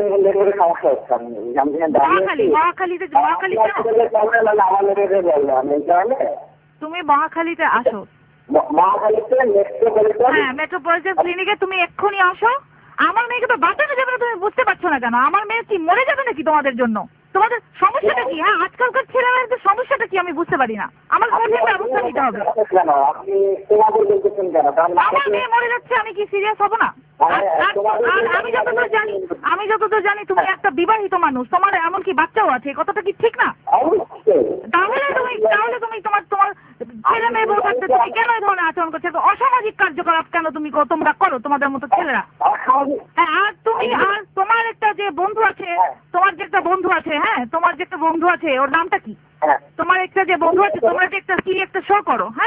মহাখালী মহাখালীতে মহাখালীতে তুমি মহাখালীতে আসো। হ্যাঁ মেট্রোপলিটন ক্লিনিকে তুমি এক্ষুনি আসো। আমার মেয়েকে তো বাঁচানো যাবে না, তুমি বুঝতে পারছো না কেন? আমার মেয়ে কি মরে যাবে নাকি তোমাদের জন্য? তোমাদের সমস্যাটা কি? হ্যাঁ আজকালকার ছেলেমেয়েদের সমস্যাটা কি আমি বুঝতে পারি না। আমার কঠিন ব্যবস্থা নিতে হবে। আমার মেয়ে মরে যাচ্ছে, আমি কি সিরিয়াস হব না? আমি যতদূর জানি আমি যতদূর জানি তুমি একটা বিবাহিত মানুষ, তোমার এমনকি বাচ্চাও আছে, কথাটা কি ঠিক না? তাহলে তুমি তাহলে তুমি তোমার তোমার ছেলে মেয়ে বউ থাকতে তুমি কেন এই ধরনের আচরণ করছো? অসামাজিক কার্যকলাপ কেন তুমি তোমরা করো তোমাদের মতো ছেলেরা? হ্যাঁ আর তুমি আর তোমার একটা যে বন্ধু আছে, তোমার যে একটা বন্ধু আছে, হ্যাঁ তোমার যে একটা বন্ধু আছে, ওর নামটা কি? তোমার একটা যে বন্ধু আছে, তোমরা যে একটা কি একটা শো করো, হ্যাঁ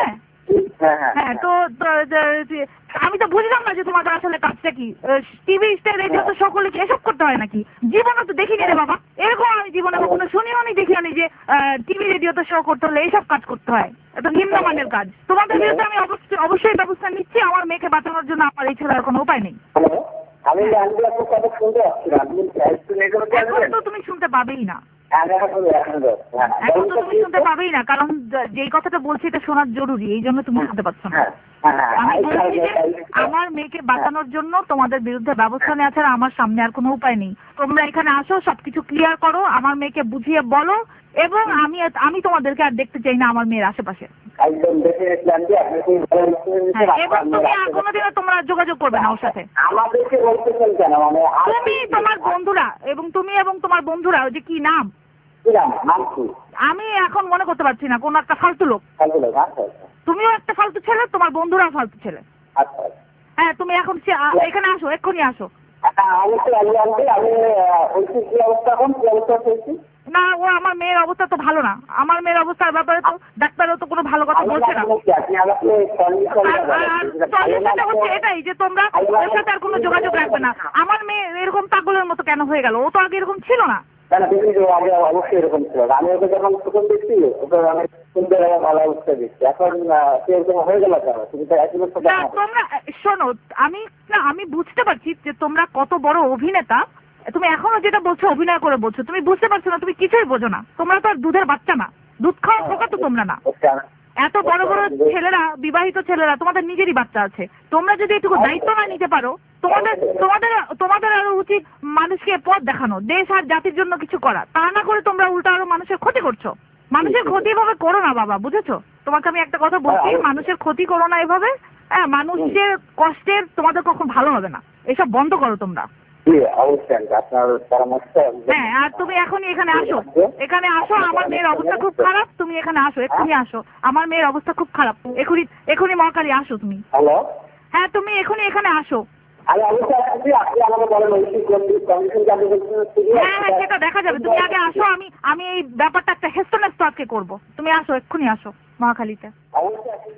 হ্যাঁ হ্যাঁ হ্যাঁ তো তো- তো- যে- আমি তো বুঝলাম না যে তোমাদের আসলে কাজটা কি। টিভি রেডিও তো সকলে কি এসব করতে হয় নাকি? জীবনে তো দেখিনি রে বাবা, এরকম আমি জীবনে কখনো শুনিও নি, দেখিও নি যে টিভি রেডিও তো শো করতে হলে এইসব কাজ করতে হয়। এটা নিম্নমানের কাজ। তোমাদের বিরুদ্ধে আমি অবশ্যই অবশ্যই ব্যবস্থা নিচ্ছি। আমার মেয়েকে বাঁচানোর জন্য আমার এই ছাড়া আর কোনো উপায় নেই। হ্যালো, আমি আমি আপনার কথা শুনতে পাচ্ছি না, আপনি একটু নেটওয়ার্কে এখন আসবেন? তো তুমি শুনতে পাবেই না, হ্যাঁ এখন শুনতে- এখন শুনতে- হ্যাঁ এখন তো বলুন তো তুমি কি শুনতে হচ্ছে? পাবেই না, কারণ যে- যেই কথাটা বলছি এটা শোনার জরুরি, এই জন্য তুমি শুনতে পাচ্ছ না। হ্যাঁ হ্যাঁ হ্যাঁ আমি এই বলছি যে কারণে- আমার মেয়েকে বাঁচানোর জন্য তোমাদের বিরুদ্ধে ব্যবস্থা নেওয়া ছাড়া আমার সামনে আর কোনো উপায় নেই। তোমরা এখানে আসো, সবকিছু ক্লিয়ার করো, আমার মেয়েকে বুঝিয়ে বলো, এবং আমি আমি তোমাদেরকে আর দেখতে চাই না আমার মেয়ের আশেপাশে। একদম দেখে এসলাম যে আপনি কি বলেন, হ্যাঁ, এবং তুমি আর কোনোদিনও তোমরা যোগাযোগ করবে না ওর সাথে। আমাদেরকে বলতেছেন কেন? মানে আর তুমি তোমার বন্ধুরা এবং তুমি এবং তোমার বন্ধুরা, ওই যে কি নাম, কি নাম? নাম কি? আমি এখন মনে করতে পারছি না, কোন একটা ফালতু লোক। ফালতু লোক, আচ্ছা আচ্ছা তুমিও একটা ফালতু ছেলে, তোমার বন্ধুরাও ফালতু ছেলে। আচ্ছা আচ্ছা। হ্যাঁ, তুমি এখন সে- আ- এখানে আসো, এক্ষুনি আসো। হ্যাঁ, অবশ্যই আমি জানছি। আমি ওইসি কি অবস্থা, এখন কি অবস্থা চলছি? না, ও আমার মেয়ের অবস্থা তো ভালো না। আমার মেয়ের অবস্থার ব্যাপারে তো ডাক্তারও তো কোনো ভালো কথা বলছে না। আপনি আমাকে সলিউশন আর- আর- আর solution-টা হচ্ছে এটাই যে তোমরা ওর সাথে আর কোনো যোগাযোগ রাখবে না। আমার মেয়ে এরকম পাগলের মতো কেন হয়ে গেল? ও তো আগে এরকম ছিল না। কেন তুমি তো আগে অবশ্যই এরকম ছিল। আমি ওকে যখন প্রথম দেখছি ওকে আমি সুন্দর এবং ভালো অবস্থা দেখছি, এখন আহ, সে এরকম হয়ে গেল কেন? তুমি তো একই বছর না, তোমরা শোনো, আমি না আমি বুঝতে পারছি যে তোমরা কত বড় অভিনেতা। তুমি এখনো যেটা বলছো অভিনয় করে বলছো, তুমি বুঝতে পারছো না, তুমি কিছুই বোঝো না। তোমরা তো আর দুধের বাচ্চা না, দুধ খাওয়া খোকা তো তোমরা না। এত বড় বড় ছেলেরা, বিবাহিত ছেলেরা, তোমাদের নিজেরই বাচ্চা আছে। তোমরা যদি একটু দায়িত্ব না নিতে পারো, তোমাদের তোমাদের তোমাদের আরো উচিত মানুষকে পথ দেখানো, দেশ আর জাতির জন্য কিছু করা। তা না করে তোমরা উল্টা আরো মানুষের ক্ষতি করছো। মানুষের ক্ষতি এভাবে করো না বাবা, বুঝেছো? তোমাকে আমি একটা কথা বলছি, মানুষের ক্ষতি করো না এভাবে। হ্যাঁ, মানুষের কষ্টের তোমাদের কখন ভালো হবে না। এসব বন্ধ করো তোমরা। অবশ্যই আপনার পরামর্শ। হ্যাঁ, আর তুমি এখনই এখানে আসো, এখানে আসো। আমার মেয়ের অবস্থা খুব খারাপ, তুমি এখানে আসো, এক্ষুনি আসো। আমার মেয়ের অবস্থা খুব খারাপ, এখনই এখনই মহাকালী আসো তুমি। হ্যালো, হ্যাঁ, তুমি এখনই এখানে আসো। আমি অবশ্যই আসছি। আপনি আমাকে বলেন ওইসি কন্ডিশন কি আপনি বলছেন? হ্যাঁ হ্যাঁ, সেটা দেখা যাবে। তুমি আগে আসো, আমি আমি এই ব্যাপারটা একটা হেস্তনেস্ত আজকে করবো। তুমি আসো, এক্ষুনি আসো মহাখালীতে। অবশ্যই আসছি।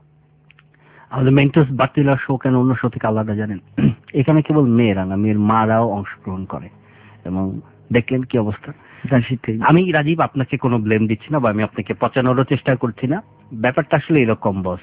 আমাদের মেন্টস বাতিলা শো কেন অন্য শো থেকে আলাদা জানেন? এখানে কেবল মেয়েরা না, মেয়ের মারাও অংশগ্রহণ করে। এবং দেখলেন কি অবস্থা। আমি রাজীব আপনাকে কোনো ব্লেম দিচ্ছি না, বা আমি আপনাকে পচানোরও চেষ্টা করছি না। ব্যাপারটা আসলে এরকম বস,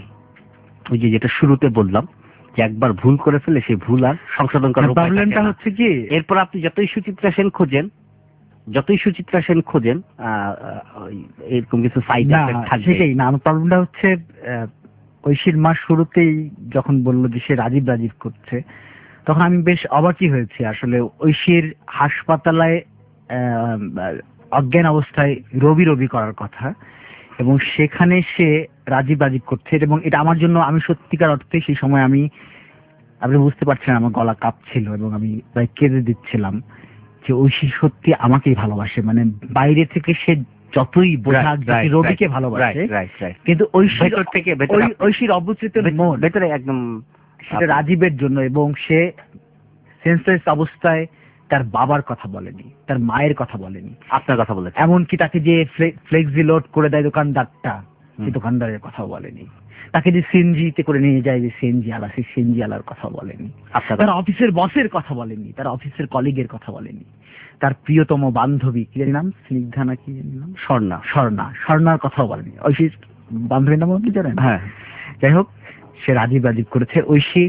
ওই যে যেটা শুরুতে বললাম যে একবার ভুল করে ফেলে সেই ভুল আর সংশোধন করার উপায় থাকে প্রবলেমটা না। হচ্ছে কি, এরপর আপনি যতই সুচিত্রা সেন খোঁজেন, যতই সুচিত্রা সেন খোঁজেন আহ, ওই এরকম কিছু সাইড না এফেক্ট থাকবে। সেটাই না, আমার প্রবলেমটা হচ্ছে আহ, ঐশীর মা শুরুতেই যখন বললো যে সে রাজীব রাজীব করছে, তখন আমি বেশ অবাকই হয়েছি। আসলে ঐশীর হাসপাতালে আহ, অজ্ঞান অবস্থায় রবি রবি করার কথা, এবং সেখানে সে রাজীব রাজীব করছে। এবং এটা আমার জন্য, আমি সত্যিকার অর্থে সেই সময় আমি, আপনি বুঝতে পারছেন আমার গলা কাঁপছিল এবং আমি প্রায় কেঁদে দিচ্ছিলাম যে ঐশী সত্যি আমাকেই ভালোবাসে। মানে বাইরে থেকে সে যতই বোঝা রবিকে ভালোবাসে, কিন্তু ঐশীর ভেতর থেকে ভেতরে ঐশীর অবচেতন মন ভেতরে একদম সেটা রাজীবের জন্য। এবং সে সেন্সলেস অবস্থায় তার বাবার কথা বলেনি, তার মায়ের কথা বলেনি, আপনার কথা বলে, এমনকি তাকে যে ফ্লেক্সি লোড করে দেয় দোকানদারটা, সেই দোকানদারের কথাও বলেনি। তাকে যে সিএনজিতে করে নিয়ে যায়, যে সিএনজি আলা, সেই সিএনজি আলার কথা বলেনি। তার অফিসের বসের কথা বলেনি, তার অফিসের কলিগের কথা বলেনি, তার প্রিয়তম বান্ধবী কি জানি নাম, স্নিগ্ধা নাকি নাম, স্বর্ণা, স্বর্ণা স্বর্ণার কথাও বলেনি। ঐশীর বান্ধবীর নাম কি জানেন? হ্যাঁ, যাই হোক, সে রাজীব রাজীব করেছে। ঐশী,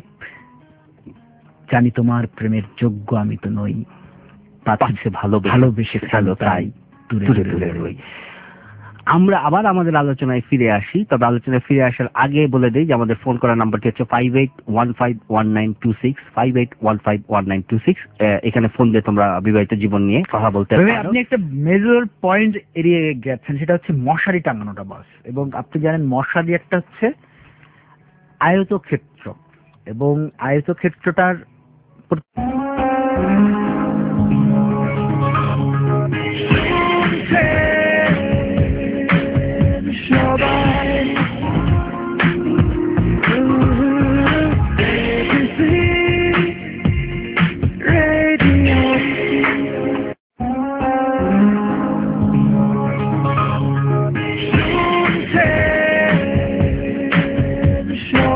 জানি তোমার প্রেমের যোগ্য আমি তো নই, পাচ্ছে ভালো ভালোবেসে ফেলো তাই দূরে দূরে রই। আমরা আবার আমাদের আলোচনায় ফিরে আসি। তবে আলোচনায় ফিরে আসার আগে বলে দিই যে আমাদের ফোন করার নাম্বারটি হচ্ছে five eight one five one nine two six five eight one five one nine two six. এখানে ফোন দিয়ে তোমরা বিবাহিত জীবন নিয়ে কথা বলতে পারো। আপনি একটা মেজর পয়েন্ট এড়িয়ে গেছেন, সেটা হচ্ছে মশারি টাঙানোটা বাস। এবং আপনি জানেন মশারি একটা হচ্ছে আয়তক্ষেত্র, এবং আয়তক্ষেত্রটার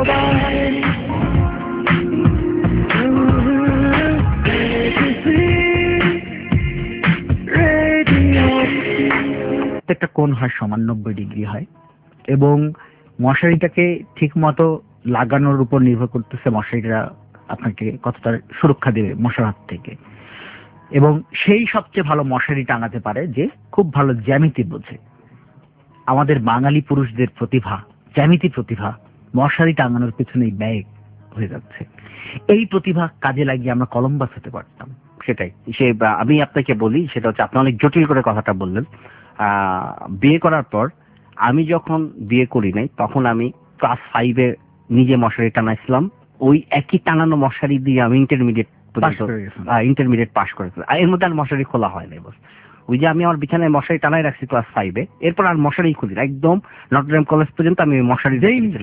প্রত্যেকটা কোণ হয় সমান নব্বই ডিগ্রি হয় এবং মশারিটাকে ঠিক মতো লাগানোর উপর নির্ভর করতেছে মশারিটা আপনাকে কতটা সুরক্ষা দেবে মশার হাত থেকে। এবং সেই সবচেয়ে ভালো মশারি টাঙাতে পারে যে খুব ভালো জ্যামিতি বোঝে। আমাদের বাঙালি পুরুষদের প্রতিভা, জ্যামিতি প্রতিভা মশারি টাঙানোর পেছনেই ব্যয় হয়ে যাচ্ছে। এই প্রতিভা কাজে লাগিয়ে আমরা কলম্বাস হতে পারতাম। সেটাই, সে আমি আপনাকে বলি, সেটা হচ্ছে আপনি অনেক জটিল করে কথাটা বললেন। আহ বিয়ে করার পর আমি যখন বিয়ে করি নাই তখন আমি ক্লাস ফাইভে নিজে মশারি টানাইছিলাম। ওই একই টানানো মশারি দিয়ে আমি ইন্টারমিডিয়েট ইন্টারমিডিয়েট পাস করেছিলাম। এর মধ্যে আর মশারি খোলা হয় নাই। বস ওই যে আমি আমার বিছানায় মশারি টানাই রাখছি ক্লাস ফাইভে, এরপর আর মশারি খুলি না, একদম নটরডেম কলেজ পর্যন্ত আমি মশারি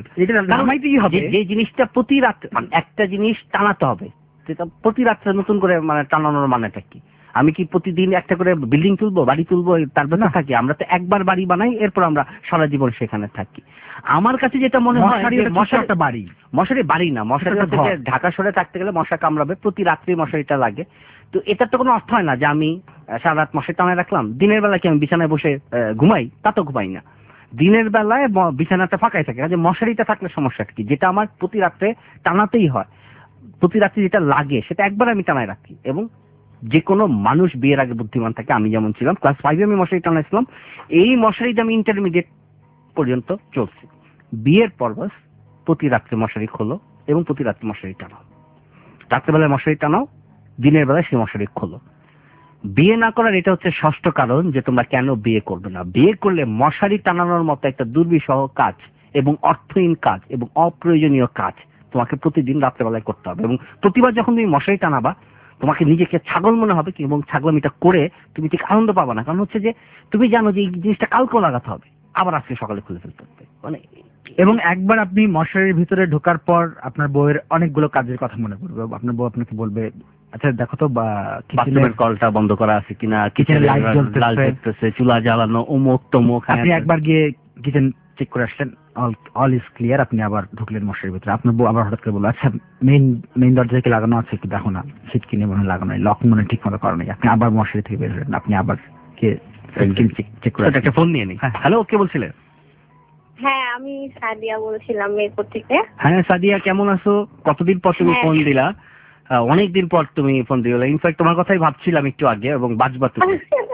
হবে। যে জিনিসটা প্রতি রাত্রে মানে একটা জিনিস টানাতে হবে, সেটা প্রতি রাত্রে নতুন করে মানে টানানোর মানেটা কি? আমি কি প্রতিদিন একটা করে বিল্ডিং তুলবো, বাড়ি তুলবো, তার ভেতরে থাকি? আমরা তো একবার বাড়ি বানাই, এরপর আমরা সারা জীবন সেখানে থাকি। আমার কাছে যেটা মনে হয় মশারিটা বাড়ি, মশারি বাড়ি না, মশারি হচ্ছে ঢাকা শহরে থাকতে গেলে মশা কামড়াবে, প্রতি রাত্রি মশারিটা লাগে। তো এটার তো কোনো অর্থ হয় না যে আমি সারা রাত মশারি টানায় রাখলাম, দিনের বেলা কি আমি বিছানায় বসে ঘুমাই? তা তো ঘুমাই না, দিনের বেলায় বিছানাটা ফাঁকাই থাকে। যে মশারিটা থাকলে সমস্যা কি? যেটা আমার প্রতি রাত্রে টানাতেই হয়, প্রতি রাত্রি যেটা লাগে সেটা একবার আমি টানায় রাখি। এবং যে কোনো মানুষ বিয়ের আগে বুদ্ধিমান থাকে, আমি যেমন ছিলাম। ক্লাস ফাইভে আমি মশারি টানাইছিলাম, এই মশারিটা আমি ইন্টারমিডিয়েট পর্যন্ত চলছি। বিয়ের পর বাস প্রতি রাত্রে মশারি খোলো এবং প্রতি রাত্রে মশারি টানাও, রাত্রেবেলায় মশারি টানাও, দিনের বেলায় সেই মশারি খোলো। বিয়ে না করার এটা হচ্ছে ষষ্ঠ কারণ যে তোমরা কেন বিয়ে করবে না। বিয়ে করলে মশারি টানানোর মতো একটা দুর্বিষহ কাজ এবং অর্থহীন কাজ এবং অপ্রয়োজনীয় কাজ তোমাকে প্রতিদিন রাত্রেবেলায় করতে হবে। এবং প্রতিবার যখন তুমি মশারি টানাবা তোমাকে নিজেকে ছাগল মনে হবে কি, এবং ছাগলামিটা করে তুমি ঠিক আনন্দ পাবা না। কারণ হচ্ছে যে তুমি জানো যে এই জিনিসটা কালকেও লাগাতে হবে, আবার আজকে সকালে খুলে ফেলতে হবে। মানে এবং একবার আপনি মশারির ভিতরে ঢোকার পর আপনার বউয়ের অনেকগুলো কাজের কথা মনে পড়বে। আপনার বউ আপনাকে বলবে, আচ্ছা দেখো তো বাথরুমের কলটা বন্ধ করা আছে কিনা, কিচেনের লাইট জ্বলতেছে, চুলা জ্বালানো, অমুক তমুক। আপনি একবার গিয়ে কিচেন চেক করে আসলেন, অল অল ইজ ক্লিয়ার, আপনি আবার ঢুকলেন মশারির ভিতরে। আপনার বউ আবার হঠাৎ করে বললো, আচ্ছা মেইন মেইন দরজাকে লাগানো আছে কি দেখো না, সিট কিনে মনে লাগানো নেই, লক মনে ঠিক মতো করা নেই। আপনি আবার মশারি থেকে বের হলেন, আপনি আবার গিয়ে চেক করে একটা ফোন নিয়ে নিই। হ্যালো, কে বলছিলেন? হ্যাঁ, আমি সাদিয়া বলছিলাম মিরপুর থেকে। হ্যাঁ সাদিয়া, কেমন আছো? কতদিন পর তুমি ফোন দিলা? অনেকদিন পর তুমি ফোন দিলা। ইনফ্যাক্ট তোমার কথাই ভাবছিলাম একটু আগে, এবং বাজবা তুমি।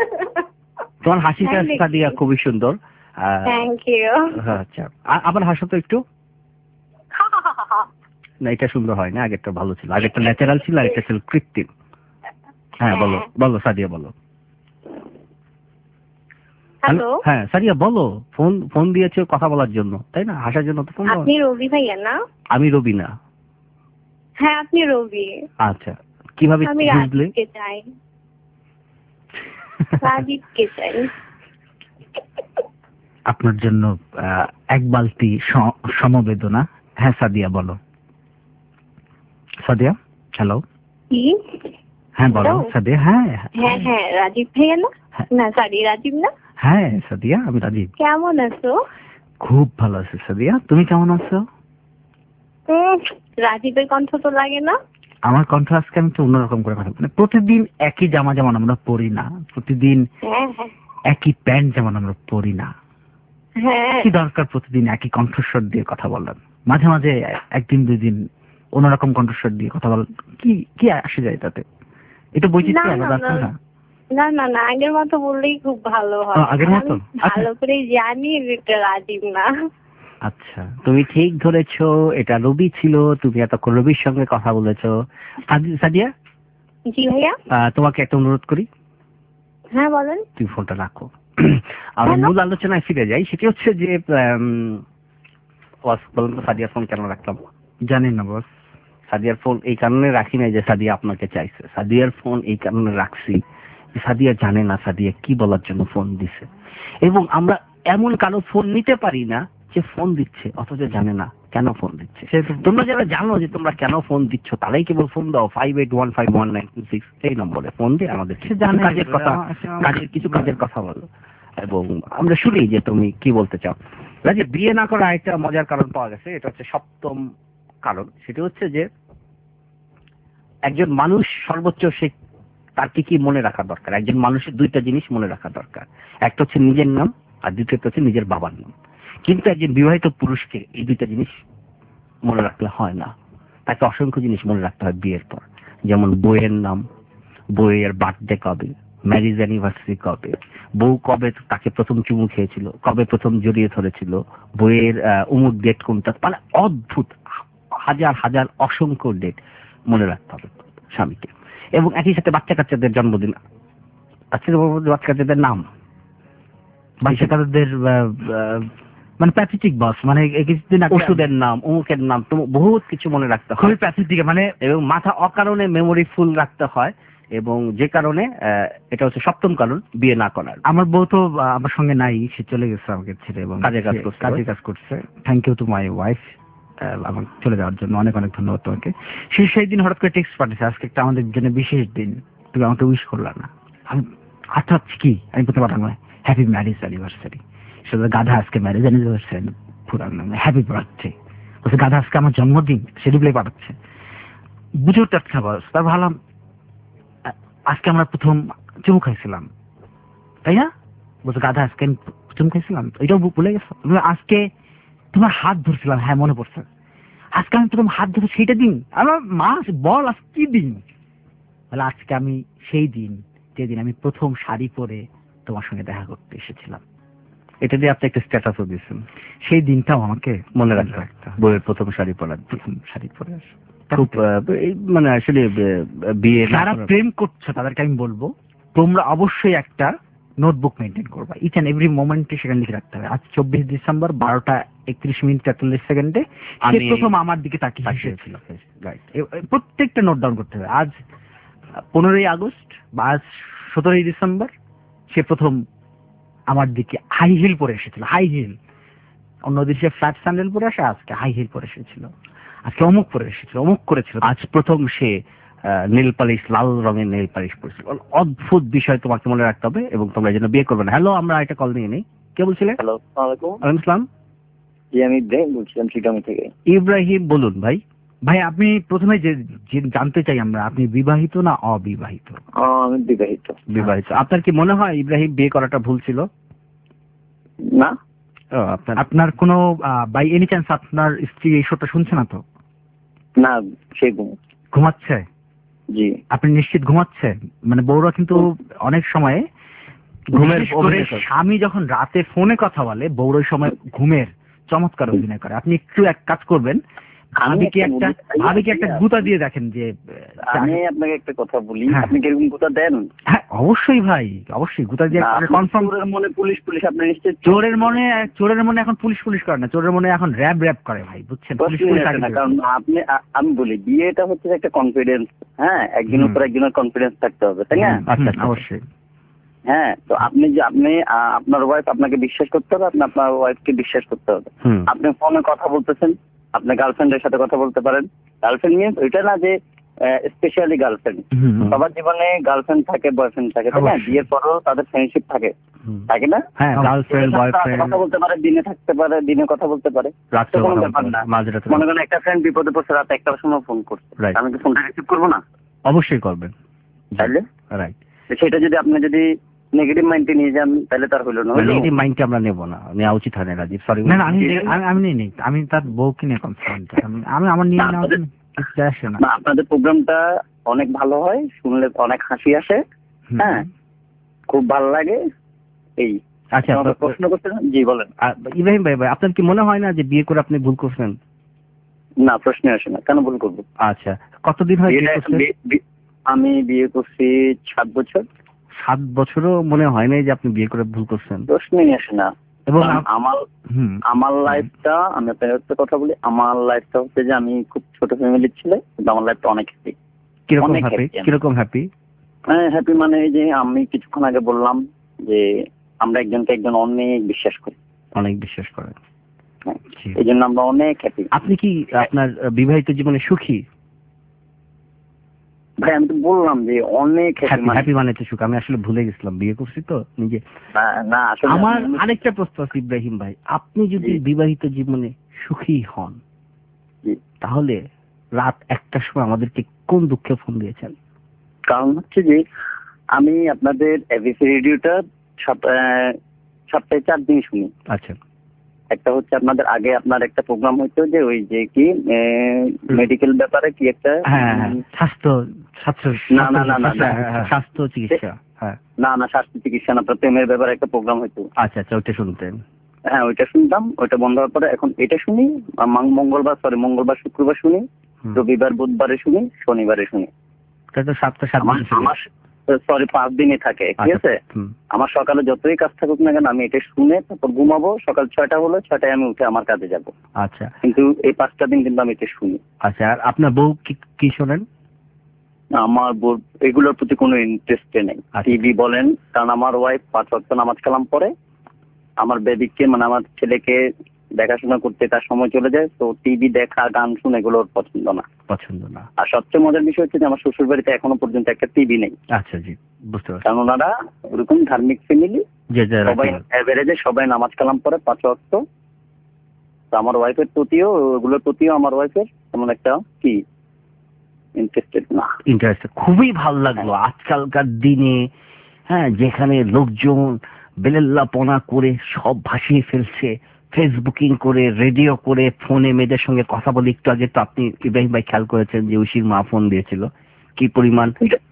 তোমার হাসিটা সাদিয়া খুবই সুন্দর। Thank you. আচ্ছা, আবার হাসো তো একটু। না, এটা সুন্দর হয় না, আগেরটা ভালো ছিল। আগেরটা ন্যাচারাল ছিল, আর এটা ছিল কৃত্রিম। হ্যাঁ বলো বলো সাদিয়া বলো। হ্যালো। হ্যাঁ সাদিয়া বলো, ফোন ফোন দিয়েছো কথা বলার জন্য, তাই না? হাসার জন্য তো ফোন। আপনি রবি ভাইয়া না? আমি রবি না। হ্যাঁ আপনি রবি। আচ্ছা, কিভাবে আমি বুঝলে? রাজীবকে চাই। রাজীবকে চাই। আপনার জন্য এক বালতি সমবেদনা। হ্যাঁ সাদিয়া বলো। সাদিয়া হ্যালো। কি? হ্যাঁ বলো সাদিয়া। হ্যাঁ হ্যাঁ হ্যাঁ রাজীব ভাইয়া না? না সরি, রাজীব না? হ্যাঁ সাদিয়া, আমি রাজীব। কেমন আছো? খুব ভালো আছি সাদিয়া, তুমি কেমন আছো? রাজীবের কণ্ঠ তো লাগে না। আমার কণ্ঠ আজকে আমি একটু অন্যরকম করে কথা বলি। প্রতিদিন একই জামা যেমন আমরা পরি না, প্রতিদিন একই প্যান্ট যেমন আমরা পরি না, কি দরকার প্রতিদিন একই কণ্ঠস্বর দিয়ে কথা বলার? মাঝে মাঝে একদিন দুই দিন অন্যরকম কণ্ঠস্বর দিয়ে কথা বল, কি কি আসে যায় তাতে? এটা বৈচিত্র্য আলাদা আছে না? না না না, আগের মতো বললেই খুব ভালো হয়। আগের মতো ভালো করে জানি এটা রাজীব না। আচ্ছা, তুমি ঠিক ধরেছো, এটা রবি ছিল। তুমি এতক্ষণ রবির সঙ্গে কথা বলেছো। সাদিয়া। জি ভাইয়া। তোমাকে একটা অনুরোধ করি। হ্যাঁ বলেন। তুমি ফোনটা রাখো, আমরা মূল আলোচনায় ফিরে যাই। সেটি হচ্ছে যে বলুন তো সাদিয়ার ফোন কেন রাখলাম? জানি না বস। সাদিয়ার ফোন এই কারণে রাখি নাই যে সাদিয়া আপনাকে চাইছে। সাদিয়ার ফোন এই কারণে রাখছি সাদিয়া জানে না সাদিয়া কি বলার জন্য ফোন দিছে। এবং আমরা এমন কারো ফোন নিতে পারি না যে ফোন দিচ্ছে অথচ জানে না কেন ফোন দিচ্ছে। তোমরা যারা জানো যে তোমরা কেন ফোন দিচ্ছ তারাই কেবল ফোন দাও five eight one five one nine two six এই নম্বরে ফোন দিয়ে আমাদের কাজের কথা, কাজের কিছু কাজের কথা বলো। এবং আমরা শুনি যে তুমি কি বলতে চাও। যে বিয়ে না করা একটা মজার কারণ পাওয়া গেছে, এটা হচ্ছে সপ্তম কারণ। সেটা হচ্ছে যে একজন মানুষ সর্বোচ্চ সে তার কি কি মনে রাখা দরকার। একজন মানুষের দুইটা জিনিস মনে রাখা দরকার, একটা হচ্ছে নিজের নাম আর দ্বিতীয়টা হচ্ছে নিজের বাবার নাম। কিন্তু একজন বিবাহিত পুরুষকে এই দুইটা জিনিস মনে রাখলে হয় না, তাকে অসংখ্য জিনিস মনে রাখতে হয় বিয়ের পর। যেমন বইয়ের নাম, বইয়ের বার্থডে কবে, ম্যারেজ অ্যানিভার্সারি কবে, বউ কবে তাকে প্রথম চুমু খেয়েছিল, কবে প্রথম জড়িয়ে ধরেছিল, বইয়ের উমুক ডেট কোনটা, মানে অদ্ভুত হাজার হাজার অসংখ্য ডেট মনে রাখতে হবে স্বামীকে। এবং একই সাথে বাচ্চা কাচ্চাদের জন্মদিন, বাচ্চা বাচ্চা কাচ্চাদের নাম, বাচ্চা কাচ্চাদের মানে প্যাথেটিক বস, মানে কিছুদিন ওষুধের নাম, অমুকের নাম, তো বহুত কিছু মনে রাখতে হয়, খুবই প্যাথেটিক, মানে এবং মাথা অকারণে মেমোরি ফুল রাখতে হয়, এবং যে কারণে এটা হচ্ছে সপ্তম কারণ বিয়ে না করার। আমার বউ তো আমার সঙ্গে নাই, সে চলে গেছে আমাকে ছেড়ে এবং কাজে কাজ করছে কাজে কাজ করছে thank you to my wife আমাকে চলে যাওয়ার জন্য, অনেক অনেক ধন্যবাদ তোমাকে। সে সেই দিন হঠাৎ করে টেক্সট পাঠিয়েছে, আজকে একটা আমাদের জন্য বিশেষ দিন, তুমি আমাকে উইশ করলা না। আমি অর্থাৎ কি আমি বলতে পারলাম না হ্যাপি ম্যারেজ অ্যানিভার্সারি। সেটা গাধা আজকে ম্যারেজ অ্যানিভার্সারি পুরান হ্যাপি বার্থডে, বলছে গাধা আজকে আমার জন্মদিন, সে রিপ্লাই পাঠাচ্ছে। বুঝে উঠতে পারছে বস। তার ভাবলাম আজকে আমরা প্রথম চুমু খাইছিলাম, তাই না? বলছে গাধা আজকে চুমু খাইছিলাম, এটাও ভুলে গেছো। আজকে তোমার হাত ধরছিলাম, হ্যাঁ মনে পড়ছে, আজকে আমি প্রথম হাত ধরে সেইটা দিন। আমার মা বল আজ কি দিন? বলে আজকে আমি সেই দিন যেদিন আমি প্রথম শাড়ি পরে তোমার সঙ্গে দেখা করতে এসেছিলাম। এটা দিয়ে আপনি একটা স্ট্যাটাসও দিয়েছেন, সেই দিনটাও আমাকে মনে রাখতে বইয়ের প্রথম শাড়ি পরার, প্রথম শাড়ি পরে আসে। খুব মানে আসলে বিয়ে যারা প্রেম করছো তাদেরকে আমি বলবো তোমরা অবশ্যই একটা নোটবুক মেনটেন করবা, ইচ অ্যান্ড এভরি মোমেন্টে সেখানে লিখে রাখতে হবে। আজ চব্বিশ ডিসেম্বর বারোটা একত্রিশ মিনিট তেতাল্লিশ সেকেন্ডে সে প্রথম আমার দিকে তাকিয়ে হেসেছিল। প্রত্যেকটা নোট ডাউন করতে হবে। আজ পনেরোই আগস্ট বা আজ সতেরোই ডিসেম্বর সে প্রথম আমার দিকে হাই হিল পরে এসেছিল, হাই হিল। অন্যদিন সে ফ্ল্যাট স্যান্ডেল পরে আসে, আজকে হাই হিল পরে এসেছিল, আজকে অমুক পরে এসেছিল, অমুক করেছিল। আজ প্রথম সে নীল পালিশ, লাল রঙের নীল পালিশ পরেছিল। অদ্ভুত বিষয় তোমাকে মনে রাখতে হবে এবং তোমরা এই জন্য বিয়ে করবে না। হ্যালো, আমরা একটা কল নিয়ে নেই। কে বলছিলেন? হ্যালো, আসসালামু আলাইকুম। ওয়ালাইকুম আসসালাম। জি, আমি ইব্রাহিম বলছিলাম চিটাগাং থেকে। ইব্রাহিম বলুন ভাই। ভাই আপনি প্রথমে যে জানতে চাই আমরা, আপনি বিবাহিত না অবিবাহিত? আমি বিবাহিত। বিবাহিত। আপনার কি মনে হয় ইব্রাহিম বিয়ে করাটা ভুল ছিল? না। আপনার আপনার কোনো বাই এনি চান্স আপনার স্ত্রী এই শোটা শুনছে না তো? না, সে ঘুমাচ্ছে। জি। আপনি নিশ্চিত ঘুমাচ্ছে? মানে বউরা কিন্তু অনেক সময় ঘুমের পরে স্বামী যখন রাতে ফোনে কথা বলে বউরা ওই সময় ঘুমের চমৎকার অভিনয় করে। আপনি একটু এক কাজ করবেন, ভাবিকে একটা ভাবিকে একটা গুতা দিয়ে দেখেন যে। আমি আপনাকে একটা কথা বলি, আপনি কি এরকম গুতা দেন? হ্যাঁ অবশ্যই ভাই, অবশ্যই গুতা দিয়ে কনফার্ম। চোরের মনে পুলিশ পুলিশ, আপনি নিশ্চয় চোরের মনে চোরের মনে এখন পুলিশ পুলিশ করে না, চোরের মনে এখন র্যাব র্যাব করে ভাই, বুঝছেন? পুলিশ পুলিশ না, কারণ আপনি আমি বলি বিয়েটা হচ্ছে একটা কনফিডেন্স। হ্যাঁ, একজনের উপর একজনের কনফিডেন্স থাকতে হবে, তাই না? আচ্ছা, অবশ্যই। হ্যাঁ, তো আপনি যে আপনি আপনার ওয়াইফ আপনাকে বিশ্বাস করতে হবে, আপনি আপনার ওয়াইফকে বিশ্বাস করতে হবে। আপনি ফোনে কথা বলতেছেন, আপনি গার্লফ্রেন্ডের সাথে কথা বলতে পারেন। গার্লফ্রেন্ড মিনস ওইটা না যে স্পেশালি গার্লফ্রেন্ড, সবার জীবনে গার্লফ্রেন্ড থাকে, বয়ফ্রেন্ড থাকে, তাই না? বিয়ের পরও তাদের ফ্রেন্ডশিপ থাকে, থাকে না? হ্যাঁ, গার্লফ্রেন্ড বয়ফ্রেন্ড কথা বলতে পারে, দিনে থাকতে পারে, দিনে কথা বলতে পারে, রাতে কোনো ব্যাপার না। মনে করেন একটা ফ্রেন্ড বিপদে পড়ছে, রাত একটার সময় ফোন করছে, আমি কি ফোনটা রিসিভ করবো না? অবশ্যই করবেন, তাইলে রাইট। সেটা যদি আপনি যদি নেগেটিভ মাইন্ডে নিয়ে যান তাহলে তার হইলো না। নেগেটিভ মাইন্ডে আমরা নেব না, নেওয়া উচিত হয় না রাজীব। সরি, না আমি আমি নিয়ে নেই, আমি তার বউকে নিয়ে কনসার্ন, আমি আমার নিয়ে নেওয়া আসে না। আপনাদের প্রোগ্রামটা অনেক ভালো হয়, শুনলে অনেক হাসি আসে, হ্যাঁ খুব ভালো লাগে। এই আচ্ছা, প্রশ্ন করছেন? জি বলেন। ইব্রাহিম ভাই ভাই আপনার কি মনে হয় না যে বিয়ে করে আপনি ভুল করছেন? না, প্রশ্নে আসে না, কেন ভুল করবো? আচ্ছা, কতদিন হয়? আমি বিয়ে করছি সাত বছর। সাত বছরও মনে হয় না যে আপনি বিয়ে করে ভুল করছেন? প্রশ্নই আসে না। এবং আমার আমার লাইফটা, আমি আপনার কথা বলি, আমার লাইফটা হচ্ছে যে আমি খুব ছোট ফ্যামিলির ছেলে, কিন্তু আমার লাইফটা অনেক হ্যাপি। কিরকম হ্যাপি? কিরকম হ্যাপি? হ্যাঁ, হ্যাপি মানে এই যে আমি কিছুক্ষণ আগে বললাম যে আমরা একজনকে একজন অনেক বিশ্বাস করি, অনেক বিশ্বাস করেন, এই জন্য আমরা অনেক হ্যাপি। আপনি কি আপনার বিবাহিত জীবনে সুখী? ভাই আমি তো বললাম যে অনেক হ্যাপি মানে তো সুখ। আমি আসলে ভুলে গেছিলাম, বিয়ে করছি তো নিজে। না আসলে আমার আরেকটা প্রশ্ন আছে ইব্রাহিম ভাই, আপনি যদি বিবাহিত জীবনে সুখী হন তাহলে রাত একটার সময় আমাদেরকে কোন দুঃখে ফোন দিয়েছেন? কারণ হচ্ছে যে আমি আপনাদের এবিসি রেডিওটা সপ্তাহে চার দিন শুনি। আচ্ছা। একটা হচ্ছে আপনাদের আগে আপনার একটা প্রোগ্রাম হইতো যে ওই যে কি মেডিকেল ব্যাপারে কি একটা স্বাস্থ্য স্বাস্থ্য না না না না স্বাস্থ্য চিকিৎসা, হ্যাঁ না না স্বাস্থ্য চিকিৎসা না, প্রেমের ব্যাপারে একটা প্রোগ্রাম হইতো। আচ্ছা আচ্ছা, ওইটা শুনতেন? হ্যাঁ ওইটা শুনতাম, ওইটা বন্ধ হওয়ার পরে এখন এটা শুনি। মঙ্গলবার সরি মঙ্গলবার শুক্রবার শুনি, রবিবার বুধবারে শুনি, শনিবারে শুনি। সরি পাঁচ দিনই থাকে, ঠিক আছে। আমার সকালে যতই কাজ থাকুক না কেন আমি এটা শুনে তারপর ঘুমাবো। সকাল ছয়টা হলো ছয়টায় আমি উঠে আমার কাজে যাব। আচ্ছা, কিন্তু এই পাঁচটা দিন কিন্তু আমি এটা শুনি। আচ্ছা, আর আপনার বউ কি শোনেন? আমার বউ এগুলোর প্রতি কোনো ইন্টারেস্টে নেই। টিভি বলেন, কারণ আমার ওয়াইফ পাঁচ ওয়াক্ত নামাজ কালাম পড়ে, আমার বেবিকে মানে আমার ছেলেকে দেখাশোনা করতে তার সময় চলে যায়, তো টিভি দেখা গান শুনে এগুলো ওর পছন্দ না। পছন্দ না। আর সবচেয়ে মজার বিষয় হচ্ছে যে আমার শ্বশুর বাড়িতে এখনো পর্যন্ত একটা টিভি নেই। আচ্ছা জি, বুঝতে পারছি। কারণ ওনারা ওরকম ধার্মিক ফ্যামিলি, সবাই এভারেজে সবাই নামাজ কালাম পড়ে পাঁচ ওয়াক্ত। তো আমার ওয়াইফের প্রতিও ওগুলোর প্রতিও আমার ওয়াইফের তেমন একটা কি ইন্টারেস্টেড না। ইন্টারেস্টেড, খুবই ভালো লাগলো। আজকালকার দিনে হ্যাঁ, যেখানে লোকজন বেলেল্লাপনা করে সব ভাসিয়ে ফেলছে, ফেসবুকিং করে, রেডিও করে, ফোনে মেয়েদের সঙ্গে কথা বলে। একটু আগে তো আপনি ইব্রাহিম ভাই খেয়াল করেছেন যে ঐশীর মা ফোন দিয়েছিল, কি পরিমাণ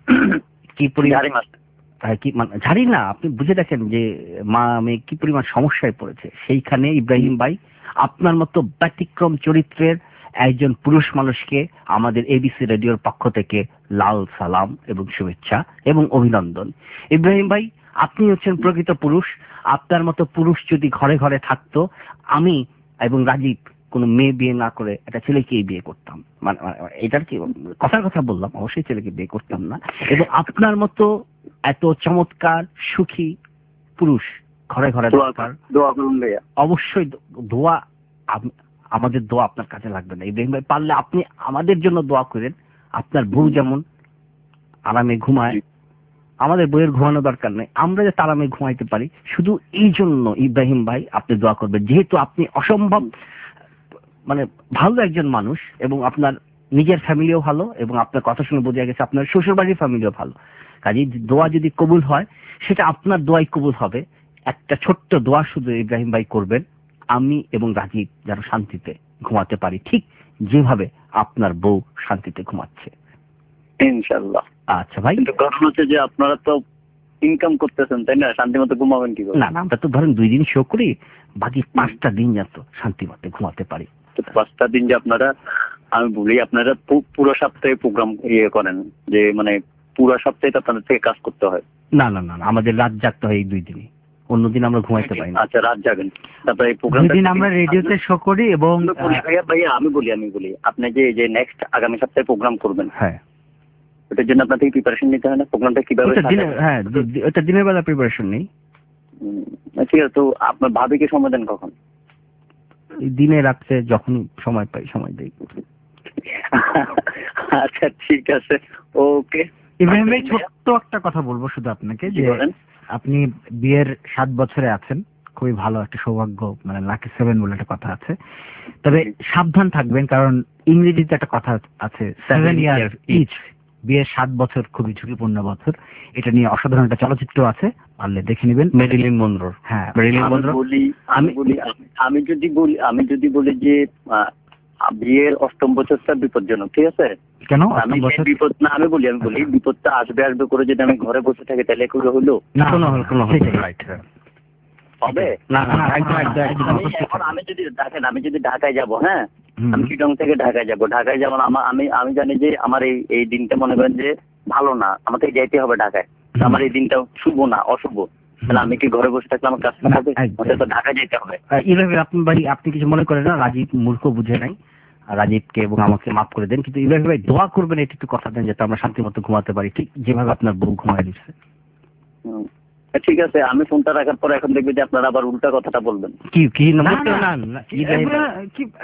কি পরিমাণ কি মানে ঝাড়ি না, আপনি বুঝে দেখেন যে মা মেয়ে কি পরিমাণ সমস্যায় পড়েছে। সেইখানে ইব্রাহিম ভাই আপনার মতো ব্যতিক্রম চরিত্রের একজন পুরুষ মানুষকে আমাদের এবিসি রেডিওর পক্ষ থেকে লাল সালাম এবং শুভেচ্ছা এবং অভিনন্দন। ইব্রাহিম ভাই, আপনি হচ্ছেন প্রকৃত পুরুষ। আপনার মতো পুরুষ যদি ঘরে ঘরে থাকতো, আমি এবং রাজীব কোনো মেয়ে বিয়ে না করে একটা ছেলেকেই বিয়ে করতাম। মানে এটার কি কথার কথা বললাম, অবশ্যই ছেলেকে বিয়ে করতাম না। এবং আপনার মতো এত চমৎকার সুখী পুরুষ ঘরে ঘরে দরকার। অবশ্যই দোয়া, আমাদের দোয়া আপনার কাছে লাগবে না ইব্রাহিম ভাই। পারলে আপনি আমাদের জন্য দোয়া করেন। আপনার বউ যেমন আরামে ঘুমায়, আমাদের বইয়ের ঘুমানো দরকার নেই, আমরা যে আরামে ঘুমাইতে পারি, শুধু এই জন্য ইব্রাহিম ভাই আপনি দোয়া করবেন। যেহেতু আপনি অসম্ভব মানে ভালো একজন মানুষ এবং আপনার নিজের ফ্যামিলিও ভালো এবং আপনার কথা শুনে বোঝা গেছে আপনার শ্বশুর বাড়ির ফ্যামিলিও ভালো। কাজেই দোয়া যদি কবুল হয় সেটা আপনার দোয়াই কবুল হবে। একটা ছোট্ট দোয়া শুধু ইব্রাহিম ভাই করবেন, আমি এবং রাজীব যেন শান্তিতে ঘুমাতে পারি, ঠিক যেভাবে আপনার বউ শান্তিতে ঘুমাচ্ছে ইনশাআল্লাহ। আচ্ছা ভাই, কারণ হচ্ছে যে আপনারা তো ইনকাম করতেছেন তাই না, শান্তি মতো ঘুমাবেন কি করে? না না, আমরা তো ধরেন দুই দিন শো করি, বাকি পাঁচটা দিন যাতে শান্তি মতো ঘুমাতে পারি। পাঁচটা দিন যে আপনারা, আমি বলি আপনারা পুরো সপ্তাহে প্রোগ্রাম ইয়ে করেন যে মানে পুরো সপ্তাহে তো আপনাদের থেকে কাজ করতে হয়? না না না, আমাদের রাত জাগতে হয় এই দুই দিনই, অন্যদিন আমরা ঘুমাইতে পারি না। আচ্ছা, রাত জাগেন। তারপরে এই প্রোগ্রাম দিন আমরা রেডিওতে শো করি। এবং ভাইয়া ভাইয়া আমি বলি আমি বলি আপনি যে যে নেক্সট আগামী সপ্তাহে প্রোগ্রাম করবেন, হ্যাঁ ওটার জন্য আপনাদের প্রিপারেশন নিতে হয় না? প্রোগ্রামটা কিভাবে? হ্যাঁ, ওটা দিনের বেলা প্রিপারেশন নেই। ঠিক আছে, তো আপনার ভাবিকে সময় দেন কখন? দিনে রাত্রে যখন সময় পাই সময় দেই। আচ্ছা ঠিক আছে, ওকে। ইব্রাহিম ভাই, ছোট্ট একটা কথা বলবো শুধু আপনাকে, যে আপনি বিয়ের সাত বছরে আছেন, খুবই ভালো একটা সৌভাগ্য, মানে লাকি সেভেন বলে একটা কথা আছে। তবে সাবধান থাকবেন, কারণ ইংরেজিতে একটা কথা আছে, সেভেন ইয়ার ইচ। বিয়ের সাত বছর খুবই ঝুঁকিপূর্ণ বছর। এটা নিয়ে অসাধারণ একটা চলচ্চিত্র আছে, পারলে দেখে নেবেন, মেরিলিন মনরোর। হ্যাঁ, মেরিলিন মনরো। আমি বলি আমি যদি বলি আমি যদি বলি যে বিয়ের অষ্টম বছরটা বিপজ্জনক, ঠিক আছে? কেন আমি বিপদ না, আমি বলি আমি বলি বিপদটা আসবে আসবে করে যদি আমি ঘরে বসে থাকি তাহলে এগুলো হলো হবে না। এখন আমি যদি দেখেন, আমি যদি ঢাকায় যাব, হ্যাঁ আমি চিটং থেকে ঢাকায় যাব, ঢাকায় যেমন আমি আমি জানি যে আমার এই এই দিনটা মনে করেন যে ভালো না, আমাকে যাইতে হবে ঢাকায়, আমার এই দিনটা শুভ না অশুভ, তাহলে আমি কি ঘরে বসে থাকলে আমার কাজ হবে? আমাকে তো ঢাকায় যেতে হবে। এইভাবে আপনি ভাই আপনি কিছু মনে করেন না, রাজীব মূর্খ বুঝে নাই, রাজীবকে এবং আমাকে মাফ করে দেন, কিন্তু ইব্রাহিম ভাই দোয়া করবেন, এটা একটু কথা দেন যাতে আমরা শান্তি মতো ঘুমাতে পারি, ঠিক যেভাবে আপনার বউ ঘুমায় দিচ্ছে। ঠিক আছে, আমি ফোনটা রাখার পর এখন দেখবি যে আপনারা আবার উল্টা কথাটা বলবেন। কি কি না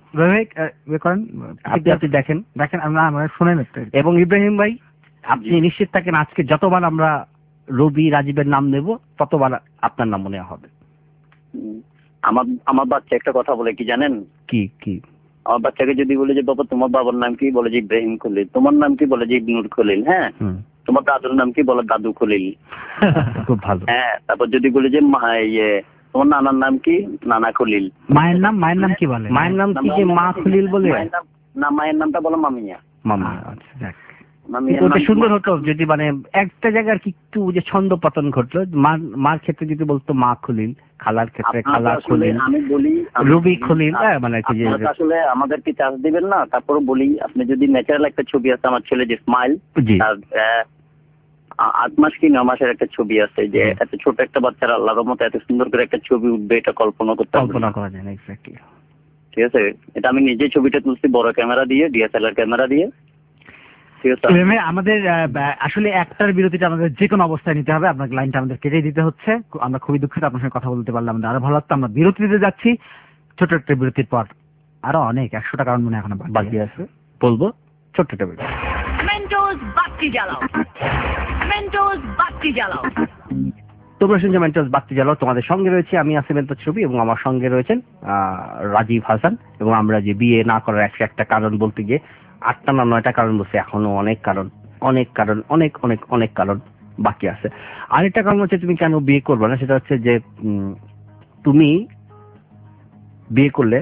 করেন আপনি আপনি দেখেন দেখেন আমরা আমরা শুনেন একটু। এবং ইব্রাহিম ভাই আপনি নিশ্চিত থাকেন আজকে যতবার আমরা রবি রাজীবের নাম নেব ততবার আপনার নাম নেওয়া হবে। আমার আমার বাচ্চা একটা কথা বলে কি জানেন? কি কি? আমার বাচ্চাকে যদি বলে যে বাবা তোমার বাবার নাম কি, বলে যে ইব্রাহিম খলিল। তোমার নাম কি, বলে যে ইবনুল খলিল। হ্যাঁ, তোমার দাদুর নাম কি, বলে দাদু খলিল। খুব ভালো। হ্যাঁ, তারপর যদি বলে যে ইয়ে তোমার নানার নাম কি, নানা খলিল। মায়ের নাম মায়ের নাম কি বলে? মায়ের নাম কি যে মা খলিল বলে? না, মায়ের নামটা বলো মামিয়া। মামা। আচ্ছা, ওটা সুন্দর হতো যদি মানে একটা জায়গার কি একটু যে ছন্দ পতন ঘটলো, মার ক্ষেত্রে যদি বলতো মা খলিল, খালার ক্ষেত্রে খালা খলিল, আমি বলি রবি খলিল। মানে কি যে আসলে আমাদেরকে চার্জ দিবেন না, তারপরে বলি আপনি যদি ন্যাচারাল একটা ছবি আছে আমার ছেলে যে স্মাইল, আর আট মাস কি নয় মাসের একটা ছবি আছে যে এত ছোট একটা বাচ্চার আল্লাহর রহমতে এত সুন্দর করে একটা ছবি উঠবে, এটা কল্পনা করতে কল্পনা করা যায় না। এক্স্যাক্টলি, ঠিক আছে। এটা আমি নিজে ছবিটা তুলছি বড় ক্যামেরা দিয়ে, ডিএসএলআর ক্যামেরা দিয়ে। আমাদের আসলে একটার বিরতিটা আমাদের যে কোনো অবস্থায় নিতে হবে, আপনার লাইনটা আমাদের কেটে দিতে হচ্ছে। আমরা খুবই দুঃখিত, আপনার সঙ্গে কথা বলতে পারলে আমাদের আরো ভালো লাগতো। আমরা বিরতি দিতে যাচ্ছি, ছোট একটা বিরতির পর আরো অনেক একশোটা কারণ মনে এখন বাকি আছে বলবো। ছোট্ট একটা বিরতি। মেন্টোস বাতি জ্বালাও, মেন্টোস বাতি জ্বালাও। তোমরা শুনছো মেন্টোস বাতি জ্বালাও। তোমাদের সঙ্গে রয়েছে আমি আসিফ ছবি এবং আমার সঙ্গে রয়েছেন রাজীব হাসান। এবং আমরা যে বিয়ে না করার একশো একটা কারণ বলতে গিয়ে আটটা না নয়টা কারণ বলছে, এখনো অনেক কারণ অনেক কারণ অনেক অনেক অনেক কারণ বাকি আছে। আরেকটা কারণ হচ্ছে তুমি কেন বিয়ে করবে না, সেটা হচ্ছে যে তুমি বিয়ে করলে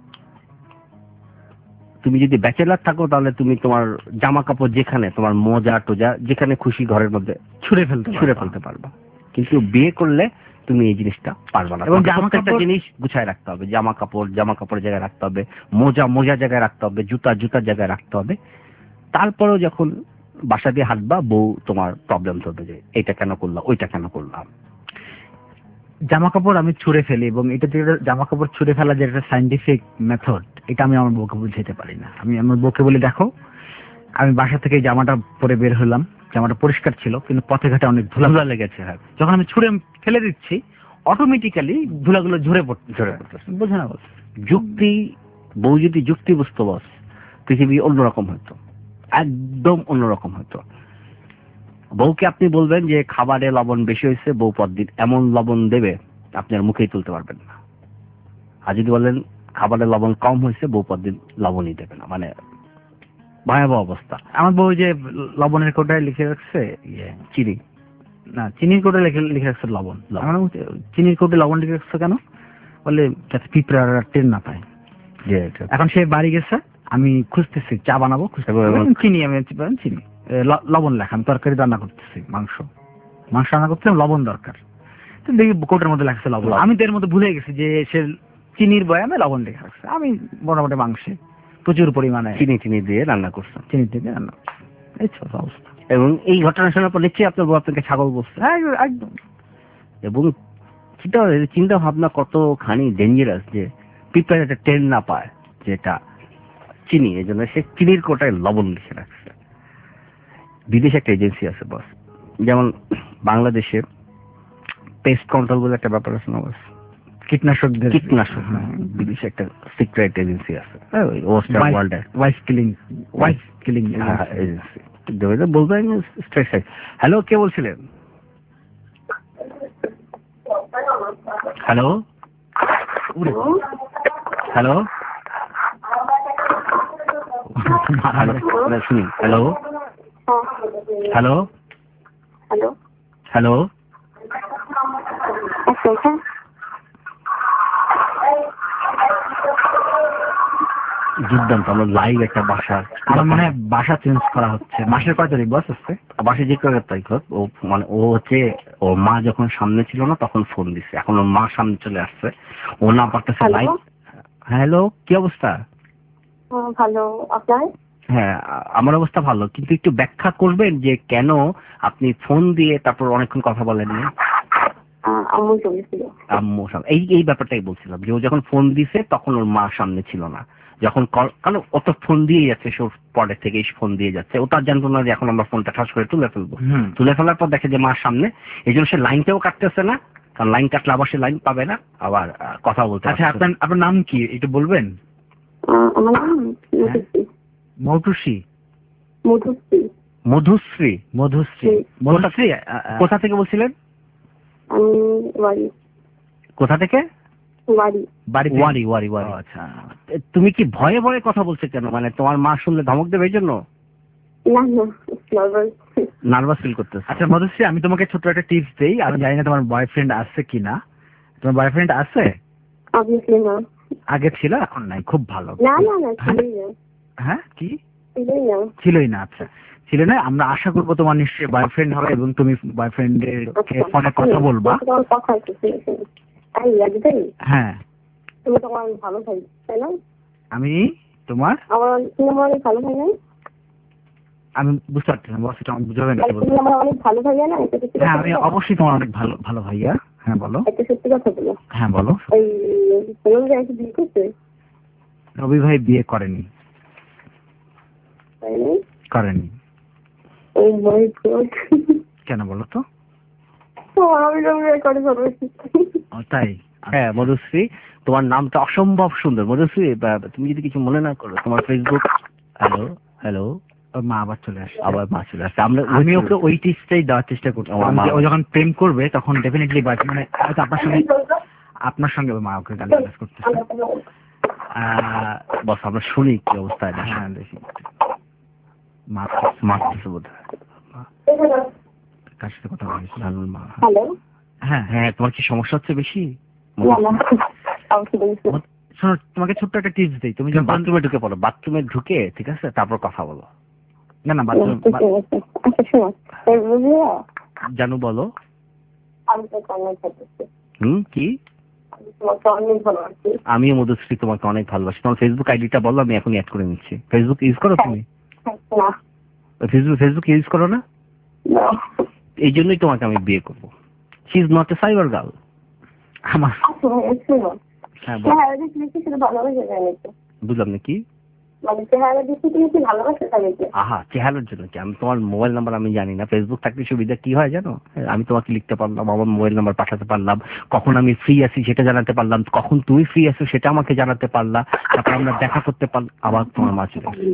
তুমি যদি ব্যাচেলার থাকো তাহলে তুমি তোমার জামা কাপড় যেখানে তোমার মোজা টোজা যেখানে খুশি ঘরের মধ্যে ছুঁড়ে ফেলতে ছুঁড়ে ফেলতে পারবা, কিন্তু বিয়ে করলে তুমি এই জিনিসটা পারবা না। এবং প্রত্যেকটা জিনিস গুছায় রাখতে হবে, জামা কাপড় জামা কাপড়ের জায়গায় রাখতে হবে, মোজা মোজা জায়গায় রাখতে হবে, জুতা জুতার জায়গায় রাখতে হবে। তারপরেও যখন বাসা দিয়ে হাঁটবা বউ তোমার প্রবলেম ধরবে যে এটা কেন করলাম ওইটা কেন করলাম। জামা কাপড় আমি ছুঁড়ে ফেলি এবং এটা যেটা জামা কাপড় ছুঁড়ে ফেলা যে একটা সাইন্টিফিক মেথড, এটা আমি আমার বউকে বুঝাইতে পারি না। আমি আমার বউকে বলি দেখো আমি বাসা থেকে জামাটা পরে বের হলাম, জামাটা পরিষ্কার ছিল কিন্তু পথে ঘাটে অনেক ধুলা লেগেছে। হ্যাঁ, যখন আমি ছুঁড়ে ফেলে দিচ্ছি অটোমেটিক্যালি ধুলাগুলো ঝরে পড়তে ঝরে পড়তেছে। বোঝে না বস, যুক্তি বউ যদি যুক্তি বুঝতো বস পৃথিবী অন্যরকম হতো, একদম অন্যরকম হতো। বউকে আপনি বলবেন যে খাবারে লবণ বেশি হয়েছে, বউ পরদিন এমন লবণ দেবে আপনি আর মুখেই তুলতে পারবেন না। আর যদি বলেন খাবারে লবণ কম হয়েছে, বউ পরদিন লবণই দেবে না। মানে ভয়াবহ অবস্থা। আমার বউ যে লবণের কোটায় লিখে রাখছে চিনি, না চিনির কোটায় লিখে লিখে রাখছে লবণ। চিনির কোটে লবণ লিখে রাখছে কেন বলে যাতে পিঁপড়া টের না পায়। এখন সে বাড়ি গেছে, আমি খুঁজতেছি চা বানাবো, চিনি আমি চিনি লবণ লেখা, আমি তরকারি রান্না করতেছি, মাংস মাংস রান্না করতেছি, লবণ দরকার। তো দেখি কোটের মধ্যে লেখছে লবণ। আমি তো এর মধ্যে ভুলে গেছি যে সে চিনির বয়ামে লবণ লিখে রাখছে। আমি মোটামুটি মাংসে প্রচুর পরিমাণে চিনি চিনি দিয়ে রান্না করছেন, চিনি দিয়ে রান্না এই ছোট অবস্থা। এবং এই ঘটনা শোনার পর নিশ্চয়ই আপনার বউ আপনাকে ছাগল বলছে একদম। এবং চিন্তা চিন্তা ভাবনা কতখানি ডেঞ্জারাস যে পিঁপড়া যাতে টেন না পায় যেটা চিনি, এই জন্য সে চিনির কোটায় লবণ লিখে রাখছে। বিদেশে একটা এজেন্সি আছে বস, যেমন বাংলাদেশে পেস্ট কন্ট্রোল বলে একটা ব্যাপার আছে না বস, কীটনাশক কীটনাশক বিদেশে একটা সিক্রেট এজেন্সি আছে, wife killing wife killing agency বলবেন স্ট্রেস। হ্যালো, কে বলছিলেন? হ্যালো হ্যালো শুনি। হ্যালো হ্যালো হ্যালো হ্যালো দুর্দান্ত। আমরা লাইভ একটা বাসা, আমার মনে হয় বাসা চেঞ্জ করা হচ্ছে। মাসের কয় তারিখ বস আসছে? বাসে যে কয়েক তারিখ হোক, ও মানে ও হচ্ছে ওর মা যখন সামনে ছিল না তখন ফোন দিচ্ছে, এখন ওর মা সামনে চলে আসছে, ও না পারতেছে লাইভ। হ্যালো, কি অবস্থা? ভালো, আপনার? হ্যাঁ, আমার অবস্থা ভালো, কিন্তু একটু ব্যাখ্যা করবেন যে কেন আপনি ফোন দিয়ে তারপর অনেকক্ষণ কথা বলেননি? আম্মু চলেছিল। আম্মু এই এই ব্যাপারটাই বলছিলাম যে ও যখন ফোন দিছে তখন ওর মা সামনে ছিল না, যখন কারণ ও তো ফোন দিয়ে যাচ্ছে, সে পরের থেকে ফোন দিয়ে যাচ্ছে, ও তার জানতো না যে এখন আমরা ফোনটা ঠাস করে তুলে ফেলবো। তুলে ফেলার পর দেখে যে মার সামনে, এই জন্য সে লাইনটাও কাটতেছে না, কারণ লাইন কাটলে আবার সে লাইন পাবে না, আবার কথা বলতে। আচ্ছা, আপনার আপনার নাম কি একটু বলবেন? আমার নাম মধুশ্রী। মৌটুসী মধুশ্রী মধুশ্রী মধুশ্রী মধুশ্রী আ- আ- কোথা থেকে বলছিলেন? আমি বাড়ি কোথা থেকে? বাড়ি বাড়ি ওয়ারি ওয়ারি ওয়ারি। আচ্ছা এ, তুমি কি ভয়ে ভয়ে কথা বলছো কেন? মানে তোমার মা শুনলে ধমক দেবে এই জন্য না না নার্ভাস। নার্ভাস ফিল করতেছো? আচ্ছা মধুশ্রী, আমি তোমাকে ছোট্ট একটা টিপস দেই। আমি জানি না তোমার বয়ফ্রেন্ড আছে কিনা। তোমার বয়ফ্রেন্ড আছে? অবভিয়াসলি না। আগে ছিল, এখন নাই। খুব ভালো। না না না ছিলই না হ্যাঁ কি ছিলই না। ছিলই না? আচ্ছা ছিল না। আমরা আশা করবো তোমার নিশ্চয়ই বয়ফ্রেন্ড হবে এবং তুমি বয়ফ্রেন্ডের ফোনে কথা বলবা। তোমার কথা আছে তাই একদমই। হ্যাঁ তুমি তো আমার ভালো ভাই তাই না? আমি তোমার আমার তুমি আমার অনেক ভালো ভাই না? আমি বুঝতে পারছি না, বস এটা আমাকে বুঝাবে না। তুমি আমার অনেক ভালো ভাইয়া না? এটা সত্যি হ্যাঁ কথা আমি বলো। অবশ্যই তোমার অনেক ভালো ভালো ভাইয়া। হ্যাঁ বলো। একটা সত্যি কথা বলো। হ্যাঁ বলো। ওই বলুন যে একটু বিয়ে করছে রবি ভাই বিয়ে করেনি। তাই না? করেনি ও মাই গড। কেন বলো তো? ও আমি রবি ভাই করে ফেলেছি। ও, তাই? হ্যাঁ মধুশ্রী, তোমার নামটা অসম্ভব সুন্দর। মধুশ্রী, বা- তুমি যদি কিছু মনে না করো, তোমার ফেসবুক। হ্যালো হ্যালো ওর মা আবার চলে আসে। আবার মা চলে আসছে। আমরা আমি ওকে ওই টিপসটাই দেওয়ার চেষ্টা করছি। আমার মা- ও যখন প্রেম করবে তখন ডেফিনেটলি মানে হয়তো আপনার সঙ্গে আপনার সঙ্গে ওর মা ওকে গালি করতেছে। আহ, বস আমরা শুনি কি অবস্থায় না। হ্যাঁ দেখি মা মারতেছে বোধ হয়। কার সাথে কথা বলিস? নানুর মা। হ্যালো হ্যাঁ হ্যাঁ, তোমার কি সমস্যা হচ্ছে বেশি? না না আমাকে বলছি শোনো, তোমাকে ছোট্ট একটা টিপস দিই। তুমি যখন বাথরুমে ঢুকে পড়ো, বাথরুমে ঢুকে ঠিক আছে, তারপর কথা বলো। না না বাথরুম আচ্ছা শোনো বুঝলা জানু বলো। আমি তো অনেক ভালোবাসি। হুম কি? আমি তোমাকে অনেক ভালোবাসি। আমিও মধুশ্রী তোমাকে অনেক ভালোবাসি। তোমার ফেসবুক আইডিটা বলো, আমি এখন অ্যাড করে নিচ্ছি। ফেসবুক ইউজ করো তুমি? না ফেসবুক ফেসবুক ইউজ করো না? না এই জন্যই তোমাকে আমি বিয়ে করবো। She is not a cyber girl. আমার আচ্ছা ভাই শোনো হ্যাঁ বলো। চেহারা দেখে কি শুধু ভালোবাসা জানি তো বুঝলাম না কি? মানে চেহারা দেখে তুমি কি ভালোবাসা জানি তো আহা, চেহারার জন্য কি? আমি তোমার মোবাইল নাম্বার আমি জানি না। ফেসবুক থাকলে সুবিধা কি হয় জানো? আমি তোমাকে লিখতে পারলাম, আমার মোবাইল নাম্বার পাঠাতে পারলাম, কখন আমি ফ্রি আছি সেটা জানাতে পারলাম, কখন তুমি ফ্রি আছো সেটা আমাকে জানাতে পারলা, তারপর আমরা দেখা করতে পারলাম। আবার তোমার মা চলে আসে।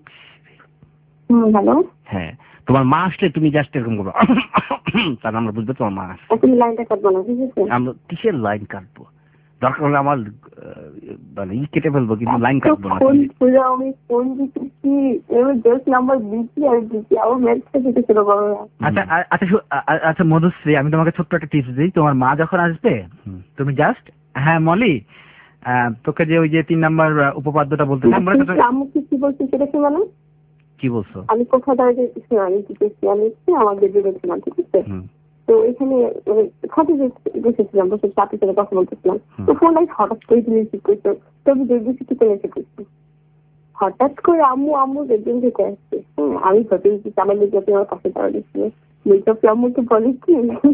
হুম হ্যালো হ্যাঁ, তোমার মা আসলে তুমি জাস্ট এরকম করবো, তার আমরা বুঝবে তোমার মা আসছে। তুমি লাইনটা কাটবো না ঠিক আছে? আমরা কিসের লাইন কাটবো? দরকার হলে আমার আহ, মানে ই কেটে ফেলবো, কিন্তু লাইন কাটবো না। ফোন খুঁজে আমি ফোন দিচ্ছি এবার জাস্ট নাম্বার দিচ্ছি আর দিচ্ছি আবার ম্যাচটা দিতে শুরু করো না। আচ্ছা আ- আচ্ছা শু- আ- আ- আচ্ছা মধুশ্রী, আমি তোমাকে ছোট্ট একটা টিপস দিই। তোমার মা যখন আসবে হুম। তুমি জাস্ট হ্যাঁ মলি আহ, তোকে যে ওই যে তিন নাম্বার উপপাদ্যটা বলতে আমি কি কি বলছি সেটা কি মানে কি বলছো? আমি কোথাও দাঁড়িয়ে আমি কি করছি আমি এসেছি আমার বেডে গেছিলাম ঠিক আছে? হুম। তো এখানে মানে খাতে বসেছিলাম বসে চাপি করে কথা বলতেছিলাম হুম। তো ফোনটা হঠাৎ করে তুমি রিসিভ করছো তো আমি দেখবো কি করে এসে করছি হঠাৎ করে আম্মু আম্মু বেডরুম থেকে আসছে। হ্যাঁ আমি ভেবে দিচ্ছি আমার লেগে আমার পাশে দাঁড়িয়েছিল মেকআপ আম্মুকে বলে কি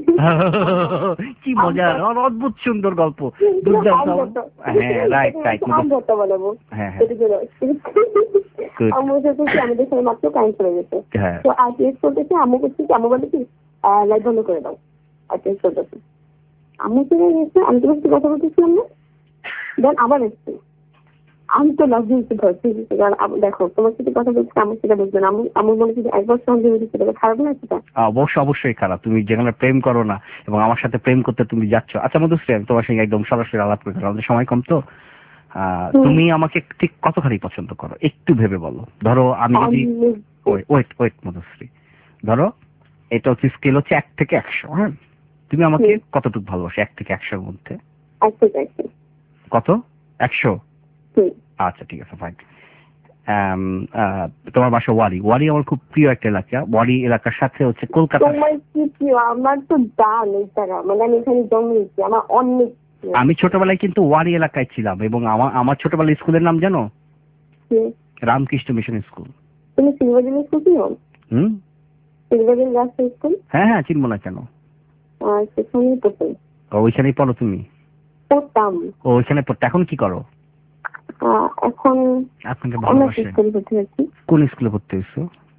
কি মজা, আর অদ্ভুত সুন্দর গল্প, দুর্দান্ত। হ্যাঁ রাইট রাইট। আমটা বানাবো হ্যাঁ হ্যাঁ সেটা করে Good. আম্মু সাথে আমাদের সাথে মাত্র কারেন্ট চলে গেছে হ্যাঁ তো আর টেস্ট করতেছে আম্মু করছে কি আম্মু বলে কি লাইট বন্ধ করে দাও আর টেস্ট করতেছে আম্মু চলে গেছে আমি তোমার সাথে কথা বলতেছিলাম না দেন আবার এসছে আমি তো লাভ দিয়েছি ধরছি কারণ আম- দেখো তোমার সাথে কথা বলছি আমার সেটা বুঝবে না আমি আমার মনে হচ্ছে একবার সন্দেহ হয়েছে সেটা খারাপ না সেটা অবশ্যই অবশ্যই খারাপ। তুমি যেখানে প্রেম করো না এবং আমার সাথে প্রেম করতে তুমি যাচ্ছ। আচ্ছা মধুশ্রী, আমি তোমার সঙ্গে একদম সরাসরি আলাপ করে দিলাম, আমাদের সময় কম তো। আহ, হুম। তুমি আমাকে ঠিক কতখানি পছন্দ করো একটু ভেবে বলো। ধরো আমি যদি ওয়েট ওয়েট ওয়েট মধুশ্রী, ধরো এটা হচ্ছে স্কেল হচ্ছে এক থেকে একশো। হ্যাঁ, তুমি আমাকে হুম। কতটুকু ভালোবাসো এক থেকে একশোর মধ্যে? আচ্ছা আচ্ছা কত? একশো? হুম আচ্ছা ঠিক আছে ফাইন। তোমার বাসা ওয়ারি। ওয়ারি আমার খুব প্রিয় একটা এলাকা। ওয়ারি এলাকার সাথে হচ্ছে কলকাতা। তোমার কি কি আমার তো দান এই জায়গা মানে আমি এখানে জন্মেছি আমার অনেক প্রিয়। আমি ছোটবেলায় কিন্তু ওয়ারি এলাকায় ছিলাম এবং আমার আমার ছোটবেলায় স্কুলের নাম জানো? হুম। Ramakrishna mission school. তুমি সিলভার স্কুল চিনো? হুম সিলভার রাস্তা স্কুল হ্যাঁ হ্যাঁ, চিনবো না কেন? আর সেখানেই পড়তাম ও, ওইখানেই পড়ো তুমি? পড়তাম ও ওইখানে পড়তে। এখন কি করো? আহ, এখন আপনাকে অনেক ভালোবাসে। স্কুল ভর্তি হচ্ছি কোন স্কুলে ভর্তি হয়েছো?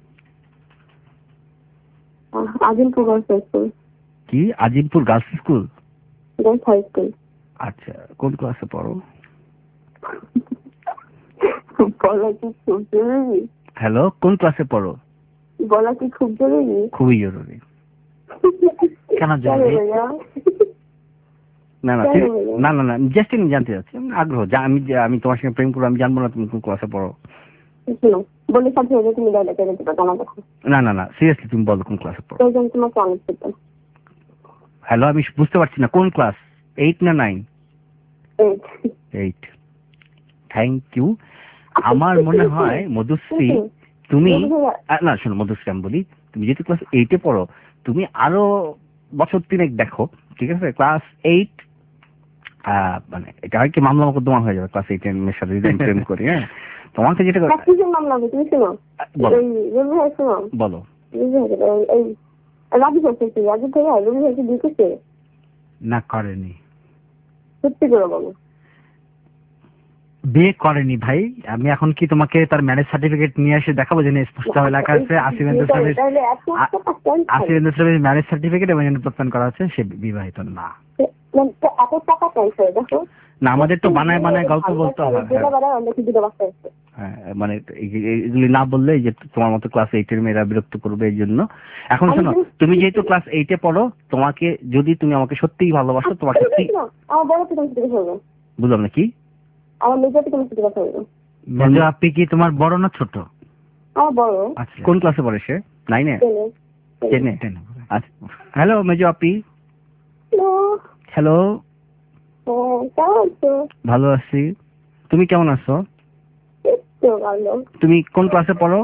আজিমপুর গার্লস হাই স্কুল কি Azimpur girls school? Girls high school আচ্ছা, কোন ক্লাসে পড়ো? বলা কি খুব জরুরি? হ্যালো, কোন ক্লাসে পড়ো? বলা কি খুব জরুরি? খুবই জরুরি। কেন জরুরি? না না না না না জাস্ট আমি জানতে চাচ্ছি, আগ্রহ। আমি আমি তোমার সঙ্গে প্রেম করবো, আমি জানবো না তুমি কোন ক্লাসে পড়ো? বলে সাথে তুমি না না না সিরিয়াসলি তুমি বলো কোন ক্লাসে পড়ো? তোমাকে অনেক পেতাম। হ্যালো, আমি বুঝতে পারছি না কোন ক্লাস, এইট না নাইন? এইট। Thank you. আমার মনে হয় মধুশ্রী তুমি, না শোনো মধুশ্রী আমি বলি, তুমি যেহেতু ক্লাস এইটে পড়ো, তুমি আরো বছর তিনেক দেখো, ঠিক আছে? ক্লাস এইট মানে এটা হয় কি মামলা মোকদ্দমা হয়ে যাবে ক্লাস এইট এর সাথে যদি আমি প্রেম করি। হ্যাঁ, তোমাকে যেটা মামলা হবে তুমি শোনো, বলো। রাজু করছে, রাজু থেকে রবি ভাইকে বিয়ে করছে? না করেনি। সত্যি করে বলো। বিয়ে করেনি ভাই। আমি এখন কি তোমাকে তার ম্যারেজ সার্টিফিকেট নিয়ে এসে দেখাবো যে স্পষ্ট লেখা আছে আসিফেন্দ্র সাহেবের আসিফেন্দ্র সাহেবের ম্যারেজ সার্টিফিকেট এবং প্রত্যান করা আছে সে বিবাহিত না? না, আমাদের তো বানায় বানায় গল্প বলতে হবে। হ্যাঁ, মানে এগুলি না বললে যে তোমার মতো ক্লাস এইট এর মেয়েরা বিরক্ত করবে এই জন্য। এখন শোনো, তুমি যেহেতু ক্লাস এইটে পড়ো, তোমাকে যদি তুমি আমাকে সত্যিই ভালোবাসো, তোমার সত্যি বুঝলাম না কি মেজো আপি কি তোমার বড় না ছোট? কোন ক্লাসে পড়ে সে? নাইনে? টেনে? আচ্ছা, হ্যালো মেজো আপি। হ্যালো, ভালো আছি, তুমি কেমন আছো? তুমি কোন ক্লাসে পড়ো?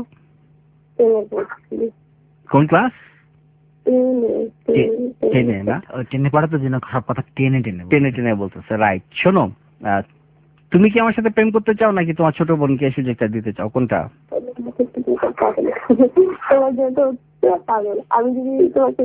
কোন ক্লাস? টেনে না? টেনে পড়া তো যেন সব কথা টেনে টেনে টেনে টেনে বলতেছে। রাইট। শোনো, তুমি কি আমার সাথে প্রেম করতে চাও নাকি তোমার ছোট বোনকে এই সুযোগটা দিতে চাও? কোনটা? আমি যদি তোমাকে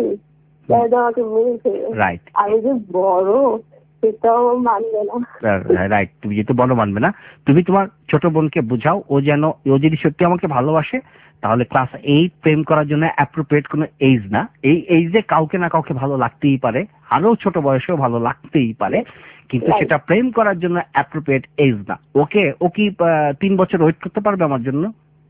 রাইট, আমি যে বড় সেটাও মানবে না। রাইট, তুমি যেহেতু বড় মানবে না, তুমি তোমার ছোট বোনকে বুঝাও ও যেন, ও যদি সত্যি আমাকে ভালোবাসে তাহলে ক্লাস এইট প্রেম করার জন্য অ্যাপ্রোপ্রিয়েট কোনো এজ না। এই এইজে কাউকে না কাউকে ভালো লাগতেই পারে, আরো ছোট বয়সেও ভালো লাগতেই পারে, কিন্তু সেটা প্রেম করার জন্য অ্যাপ্রোপ্রিয়েট এজ না। ওকে, ও কি তিন বছর ওয়েট করতে পারবে আমার জন্য?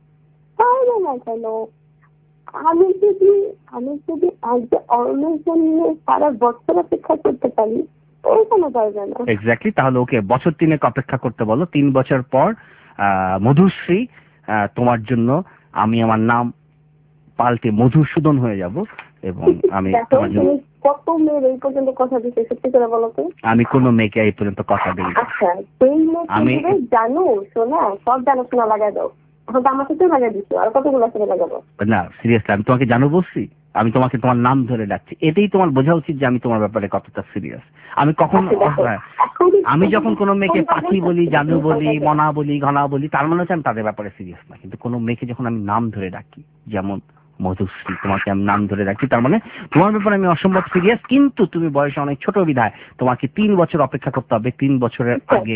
আমি যদি আমি যদি আজ অর্ণের জন্য সারা বছর অপেক্ষা করতে পারি, ও কোনো পারবে না। এক্স্যাক্টলি, তাহলে ওকে বছর তিনেক অপেক্ষা করতে বলো। তিন বছর পর মধুশ্রী তোমার জন্য আমি আমার নাম পাল্টে মধুসূদন হয়ে যাব এবং আমি তোমার জন্য কত মেয়ের এই পর্যন্ত কথা দিতে, সত্যি করে বলো তো? আমি কোনো মেয়েকে এই পর্যন্ত কথা দিই। আচ্ছা, সেই মেয়ে জানো শোনা, সব জানো শোনা লাগাই দাও। এখন তো আমার সাথে লাগাই দিচ্ছ, আর কতগুলো সাথে লাগাবো? না সিরিয়াসলি, আমি তোমাকে জানো বলছি, আমি তোমাকে তোমার নাম ধরে ডাকছি, এটাই তোমার বোঝা উচিত যে আমি তোমার ব্যাপারে কতটা সিরিয়াস। আমি কখন আমি যখন কোনো মেয়েকে পাখি বলি, জানু বলি, মনা বলি, ঘনা বলি, তার মানে হচ্ছে আমি তাদের ব্যাপারে সিরিয়াস না। কিন্তু কোনো মেয়েকে যখন আমি নাম ধরে ডাকি, যেমন মধুশ্রী, তোমাকে আমি নাম ধরে ডাকি, তার মানে তোমার ব্যাপারে আমি অসম্ভব সিরিয়াস। কিন্তু তুমি বয়সে অনেক ছোট বিধায় তোমাকে তিন বছর অপেক্ষা করতে হবে। তিন বছরের আগে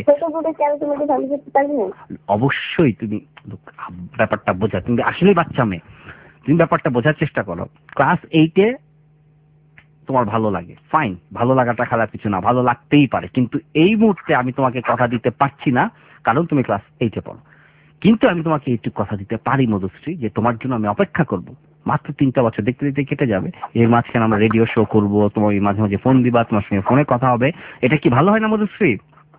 অবশ্যই তুমি ব্যাপারটা বোঝা, তুমি আসলে বাচ্চা মেয়ে, তুমি ব্যাপারটা বোঝার চেষ্টা করো। ক্লাস এইটে তোমার ভালো লাগে, ফাইন, ভালো লাগাটা খারাপ কিছু না, ভালো লাগতেই পারে, কিন্তু এই মুহূর্তে আমি তোমাকে কথা দিতে পারছি না কারণ তুমি ক্লাস এইটে পড়ো। কিন্তু আমি তোমাকে এইটুকু কথা দিতে পারি মধুশ্রী, যে তোমার জন্য আমি অপেক্ষা করব মাত্র তিনটা বছর, দেখতে দেখতে কেটে যাবে। এর মাঝখানে আমরা রেডিও শো করবো, তোমার মাঝে মাঝে ফোন দিবা, তোমার সঙ্গে ফোনে কথা হবে। এটা কি ভালো হয় না মধুশ্রী?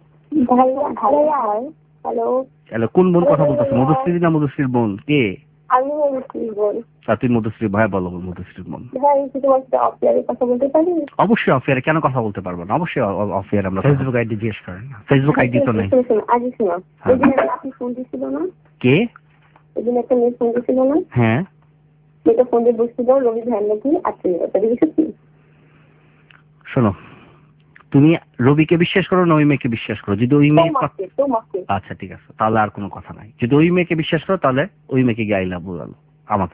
হ্যালো, কোন বোন কথা বলতেছো? মধুশ্রী না মধুশ্রীর বোন? কে? আমি মধুশ্রীর বোন। তুই মধুশ্রী ভাই বলো, মধুশ্রীর বোন। কথা বলতে পারি? অবশ্যই অফিয়ারে কেন কথা বলতে পারবো না, অবশ্যই অফিয়ার। আমরা ফেসবুক আইডি জিজ্ঞেস করেন, ফেসবুক আইডি তো নেই। আজই শোনো, আপনি ফোন দিছিল না? কে? ওইদিন একটা মেয়ে ফোন দিছিল না? হ্যাঁ, মেয়েটা ফোন দিয়ে বুঝছিল রবি ভ্যান নাকি আটকে যাবে। শোনো, তুমি রবিকে বিশ্বাস করো না ওই মেয়েকে বিশ্বাস করো? যদি ওই মেয়ে, আচ্ছা ঠিক আছে, তাহলে আর কোনো কথা নাই। যদি ওই মেয়েকে বিশ্বাস করো তাহলে ওই মেয়েকে গিয়ে আই লাভ ইউ বলো। আমাকে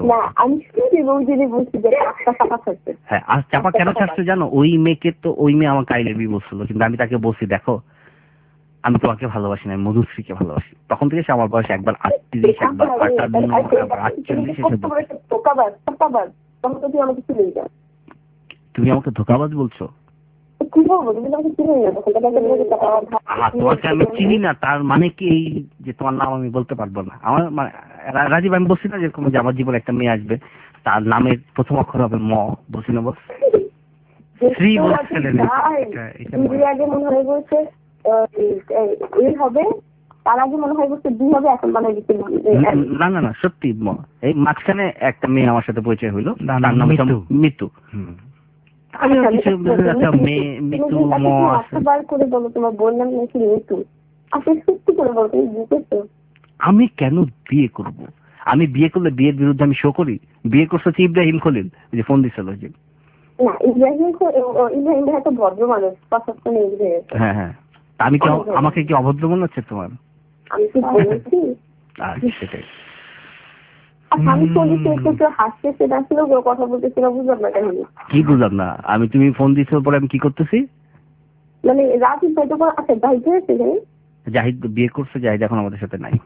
হ্যাঁ, আর চাপা কেন ছাড়ছে জানো? ওই মেয়েকে তো ওই মেয়ে আমাকে আই লাভ ইউ বলছিল, কিন্তু আমি তাকে বলছি দেখো আমি তোমাকে ভালোবাসি না, মধুশ্রীকে ভালোবাসি। তখন থেকে সে আমার বয়স একবার আটত্রিশ, একবার আটান্ন, একবার আটচল্লিশ। তুমি আমাকে তুমি আমাকে ধোকাবাজ বলছো? কি বলবো তুমি আমাকে চিনি না তখন তাহলে আহা, তোমাকে আমি চিনি না তার মানে কি এই যে তোমার নাম আমি বলতে পারবো না? আমার মানে রা- রাজীব আমি বলছি না যেরকম যে আমার জীবনে একটা মেয়ে আসবে তার নামের প্রথম অক্ষর হবে ম, বলছি না বস? শ্রী বলছিলেন এটা- এটা দুই আগে মনে হয় বলছে আহ, এই হবে, তার আগে মনে হয় বলছে দুই হবে, এখন বানাই দিচ্ছে না না না সত্যি ম। এই মাঝখানে একটা মেয়ে আমার সাথে পরিচয় হইলো, তার নাম হচ্ছে মৃত্যু। মৃত্যু। আমি আর কিছু আচ্ছা, মেয়ে মৃত্যু ম আছে। বার করে বলো তোমার বললাম নাকি মৃত্যু, আসলে সত্যি করে বলো তুমি বুঝেছো? আমি কেন বিয়ে করব? আমি বিয়ে করলে বিয়ের বিরুদ্ধে আমি শো করি? বিয়ে করছে হচ্ছে ইব্রাহিম খলিল, ওই যে ফোন দিছিল যে। না ইব্রাহিম খো- ও- ইব্রাহিম ভাই একটা ভদ্র মানুষ, পছন্দ নেই ইব্রাহিম। হ্যাঁ হ্যাঁ, তা আমি কি আমাকে কি অভদ্র মনে হচ্ছে তোমার? আমি কি বলেছি? আর সেটাই। আচ্ছা আমি বলেছি একটু একটু হাসতে সেটা ছিল কথা বলতেছিল, বুঝলাম না কেন? কি বুঝলাম না আমি? তুমি ফোন দিছো পরে আমি কি করতেছি? মানে রাতে হয়তো করে আচ্ছা ভাই হয়েছে জানি জাহিদ বিয়ে করছে, জাহিদ এখন আমাদের সাথে নাই।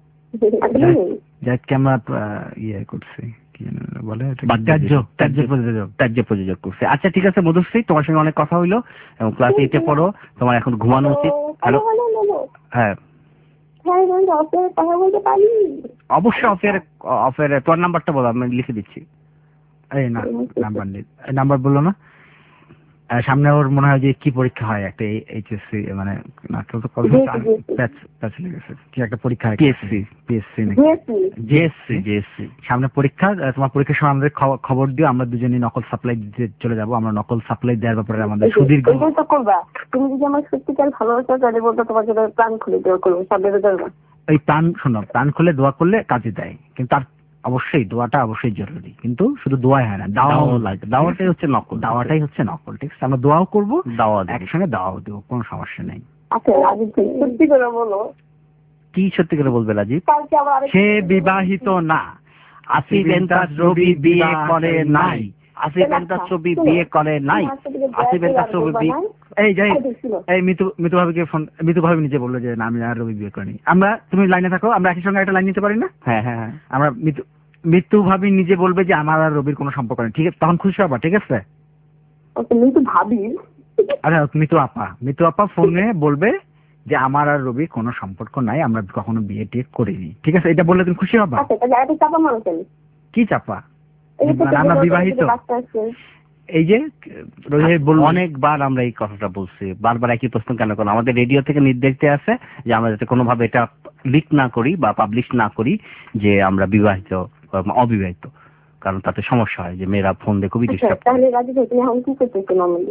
জাহিদকে আমরা আহ, ইয়ে করছি কি যেন বলে এটা? বাদ দিয়ে ত্যায্য দিয়েছি। ত্যায্য প্রযোজক। ত্যায্য প্রযোজক করছে। আচ্ছা ঠিক আছে মধুশ্রী, তোমার সঙ্গে অনেক কথা হইলো এবং ক্লাস এইটে পড়ো, তোমার এখন ঘুমানো উচিত। হ্যালো, হ্যালো হ্যালো হ্যাঁ হ্যাঁ আমি অফিসে কথা বলতে পারি? অবশ্যই। অফের অফের তোমার নাম্বারটা বলো, আমি লিখে দিচ্ছি। এই না নাম্বার নেই, এই নাম্বার বললো না। আহ, সামনে ওর মনে হয় যে কি পরীক্ষা হয় একটা এইচএসসি মানে না তো তো কবে প্যাচ প্যাচ লেগেছে কি একটা পরীক্ষা পিএসসি পিএসসি নাকি জেএসসি জেএসসি সামনে পরীক্ষা। আহ, তোমার পরীক্ষার সময় আমাদের খ- খবর দিও, আমরা দুজনেই নকল সাপ্লাই দিতে চলে যাবো। আমরা নকল সাপ্লাই দেওয়ার ব্যাপারে আমাদের সুদীর্ঘ ওইটাই তো করবা। তুমি যদি আমার সত্যিকার ভালোবাসা তাহলে বলতো তোমার জন্য প্ল্যান খুলে দেওয়া করবো সামনে করবা। এই প্রাণ শোনো, প্রাণ খুলে দোয়া করলে কাজে দেয়, কিন্তু তার অবশ্যই দোয়াটা অবশ্যই জরুরি, কিন্তু শুধু দোয়াই হয় না, দাওয়াও লাগে। দাওয়াটাই হচ্ছে নকল, দাওয়াটাই হচ্ছে নকল। ঠিক আছে, আমরা দোয়াও করবো, দাওয়া দেব। একসঙ্গে দাওয়াও দেবো, কোনো সমস্যা নেই। আচ্ছা রাজীব ভাই, সত্যি করে বলো কি সত্যি করে বলবে রাজীব? কালকে আবার আরেক- সে বিবাহিত না, আসিফ এন্তাস রবি বিয়ে করে নাই। আসিফ এন্তাস রবি বিয়ে করে নাই। আসিফ এন্তাস রবি বিয়ে এই যাই এই মিতু মিতু ভাবিকে ফোন, মিতু ভাবি নিজে বললো যে না আমি আর রবি বিয়ে করিনি। আমরা, তুমি লাইনে থাকো, আমরা একই সঙ্গে একটা লাইন নিতে পারি না? হ্যাঁ হ্যাঁ হ্যাঁ আমরা মিতু মিতু ভাবি নিজে বলবে যে আমার আর রবির কোনো সম্পর্ক নেই, ঠিক আছে? তখন খুশি হবা, ঠিক আছে? ওকে, আমি তো ভাবি আচ্ছা মিতু আপা, মিতু আপা ফোনে বলবে যে আমার আর রবির কোনো সম্পর্ক নাই, আমরা কখনো বিয়ে টিয়ে করিনি, ঠিক আছে? এটা বললে তুমি খুশি হবা? আচ্ছা তাহলে এত চাপা মানুষ আমি কি চাপা? এই তো মানে আমরা তোমার বিবাহিত, বাচ্চা আছে। এই যে রবি বলল অনেকবার আমরা এই কথাটা বলছি, বারবার একই প্রশ্ন কেন করো? আমাদের রেডিও থেকে নির্দেশ দেয়া আছে যে আমরা যাতে কোনোভাবে এটা লিক না করি বা পাবলিশ না করি যে আমরা বিবাহিত বা অবিবাহিত, কারণ তাতে সমস্যা হয় যে মেয়েরা ফোন দিয়ে খুবই আচ্ছা ডিস্টার্ব। তাহলে রাজীব ভাই তুমি এখন কি করতেছো নর্মালি?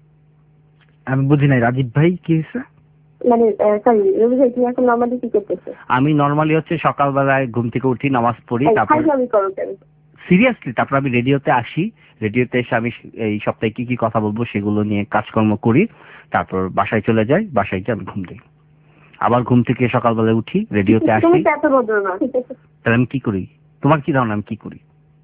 আমি বুঝি নাই রাজীব ভাই কি হয়েছে? মানে সরি রবি ভাই তুমি এখন নর্মালি কি করতেছো? আমি নর্মালি হচ্ছে সকালবেলায় ঘুম থেকে উঠি, নামাজ পড়ি, তারপর ফাইজলামি করো কেন? সিরিয়াসলি তারপর আমি রেডিওতে আসি, রেডিওতে এসে আমি এই সপ্তাহে কি কি কথা বলবো সেগুলো নিয়ে কাজকর্ম করি, তারপর বাসায় চলে যাই, বাসায় গিয়ে আমি ঘুম দিই, আবার ঘুম থেকে সকালবেলায় উঠি, রেডিওতে আসি। তুমি তো এত ভদ্র না, ঠিক আছে? তাহলে আমি কি করি? তোমার কি ধারণা আমি কি করি?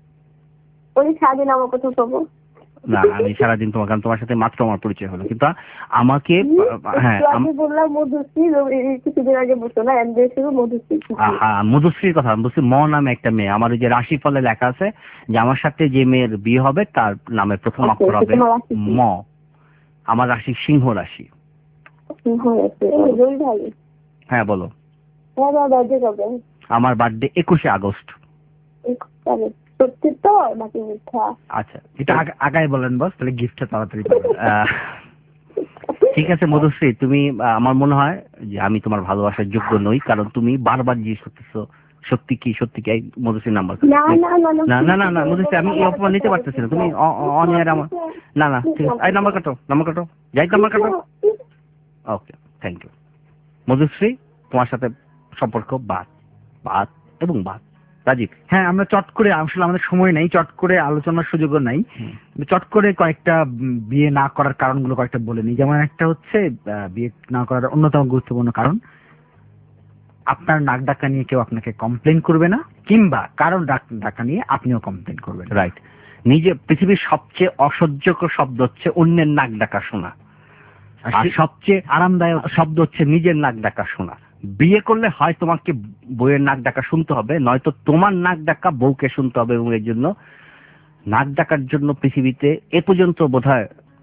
ওই সারাদিন আমার কথা শোবো। না আমি সারাদিন তোমার, কারণ তোমার সাথে মাত্র আমার পরিচয় হলো, কিন্তু আমাকে হ্যাঁ আমি বললাম মধুশ্রী, কিছুদিন আগে বলছো না এম শুরু মধুশ্রী। হ্যাঁ মধুশ্রীর কথা আমি বলছি। ম নামে একটা মেয়ে, আমার ওই যে রাশিফলে লেখা আছে যে আমার সাথে যে মেয়ের বিয়ে হবে তার নামের প্রথম অক্ষর হবে ম। আমার রাশি সিংহ রাশি। রবি ভাই হ্যাঁ বলো। হ্যাঁ বার্থডে কবে? আমার বার্থডে একুশে আগস্ট। সত্যি তো নাকি মিথ্যা? আচ্ছা এটা আগ- আগায় বলেন বস, তাহলে গিফটটা তাড়াতাড়ি পাবেন। আহ, ঠিক আছে মধুশ্রী, তুমি আহ, আমার মনে হয় যে আমি তোমার ভালোবাসার যোগ্য নই, কারণ তুমি বারবার জিজ্ঞেস করতেছো সত্যি কি সত্যি কি। এই মধুশ্রী নাম্বার না না না না না না না মধুশ্রী, আমি এই অপমান নিতে পারতেছি না। তুমি অন এয়ার আমার না না ঠিক আছে, এই নাম্বার কাটো, নাম্বার কাটো, যাই নাম্বার কাটো। ওকে থ্যাংক ইউ মধুশ্রী, তোমার সাথে সম্পর্ক বাদ বাদ এবং বাদ। রাজীব হ্যাঁ আমরা চট করে, আসলে আমাদের সময় নেই, চট করে আলোচনার সুযোগও নাই, চট করে কয়েকটা উম, বিয়ে না করার কারণগুলো কয়েকটা বলে নিই। যেমন একটা হচ্ছে আহ, বিয়ে না করার অন্যতম গুরুত্বপূর্ণ কারণ, আপনার নাক ডাকা নিয়ে কেউ আপনাকে কমপ্লেন করবে না, কিংবা কারণ ডাকা নিয়ে আপনিও কমপ্লেন করবেন। রাইট। নিজে পৃথিবীর সবচেয়ে অসহ্যকর শব্দ হচ্ছে অন্যের নাক ডাকা শোনা, আর সবচেয়ে আরামদায়ক শব্দ হচ্ছে নিজের নাক ডাকা শোনা। বিয়ে করলে হয় তোমাকে বউয়ের নাক ডাকা শুনতে হবে, নয়তো তোমার নাক ডাকা বউকে শুনতে হবে, এবং এর জন্য নাক ডাকার জন্য পৃথিবীতে এ পর্যন্ত বোধহয়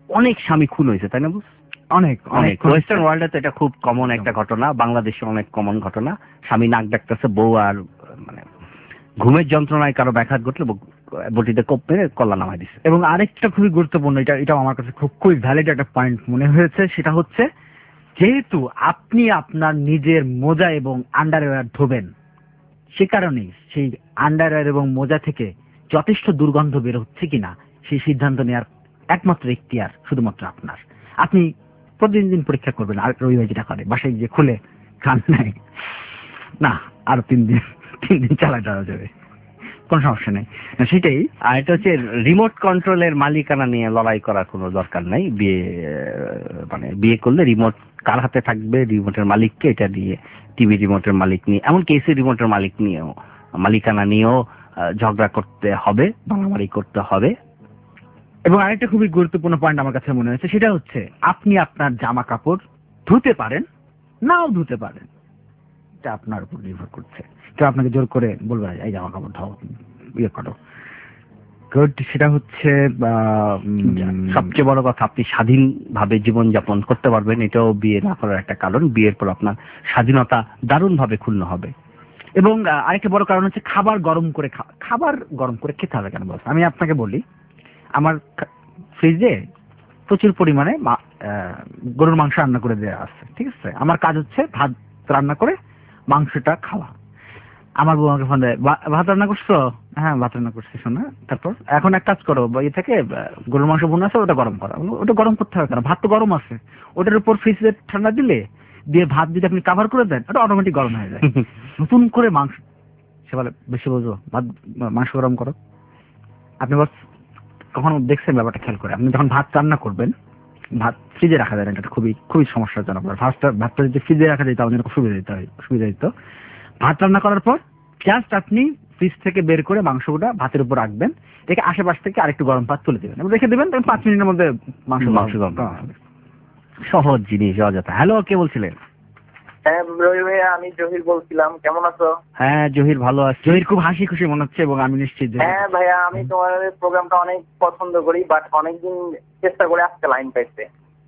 অনেক স্বামী খুন হয়েছে, তাই না? অনেক অনেক ওয়েস্টার্ন ওয়ার্ল্ডে তো এটা খুব কমন একটা ঘটনা, বাংলাদেশে অনেক কমন ঘটনা। স্বামী নাক ডাকতেছে, বউ আর মানে ঘুমের যন্ত্রণায় কারো ব্যাঘাত ঘটলে বটিতে কোপ মেরে কল্লা নামাই দিচ্ছে। এবং আরেকটা খুবই গুরুত্বপূর্ণ, এটা এটাও আমার কাছে খুব খুবই ভ্যালিড একটা পয়েন্ট মনে হয়েছে, সেটা হচ্ছে যেহেতু আপনি আপনার নিজের মোজা এবং আন্ডারওয়্যার ধোবেন, সে কারণেই সেই আন্ডারওয়্যার এবং মোজা থেকে যথেষ্ট দুর্গন্ধ বের হচ্ছে কিনা সেই সিদ্ধান্ত নেওয়ার একমাত্র এখতিয়ার শুধুমাত্র আপনার। আপনি প্রতিদিন দিন পরীক্ষা করবেন, আর রবি ভাই যেটা করে বাসায় গিয়ে খুলে কান নাই না, আর তিন দিন তিন দিন চালা দেওয়া যাবে, কোনো সমস্যা নেই। সেটাই। আর এটা হচ্ছে রিমোট কন্ট্রোলের মালিকানা নিয়ে লড়াই করার কোনো দরকার নাই। বিয়ে মানে বিয়ে করলে রিমোট কার হাতে থাকবে, রিমোটের মালিককে, এটা দিয়ে টিভি রিমোটের মালিক নিয়ে, এমনকি এসি রিমোটের মালিক নিয়েও মালিকানা নিয়েও ঝগড়া করতে হবে, মারামারি করতে হবে। এবং আরেকটা খুবই গুরুত্বপূর্ণ পয়েন্ট আমার কাছে মনে হয়েছে, সেটা হচ্ছে আপনি আপনার জামা কাপড় ধুতে পারেন, নাও ধুতে পারেন, এটা আপনার উপর নির্ভর করছে। কেউ আপনাকে জোর করে বলবে এই জামা কাপড় ধাও, ইয়ে করো, গুড। সেটা হচ্ছে সবচেয়ে বড় কথা, আপনি স্বাধীনভাবে জীবনযাপন করতে পারবেন, এটাও বিয়ে না করার একটা কারণ। বিয়ের পর আপনার স্বাধীনতা দারুণভাবে ক্ষুণ্ণ হবে। এবং আরেকটা বড় কারণ হচ্ছে খাবার গরম করে খাওয়া। খাবার গরম করে খেতে হবে কেন বলছে? আমি আপনাকে বলি, আমার ফ্রিজে প্রচুর পরিমাণে গরুর মাংস রান্না করে দেওয়া আছে, ঠিক আছে? আমার কাজ হচ্ছে ভাত রান্না করে মাংসটা খাওয়া। আমার বউ আমাকে ফোন দেয়, ভাত রান্না করছো? হ্যাঁ ভাত রান্না করছি শোনা। তারপর এখন এক কাজ করো, ইয়ে থেকে গরুর মাংস বোন আছে, ওটা গরম করো। ওটা গরম করতে হবে কেন? ভাত তো গরম আছে, ওটার উপর ফ্রিজে ঠান্ডা দিলে দিয়ে ভাত যদি আপনি কাভার করে দেন, ওটা অটোমেটিক গরম হয়ে যায়। নতুন করে মাংস, সে বলে বেশি বোঝো, ভাত মাংস গরম করো। আপনি বস কখনো দেখছেন ব্যাপারটা খেয়াল করে? আপনি যখন ভাত রান্না করবেন, ভাত ফ্রিজে রাখা যায় না, এটা খুবই খুবই সমস্যাজনক। ভাতটা ভাতটা যদি ফ্রিজে রাখা যায় তাহলে সুবিধা দিতে হয়, সুবিধা দিত। ভাত রান্না করার পর জাস্ট আপনি ফ্রিজ থেকে বের করে মাংসটা ভাতের উপর রাখবেন, রেখে আশেপাশ থেকে আরেকটু গরম ভাত তুলে দেবেন, রেখে দেবেন, তখন পাঁচ মিনিটের মধ্যে মাংস মাংস গরম হবে। সহজ জিনিস, অযথা। হ্যালো, কে বলছিলেন? হ্যাঁ রবি ভাইয়া, আমি জহির বলছিলাম, কেমন আছো? হ্যাঁ জহির ভালো আছে। জহির খুব হাসি খুশি মনে হচ্ছে, এবং আমি নিশ্চিত। হ্যাঁ ভাইয়া, আমি তোমার প্রোগ্রামটা অনেক পছন্দ করি, বাট অনেকদিন চেষ্টা করে আজকে লাইন পাইছে।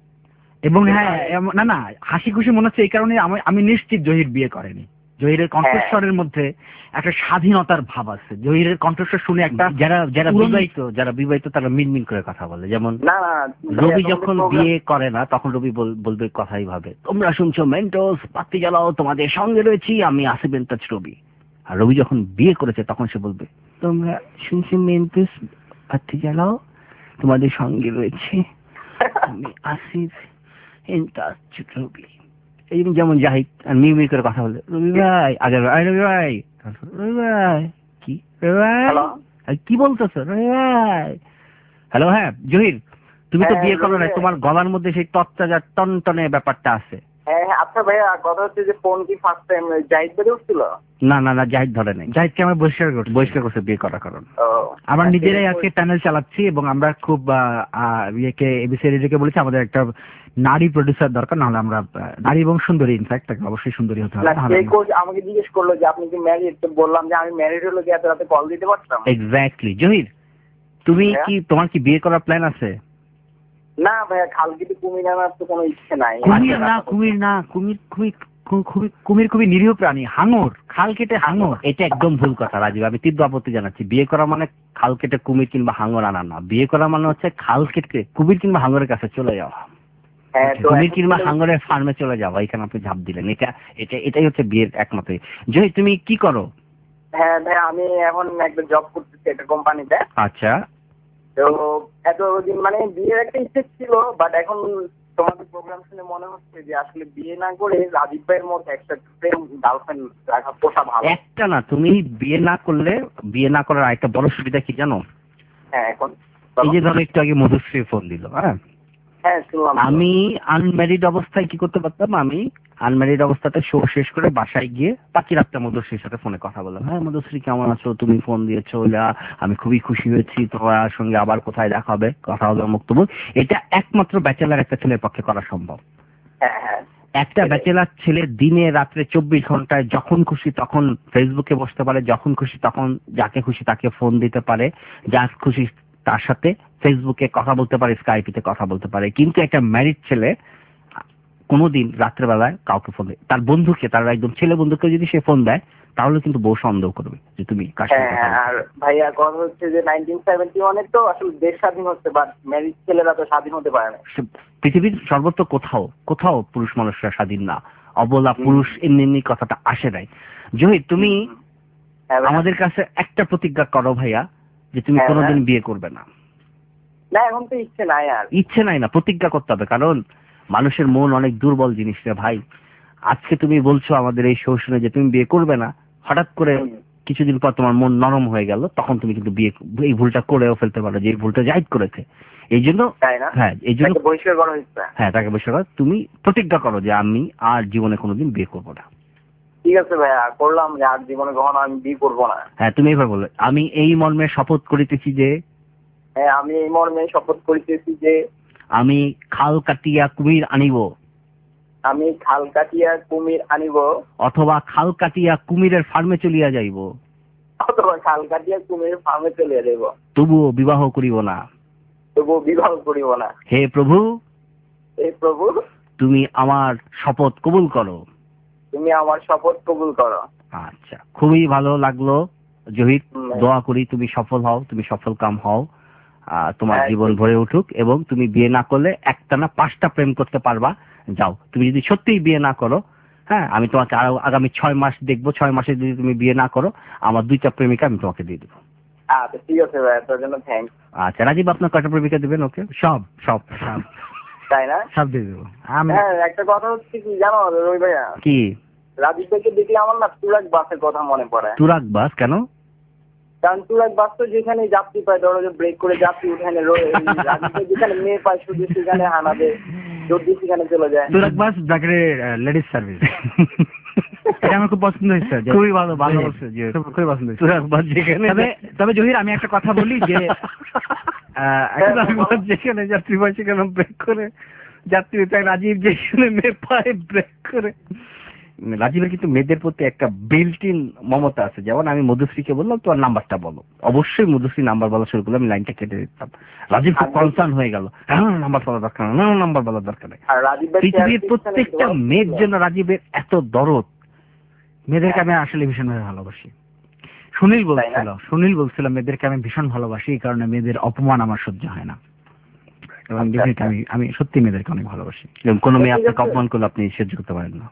এবং হ্যাঁ না না হাসি খুশি মনে হচ্ছে এই কারণে আমি নিশ্চিত জহির বিয়ে করেনি। জহিরের কণ্ঠস্বরের মধ্যে একটা স্বাধীনতার ভাব আছে। জহিরের কণ্ঠস্বর শুনে একটা, যারা যারা বিবাহিত যারা বিবাহিত তারা মিনমিন করে কথা বলে। যেমন রবি যখন বিয়ে করে না তখন রবি বলবে কথাই ভাবে, তোমরা শুনছো মেন্টোস, বাতি জ্বালাও, তোমাদের সঙ্গে রয়েছি আমি আসিফ ইন্তাজ রবি। আর রবি যখন বিয়ে করেছে তখন সে বলবে, তোমরা শুনছো মেন্টোস, বাতি জ্বালাও, তোমাদের সঙ্গে রয়েছে আমি আসিফ ইন্তাজ রবি। এই যেমন জাহিদ মিউ মিউ করে কথা বলে, রবি ভাই আগে রবি ভাই, রবি ভাই কি রবি ভাই কি বলতেছো রবি ভাই, হ্যালো। হ্যাঁ জহির, তুমি তো বিয়ে করো না, তোমার গলার মধ্যে সেই তত্ত্বাজার টন টনে ব্যাপারটা আছে। হ্যাঁ আচ্ছা ভাইয়া, কথা হচ্ছে যে ফোন কি ফার্স্ট টাইম জাহিদ বেড়ে উঠছিল? না না না, জাহিদ ধরে নেই, জাহিদকে আমরা বহিষ্কার করছি, বহিষ্কার করছে বিয়ে করার কারণ। আমরা নিজেরাই আজকে চ্যানেল চালাচ্ছি, এবং আমরা খুব ইয়েকে এবিসি রেডিওকে বলেছি আমাদের একটা নারী প্রডিউসার দরকার, নাহলে আমরা নারী এবং সুন্দরী, ইনফ্যাক্ট তাকে অবশ্যই সুন্দরী হতে হবে। আমাকে জিজ্ঞেস করলো যে আপনি কি ম্যারিড, তো বললাম যে আমি ম্যারিড হলো কি এত রাতে কল দিতে পারতাম। এক্স্যাক্টলি। জহির, তুমি কি তোমার কি বিয়ে করার প্ল্যান আছে? না ভাইয়া, খালকিতে কুমির আনার তো কোনো ইচ্ছে নাই। কুমির না, কুমির না, কুমির খুবই কুমির খুবই নিরীহ প্রাণী, হাঙর, খাল কেটে হাঙর। এটা একদম ভুল কথা রাজীব, আমি তীব্র আপত্তি জানাচ্ছি। বিয়ে করা মানে খাল কেটে কুমির কিংবা হাঙর আনা না, বিয়ে করা মানে হচ্ছে খাল কেটে কুমির কিংবা হাঙরের কাছে চলে যাওয়া, কুমির কিংবা হাঙরের ফার্মে চলে যাওয়া, এখানে আপনি ঝাঁপ দিলেন। এটা এটা এটাই হচ্ছে বিয়ের একমাত্র। জয়, তুমি কি করো? হ্যাঁ ভাইয়া, আমি এখন একটা জব করতেছি একটা কোম্পানিতে। আচ্ছা। তো এতদিন মানে বিয়ের একটা ইচ্ছে ছিল, বাট এখন তোমাদের প্রোগ্রাম শুনে মনে হচ্ছে যে আসলে বিয়ে না করে রাজীব ভাইয়ের মতো একটা প্রেম গার্লফ্রেন্ড রাখা পোষা ভালো। একটা না, তুমি বিয়ে না করলে, বিয়ে না করার একটা বড় সুবিধা কি জানো? হ্যাঁ এখন এই যে ধরো একটু আগে মধুশ্রী ফোন দিল, হ্যাঁ হ্যাঁ শুনলাম। আমি আনম্যারিড অবস্থায় কি করতে পারতাম, আমি আনম্যারিড অবস্থাতে শো শেষ করে বাসায় গিয়ে বাকি রাতটা মধুশ্রীর সাথে ফোনে কথা বললাম। হ্যাঁ মধুশ্রী কেমন আছো, তুমি ফোন দিয়েছো, আমি খুবই খুশি হয়েছি, তোমার সঙ্গে আবার কোথায় দেখা হবে, কথা হবে মুক্তবুল। এটা একমাত্র ব্যাচেলার একটা ছেলের পক্ষে করা সম্ভব। একটা ব্যাচেলার ছেলে দিনে রাত্রে চব্বিশ ঘন্টায় যখন খুশি তখন ফেসবুকে বসতে পারে, যখন খুশি তখন যাকে খুশি তাকে ফোন দিতে পারে, যার খুশি তার সাথে ফেসবুকে কথা বলতে পারে, স্কাইপিতে কথা বলতে পারে, কিন্তু একটা ম্যারিড ছেলে কোনোদিন রাত্রেবেলায় কাউকে ফোন দেয়, তার বন্ধুকে, তার একদম ছেলে বন্ধুকে যদি সে ফোন দেয় তাহলে কিন্তু বউ সন্দেহ করবে যে তুমি কার সাথে কথা বলছো। আর ভাইয়া কথা হচ্ছে যে নাইনটিন সেভেন্টি ওয়ানে তো আসলে দেশ স্বাধীন হচ্ছে, বাট ম্যারিড ছেলেরা তো স্বাধীন হতে পারে না। পৃথিবীর সর্বত্র কোথাও কোথাও পুরুষ মানুষরা স্বাধীন না, অবলা পুরুষ এমনি এমনি কথাটা আসে নাই। জহির, তুমি আমাদের কাছে একটা প্রতিজ্ঞা করো ভাইয়া যে তুমি কোনোদিন বিয়ে করবে না। না, এখন তো ইচ্ছে নাই। আর ইচ্ছে নাই না, প্রতিজ্ঞা করতে হবে, কারণ মানুষের মন অনেক দুর্বল জিনিস রে ভাই। আজকে তুমি বলছো আমাদের এই শো শুনে যে তুমি বিয়ে করবে না, হঠাৎ করে কিছুদিন পর তোমার মন নরম হয়ে গেল, তখন তুমি কিন্তু বিয়ে এই ভুলটা করেও ফেলতে পারো, যে এই ভুলটা জাহিদ করেছে। এই জন্য হ্যাঁ এই জন্য বহিষ্কার করা হচ্ছে। হ্যাঁ, তাকে বহিষ্কার করো। তুমি প্রতিজ্ঞা করো যে আমি আর জীবনে কোনোদিন বিয়ে করবো না। ঠিক আছে ভাইয়া, করলাম যে আর জীবনে কখনো আমি বিয়ে করবো না। হ্যাঁ, তুমি এবার বলো, আমি এই মর্মে শপথ করিতেছি যে, হ্যাঁ আমি এই মর্মে শপথ করিতেছি যে আমি খাল কাটিয়া কুমির আনিব, আমি খাল কাটিয়া কুমির আনিব, অথবা খাল কাটিয়া কুমিরের ফার্মে চলিয়া যাইব, অথবা খাল কাটিয়া কুমির ফার্মে চলিয়া যাইব, তবুও বিবাহ করিব না, তবুও বিবাহ করিব না। হে প্রভু, হে প্রভু, তুমি আমার শপথ কবুল করো, তুমি আমার শপথ কবুল করো। আচ্ছা, খুবই ভালো লাগলো জহির, দোয়া করি তুমি সফল হও, তুমি সফল কাম হও, তোমার জীবন ভরে উঠুক, এবং তুমি বিয়ে না করলে একটানা পাঁচটা প্রেম করতে পারবা। যাও, তুমি যদি সত্যিই বিয়ে না করো, হ্যাঁ আমি তোমাকে আরো আগামী ছয় মাস দেখবো, ছয় মাসে যদি তুমি বিয়ে না করো আমার দুইটা প্রেমিকা আমি তোমাকে দিয়ে দেবো। আচ্ছা ঠিক আছে ভাই, তোর জন্য থ্যাঙ্কস। আচ্ছা রাজীব, আপনার কয়টা প্রেমিকা দিবেন? ওকে, সব সব সব তাই না? সব দিয়ে দেবো। হ্যাঁ, একটা কথা হচ্ছে কি জানো রবি ভাইয়া, কি? রাজীব ভাইকে দেখলে আমার না তুরাগ বাসের কথা মনে পড়ে। তুরাগ বাস কেন? কারণ তুরাগ বাস তো যেখানে যাত্রী পায়, ধরো যে ব্রেক করে যাত্রী উঠানে, রাজীব ভাই যেখানে মেয়ে পায় শুধু সেখানে হানাবে, যদি সেখানে চলে যায়। তুরাগ বাস ব্র্যাকেটে লেডিস সার্ভিস। এটা আমার খুব পছন্দ হয়েছে, খুবই ভালো, ভালো হচ্ছে, খুবই পছন্দ হয়েছে। তুরাগ বাস যেখানে, তবে তবে জহির আমি একটা কথা বলি যে যেখানে যাত্রী পায় সেখানে ব্রেক করে যাত্রী উঠায়, রাজীব যেখানে মেয়ে পায় ব্রেক করে। রাজীবের কিন্তু মেয়েদের প্রতি একটা বিল্ট ইন মমতা আছে। যেমন আমি মধুশ্রীকে বললাম তোমার নাম্বারটা বলো, অবশ্যই মধুশ্রী নাম্বার বলা শুরু করলো, আমি লাইনটা কেটে দিতাম। রাজীব খুব কনসার্ন হয়ে গেল, হ্যাঁ নাম্বার বলা দরকার না, নাম্বার বলা দরকার নেই। পৃথিবীর প্রত্যেকটা মেয়ের জন্য রাজীবের এত দরদ। মেয়েদেরকে আমি আসলে ভীষণভাবে ভালোবাসি। সুনীল বলছিল সুনীল বলছিল মেয়েদেরকে আমি ভীষণ ভালোবাসি, এই কারণে মেয়েদের অপমান আমার সহ্য হয় না, এবং আমি আমি সত্যি মেয়েদেরকে অনেক ভালোবাসি। কোনো মেয়ে আপনাকে অপমান করলে আপনি সহ্য করতে পারেন না।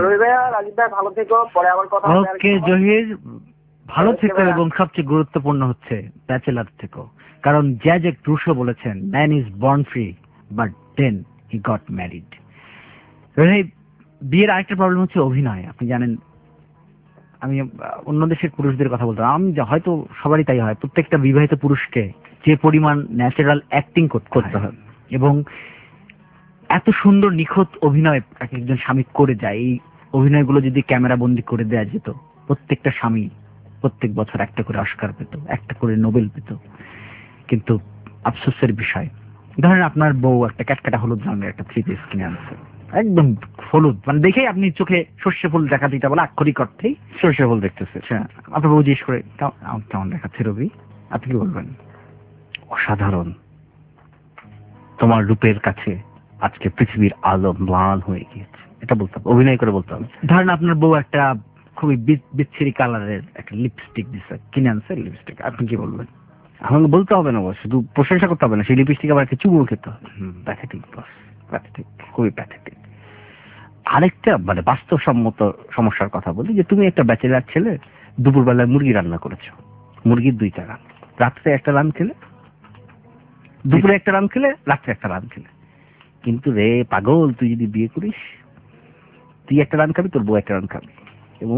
ওকে জহির, ভালো থেকো, এবং সবচেয়ে গুরুত্বপূর্ণ হচ্ছে ব্যাচেলার থেকো, কারণ জ্যাক রুশো বলেছেন man is born free but then he got married. বিয়ের আরেকটা প্রবলেম হচ্ছে অভিনয়। আপনি জানেন, আমি অন্য দেশের পুরুষদের কথা বলতাম, আমি হয়তো সবারই তাই হয়, প্রত্যেকটা বিবাহিত পুরুষকে যে পরিমাণ ন্যাচারাল অ্যাক্টিং করতে হয়, এবং এত সুন্দর নিখুঁত অভিনয় এক একজন স্বামী করে যায়, এই অভিনয়গুলো যদি ক্যামেরা বন্দি করে দেওয়া যেত, প্রত্যেকটা স্বামী প্রত্যেক বছর একটা করে অস্কার পেত, একটা করে নোবেল পেত। কিন্তু আফসোসের বিষয়, ধরেন আপনার বউ একটা ক্যাটকাটা হলুদ রঙের একটা থ্রি পিস কিনে আনছে, একদম হলুদ, মানে দেখেই আপনি চোখে সর্ষে ফুল দেখা দিতে বলে, আক্ষরিক অর্থেই সর্ষে ফুল দেখতেছে। আপনার বউ জিজ্ঞেস করে কেমন দেখাচ্ছে রবি, আপনি কি বলবেন? অসাধারণ, তোমার রূপের কাছে আজকে পৃথিবীর আলো ম্লান হয়ে গিয়েছে, এটা বলতাম, অভিনয় করে বলতাম। ধরেন আপনার বউ একটা খুবই বিচ্ছিরি কালারের একটা লিপস্টিক দিচ্ছে, কিনে আনছে লিপস্টিক, আপনি কি বলবেন? আমাকে বলতে হবে না, শুধু প্রশংসা করতে হবে না, সেই লিপস্টিক আবার একটা চুমুও খেতে হবে। প্যাথেটিক বস, প্যাথেটিক, খুবই প্যাথেটিক। আরেকটা মানে বাস্তবসম্মত সমস্যার কথা বলি, যে তুমি একটা ব্যাচেলার ছেলে, দুপুরবেলায় মুরগি রান্না করেছো, মুরগির দুইটা রান, রাত্রে একটা রান খেলে, দুপুরে একটা রান খেলে, রাত্রে একটা রান খেলে। কিন্তু রে পাগল, তুই যদি বিয়ে করিস, তুই একটা রান খাবি, তোর বউ একটা রান খাবি, এবং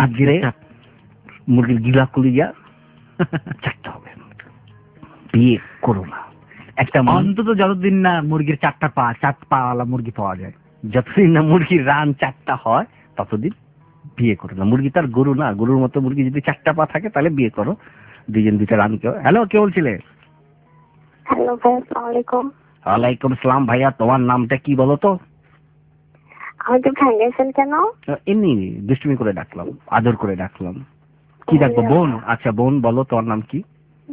মুরগির গিলা কলিজা চারটা হবে। বিয়ে করো না। একটা অন্তত যতদিন না মুরগির চারটা পা, চার পাওয়ালা মুরগি পাওয়া যায়, যতদিন না মুরগির রান চারটা হয় ততদিন বিয়ে করো না। মুরগি তার গরু না, গরুর মতো মুরগি যদি চারটা পা থাকে তাহলে বিয়ে করো, দুইজন দুইটা রান কেউ। হ্যালো, কে বলছিলে? হ্যালো ভাই, আসসালামু আলাইকুম। ওয়ালাইকুম আসসালাম। ভাইয়া তোমার নামটা কি বলো তো? আমাকে ভাঙিয়েছেন কেন? এমনি দুষ্টুমি করে ডাকলাম, আদর করে ডাকলাম। কি ডাকবো? বোন? আচ্ছা বোন, বলো তোমার নাম কি?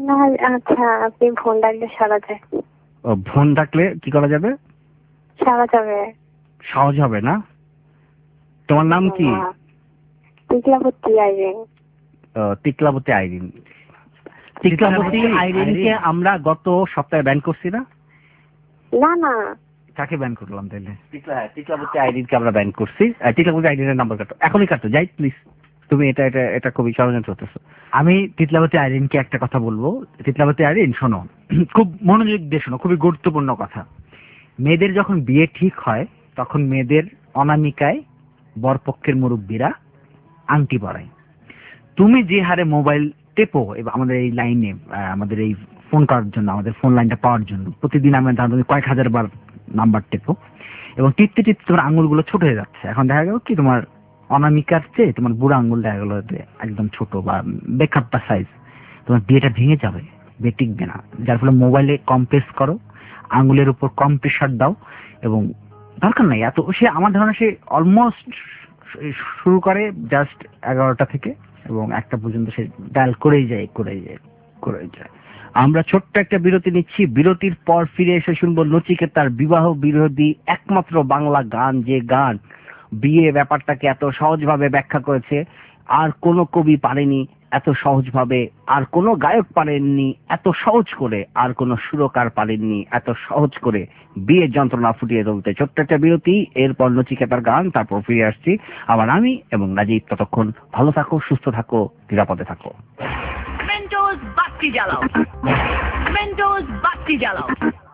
না আচ্ছা আপনি ফোন ডাকলে সারা যায়। ও, ফোন ডাকলে কি করা যাবে? সারা যাবে। সহজ হবে না? তোমার নাম কি? টিকলাবতী আইরিন। টিকলাবতী আইরিন। টিকলাবতী আইরিনকে আমরা গত সপ্তাহে ব্যান করছি না? না না, কাকে ব্যান করলাম তাহলে? টিকলাবতী আইরিনকে আমরা ব্যান করছি। টিকলাবতী আইরিনের নাম্বার কাটো, এখনই কাটো, যাই প্লিজ। তুমি এটা এটা এটা খুবই ষড়যন্ত্র করতেছো। আমি তিতলাবতী আইরিনকে একটা কথা বলবো। তিতলাবতী আইরিন শোনো, খুব মনোযোগ দিয়ে শোনো, খুবই গুরুত্বপূর্ণ কথা। মেয়েদের যখন বিয়ে ঠিক হয় তখন মেয়েদের অনামিকায় বরপক্ষের মুরব্বীরা আংটি পরায়। তুমি যে হারে মোবাইল টেপো আমাদের এই লাইনে, আমাদের এই ফোন করার জন্য, আমাদের ফোন লাইনটা পাওয়ার জন্য প্রতিদিন আমি তুমি কয়েক হাজার বার নাম্বার টেপো, এবং টিপতে টিপতে তোমার আঙুলগুলো ছোট হয়ে যাচ্ছে। এখন দেখা গেল কি তোমার অনামিকার চেয়ে তোমার বুড়ো আঙুল দেখা গেল একদম ছোট বা বেকাপ্পা সাইজ, তোমার বিয়েটা ভেঙে যাবে, বিয়ে টিকবে না। যার ফলে মোবাইলে কম প্রেস করো, আঙুলের উপর কম প্রেশার দাও, এবং দরকার নাই এত। সে আমার ধারণা সে অলমোস্ট শুরু করে জাস্ট এগারোটা থেকে এবং একটা পর্যন্ত সে ডায়াল করেই যায় করেই যায় করেই যায়। আমরা ছোট্ট একটা বিরতি নিচ্ছি, বিরতির পর ফিরে এসে শুনবো নচিকেতার বিবাহ বিরোধী একমাত্র বাংলা গান, যে গান বিয়ে ব্যাপারটাকে এত সহজভাবে ব্যাখ্যা করেছে, আর কোনো কবি পারেনি এত সহজভাবে, আর কোনো গায়ক পারেননি এত সহজ করে, আর কোনো সুরকার পারেননি এত সহজ করে বিয়ের যন্ত্রণা ফুটিয়ে তুলতে। ছোট্ট একটা বিরতি, এরপর নচিকেতার গান, তারপর ফিরে আসছি আবার আমি এবং রাজীব। ততক্ষণ ভালো থাকো, সুস্থ থাকো, নিরাপদে থাকো। মেন্টোস বাতি জ্বালাও, মেন্টোস বাতি জ্বালাও।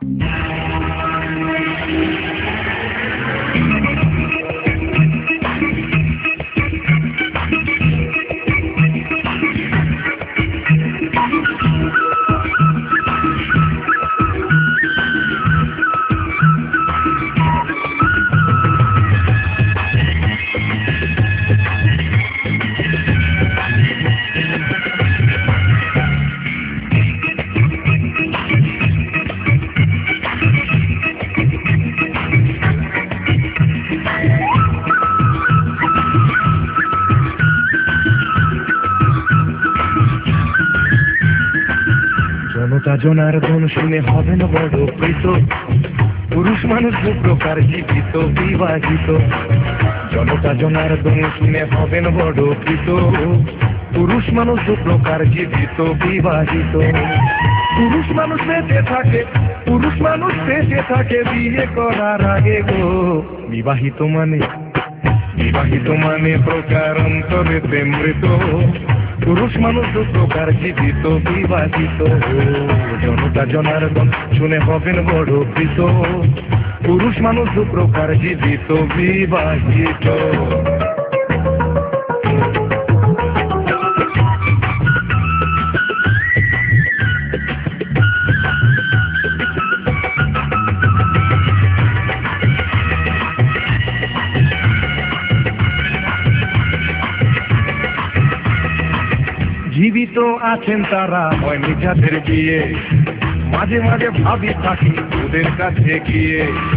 জনার ধন শুনে হবেন বড় প্রীত, পুরুষ মানুষ দু প্রকার জীবিত বিবাহিত। জনতা জনার্দন শুনে হবেন বড় প্রীত, পুরুষ মানুষ দু প্রকার জীবিত বিবাহিত। পুরুষ মানুষ বেঁচে থাকে, পুরুষ মানুষ বেঁচে থাকে বিয়ে করার আগে গো। বিবাহিত মানে বিবাহিত মানে প্রকার অন্তরেতে মৃত, পুরুষ মানুষ দু প্রকার জীবিত বিবাহিত। জনতা জনার্দন শুনে হবেন বড় প্রীত, পুরুষ মানুষ দু প্রকার জীবিত বিবাহিত। জীবিত আছেন তারা হয়নি যাদের বিয়ে, মাঝে মাঝে ভাবি থাকি ওদের কাছে গিয়ে।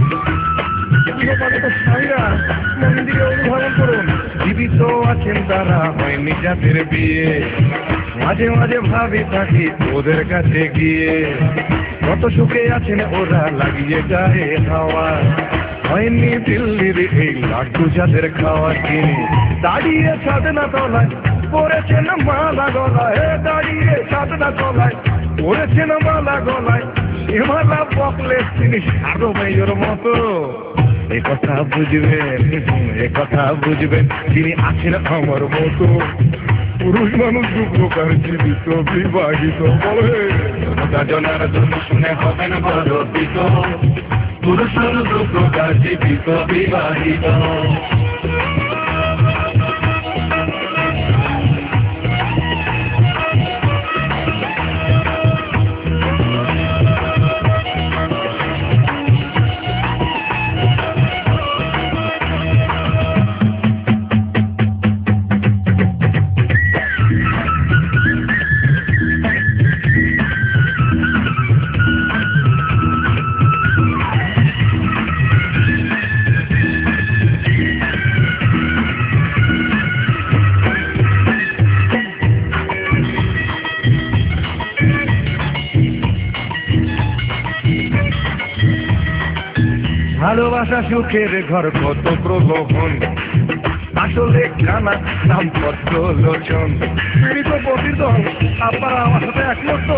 মন্দিরে অনুধাবন করুন, জীবিত আছেন তারা হয়নি যাদের বিয়ে, মাঝে মাঝে ভাবি থাকি ওদের কাছে গিয়ে। কত সুখে আছেন ওরা লাগিয়ে গায়ে হাওয়া, হয়নি দিল্লির এই লাড্ডু যাদের খাওয়া কিনে। দাঁড়িয়ে সাধনা তলায় পড়েছেন মালা গলায়, দাঁড়িয়ে সাধনা তলায় পড়েছেন মালা গলায়। এ মালা পকলে তিনি সারো মেয়ের মতো, এ কথা বুঝবেন এ কথা বুঝবেন তিনি আছেন আমার মতো। পুরুষ মানুষ দু প্রকার জীবিত বিবাহিত। বলে জনতা জনার্দন শুনে হবেন বড় প্রীত, পুরুষ মানুষ দু প্রকার জীবিত বিবাহিত। ভালোবাসা সুখের ঘর কত প্রলোভন, আসলে কানা নাম পদ্ম লোচন। পীড়িত পতিত আপনারা আমার সাথে একমত তো?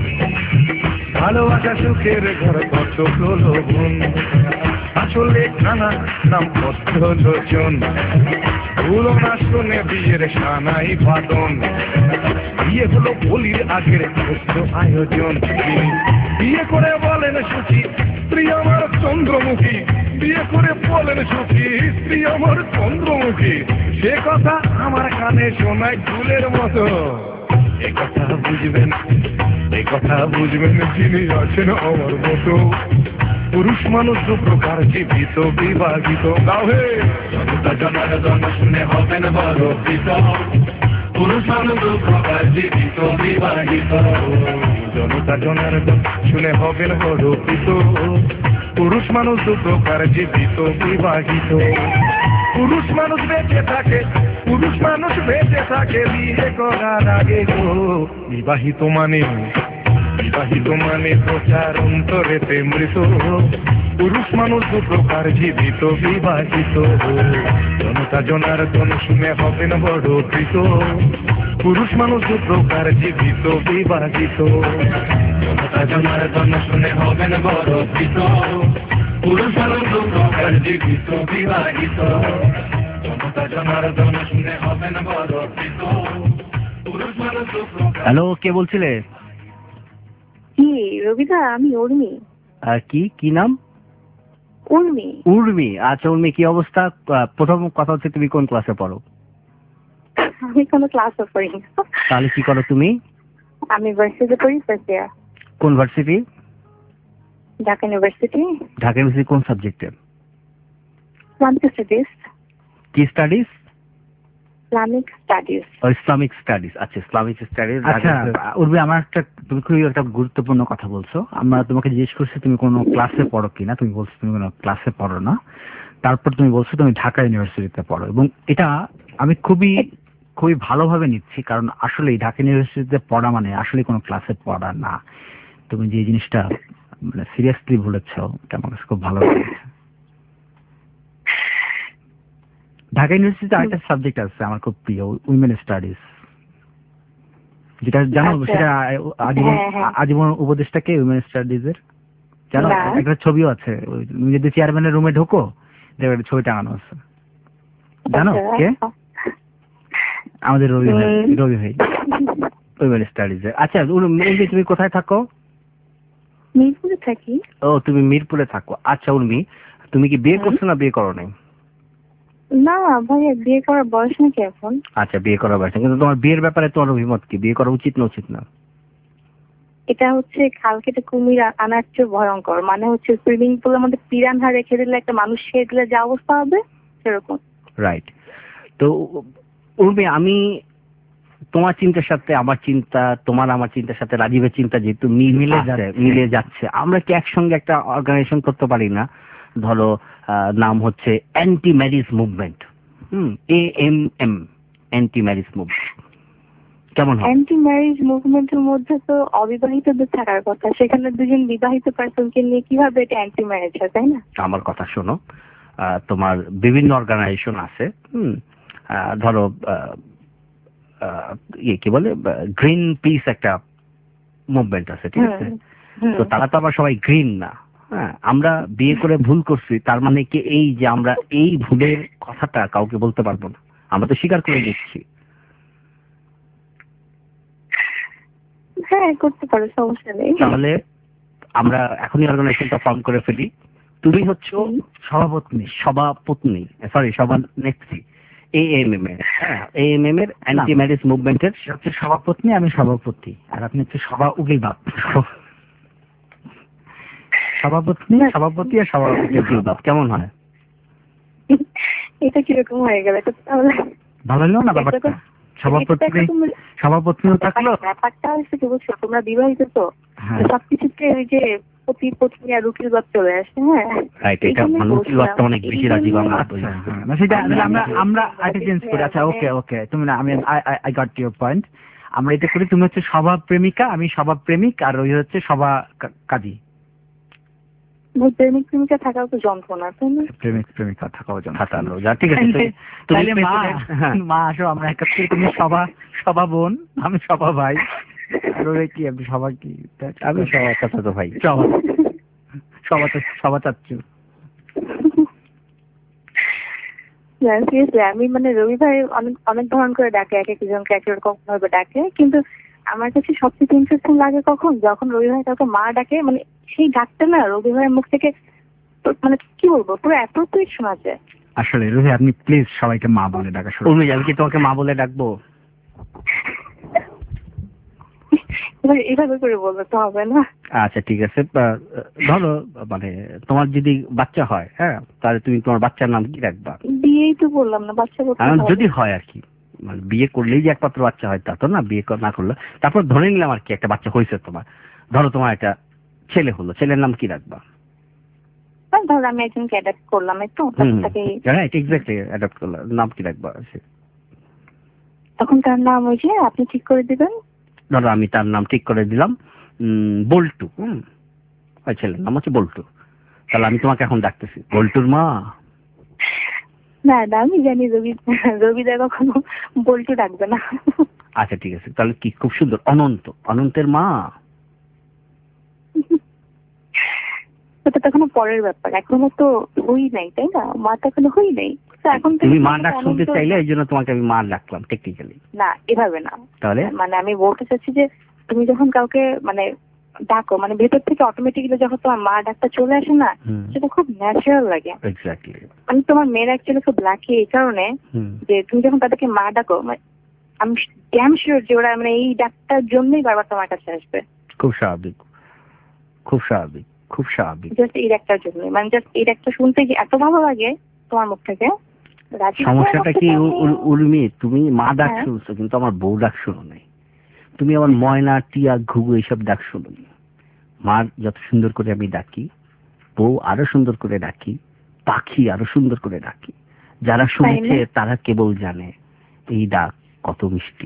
ভালোবাসা সুখের ঘর কত প্রলোভন, আসলে কানা নাম পদ্ম লোচন। ভুলো না শুনে বিয়ের সানাই বাদন, বিয়ে হলো বলির আগের মুক্ত আয়োজন। বিয়ে করে বলেন সুখী স্ত্রী আমার চন্দ্রমুখী, বিয়ে করে বলেন সুখী স্ত্রী আমার চন্দ্রমুখী। সে কথা আমার কানে শোনায় ফুলের মতো। এ কথা বুঝবেন, এ কথা বুঝবেন যিনি আছেন আমার মতো। পুরুষ মানুষ দু প্রকার, জীবিত বিবাহিত। গাও হে জনতা জনার্দন শুনে হবেন বড় কৃত। পুরুষ মানুষ দু প্রকার, জীবিত বিবাহিত। জনতা জনার্দন শুনে হবেন বড় কৃত। পুরুষ মানুষ দু প্রকার, জীবিত বিবাহিত। পুরুষ মানুষ বেঁচে থাকে, পুরুষ মানুষ বেঁচে থাকে বিয়ে করার আগে গো। বিবাহিত মানে, বিবাহিত মানে প্রচার অন্তরেতে মৃত। পুরুষ মানুষ দু প্রকার, জীবিত বিবাহিত। জনতা জনার্দন শুনে হবেন বড় কৃত। পুরুষ মানুষ দু প্রকার, জীবিত বিবাহিত। জনতা জনার্দন শুনে হবেন বড় কৃত। পুরুষ মানুষ দু প্রকার, জীবিত বিবাহিত। জনতা জনার্দন শুনে হবেন বড় কৃত। পুরুষ মানুষ দু প্রকার। হ্যালো, কে বলছিলে? কি রবিদা, আমি উর্মি। আহ, কি কি নাম? উর্মি। উর্মি, আচ্ছা উর্মি, কি অবস্থা? আহ, প্রথম কথা হচ্ছে তুমি কোন ক্লাসে পড়ো? আমি কোনো ক্লাসে পড়ি না। তাহলে কি করো তুমি? আমি ভার্সিটি পড়ি, ফার্স্ট ইয়ার। কোন varsity? Dhaka university. Dhaka university কোন সাবজেক্টে? Islamic studies. কি স্টাডিজ? Islamic studies. ও ইসলামিক স্টাডিজ, আচ্ছা ইসলামিক স্টাডিজ। আচ্ছা উর্মি, আমার একটা, তুমি খুবই একটা গুরুত্বপূর্ণ কথা বলছো। আমরা তোমাকে জিজ্ঞেস করছি তুমি কোনো ক্লাসে পড়ো কিনা, তুমি বলছো তুমি কোনো ক্লাসে পড়ো না। তারপর তুমি বলছো তুমি ঢাকা ইউনিভার্সিটিতে পড়ো, এবং এটা আমি খুবই খুবই ভালোভাবে নিচ্ছি, কারণ আসলে ঢাকা ইউনিভার্সিটিতে পড়া মানে আসলে কোনো ক্লাসে পড়া না। তুমি যে জিনিসটা মানে সিরিয়াসলি বলেছ, এটা আমার কাছে খুব ভালো লেগেছে। ঢাকা ইউনিভার্সিটিতে আরেকটা সাবজেক্ট আছে আমার খুব প্রিয়, উইমেন স্টাডিজ, যেটা জানো? সেটা আজীবন আজীবন উপদেষ্টাকে উইমেন স্টাডিজ এর জানো? একটা ছবিও আছে, তুমি যদি চেয়ারম্যানের রুমে ঢোকো দেখবে একটা ছবি টাঙানো আছে, জানো কে? আমাদের রবি ভাই, রবি ভাই উইমেন স্টাডিজ এর। আচ্ছা উর্মি, তুমি কোথায় থাকো? মিরপুরে থাকি। ও, তুমি মিরপুরে থাকো। আচ্ছা উর্মি, তুমি কি বিয়ে করছো না বিয়ে করো নাই? না ভাইয়া, বিয়ে করার বয়স নাকি এখন? আচ্ছা, বিয়ে করার বয়স, কিন্তু তোমার বিয়ের ব্যাপারে তোমার অভিমত কি? বিয়ে করা উচিত না উচিত না? এটা হচ্ছে খাল কেটে কুমির আনার চেয়ে ভয়ঙ্কর। মানে হচ্ছে সুইমিং পুলের মধ্যে পিরানহা রেখে দিলে একটা মানুষ ছেড়ে দিলে যা অবস্থা হবে সেরকম। রাইট। তো উর্মি, আমি তোমার চিন্তার সাথে আমার চিন্তা, তোমার আমার চিন্তার সাথে রাজীবের চিন্তা যেহেতু মিলে যাচ্ছে মিলে যাচ্ছে আমরা কি একসঙ্গে একটা অর্গানাইজেশন করতে পারি না? ধরো নাম হচ্ছে অ্যান্টি ম্যারিজ মুভমেন্ট, হুম, A M M, anti marriage movement, কেমন হয়? অ্যান্টি ম্যারিজ মুভমেন্টের মধ্যে তো অবিবাহিতদের থাকার কথা, সেখানে দুজন বিবাহিত পার্সনকে নিয়ে কিভাবে এটা অ্যান্টি ম্যারেজ হয়, তাই না? আমার কথা শোনো, তোমার বিভিন্ন অর্গানাইজেশন আছে, হুম, ধরো ইয়ে কি বলে গ্রিন পিস একটা মুভমেন্ট আছে, ঠিক আছে? তো তারা তো আবার সবাই গ্রিন না। হ্যাঁ, আমরা বিয়ে করে ভুল করছি, তার মানে কি এই যে আমরা এই ভুলের কথাটা কাউকে বলতে পারবো না? আমরা তো স্বীকার করে নিচ্ছি। হ্যাঁ, করতে পারো, সমস্যা নেই। তাহলে আমরা এখনই অর্গানাইজেশনটা ফর্ম করে ফেলি। তুমি হচ্ছে সভাপতি, সভাপতি সরি সভানেত্রী এ এম এম এর, হ্যাঁ, এ এম এম এর অ্যান্টি ম্যারেজ মুভমেন্টের হচ্ছে সভাপতি, আমি সভাপতি, আর আপনি হচ্ছে সভা উকিল বাপ। সভাপতি সভাপতি আর সভাপতি উকিল বাপ, কেমন হয়? এটা কিরকম হয়ে গেল? তাহলে ভালো হলো না ব্যাপারটা? সভাপতি সভাপতিও থাকলো। ব্যাপারটা হচ্ছে কি বুঝছো, তোমরা বিবাহিত তো সবকিছুতে ওই যে পতি পত্নী আর উকিল বাপ চলে আসে। হ্যাঁ, রাইট, এটা মানে উকিল বাপটা অনেক বেশি রাজি বাংলা। না সেটা আমরা আমরা আগে চেঞ্জ করি। আচ্ছা ওকে ওকে, তুমি না, আমি আই গট ইউর পয়েন্ট। আমরা এটা করি, তুমি হচ্ছে সভা প্রেমিকা, আমি সভা প্রেমিক, আর ওই হচ্ছে সভা কাজী। প্রেমিক প্রেমিকা থাকাও তো যন্ত্রণা, তাই না? প্রেমিক প্রেমিকা থাকাও হাতানো যা ঠিক আছে। তুমি- তুমি তাইলে মা হ্যাঁ। মা আসো আমরা একাত্তরে, তুমি সভা সভা বোন, আমি সভা ভাই, আর ওরা কি আপনি সভা কি? আমি সবার কথা তো ভাই সভা সভা তো সভা চাচ্ছু। সিরিয়াসলি আমি মানে রবি ভাই অনেক অনেক ধরন করে ডাকে, এক একজনকে এক এক রকম ভাবে ডাকে, কিন্তু আমার কাছে সবচেয়ে ইন্টারেস্টিং লাগে কখন, যখন রবি ভাই কাউকে মা ডাকে, মানে সেই ডাকটা না রবি ভাইয়ের মুখ থেকে তো- মানে কি বলবো, পুরো অ্যাপ্রোপ্রিয়েট শোনা যায়। আসলে রুহি আপনি প্লিজ সবাইকে মা বলে ডাকা শুরু উর্মি, আমি কি তোমাকে মা বলে ডাকবো? এবার এভাবে করে বলতে তো হবে না। আচ্ছা ঠিক আছে, আহ, ধরো মানে তোমার যদি বাচ্চা হয়, হ্যাঁ, তাহলে তুমি তোমার বাচ্চার নাম কি রাখবা? বিয়েই তো বললাম না, বাচ্চা করতে কারণ হবে। যদি হয় আর কি, মানে বিয়ে করলেই যে একমাত্র বাচ্চা হয় তা তো না, বিয়ে কর- না করলে তারপর ধরে নিলাম আর কি একটা বাচ্চা হয়েছে তোমার, ধরো তোমার একটা ছেলে হলো, ছেলের নাম কি রাখবা? আর ধর আমি একজনকে অ্যাডাপ্ট করলাম, এই তো তাকে রাইট, এক্স্যাক্টলি, অ্যাডাপ্ট করলে নাম কি রাখবা? তখন তার নাম ওই যে আপনি ঠিক করে দিবেন। ধরো আমি তার নাম ঠিক করে দিলাম উম, বল্টু। হুম, ওই ছেলের নাম হচ্ছে বল্টু। তাহলে আমি তোমাকে এখন ডাকতেছি বল্টুর মা। না না আমি জানি রবি রবিদা কখনো বল্টু ডাকবে না। আচ্ছা ঠিক আছে, তাহলে কি খুব সুন্দর, অনন্ত, অনন্তের মা। ওটা তো এখনো পরের ব্যাপার, এখনো তো হই নাই, তাই না? মা তো এখনো হই নাই, তো এখন তো তুমি মা ডাক অনন্ত- শুনতে চাইলে এই জন্য তোমাকে আমি মা ডাকলাম টেকনিক্যালি। না এভাবে না, তাহলে মানে আমি বলতে চাচ্ছি যে তুমি যখন কাউকে মানে ডাকো, মানে ভেতর থেকে অটোমেটিক্যালি যখন তোমার মা ডাকটা চলে আসে না, সেটা খুব ন্যাচারাল লাগে। এক্স্যাক্টলি, মানে তোমার মেয়েরা অ্যাকচুয়ালি খুব লাকি এই কারণে যে তুমি যখন তাদেরকে মা ডাকো, মানে আমি ড্যাম শিওর যে ওরা মানে এই ডাকটার জন্যই বারবার তোমার কাছে আসবে। খুব স্বাভাবিক, খুব স্বাভাবিক, খুব স্বাভাবিক। জাস্ট এই ডাকটার জন্য, মানে জাস্ট এই ডাকটা শুনতে কি এত ভালো লাগে তোমার মুখ থেকে। রাজি সমস্যাটা কি উ- উ- উর্মি, তুমি মা ডাক হ্যাঁ। শুনছো কিন্তু আমার বউ ডাক শুনো নাই। তুমি আমার ময়না, টিয়া, ঘুঘু এইসব ডাক শুনো নি। মার যত সুন্দর করে আমি ডাকি, বউ আরো সুন্দর করে ডাকি, পাখি আরো সুন্দর করে ডাকি। যারা শুনেছে তারা কেবল জানে এই ডাক কত মিষ্টি।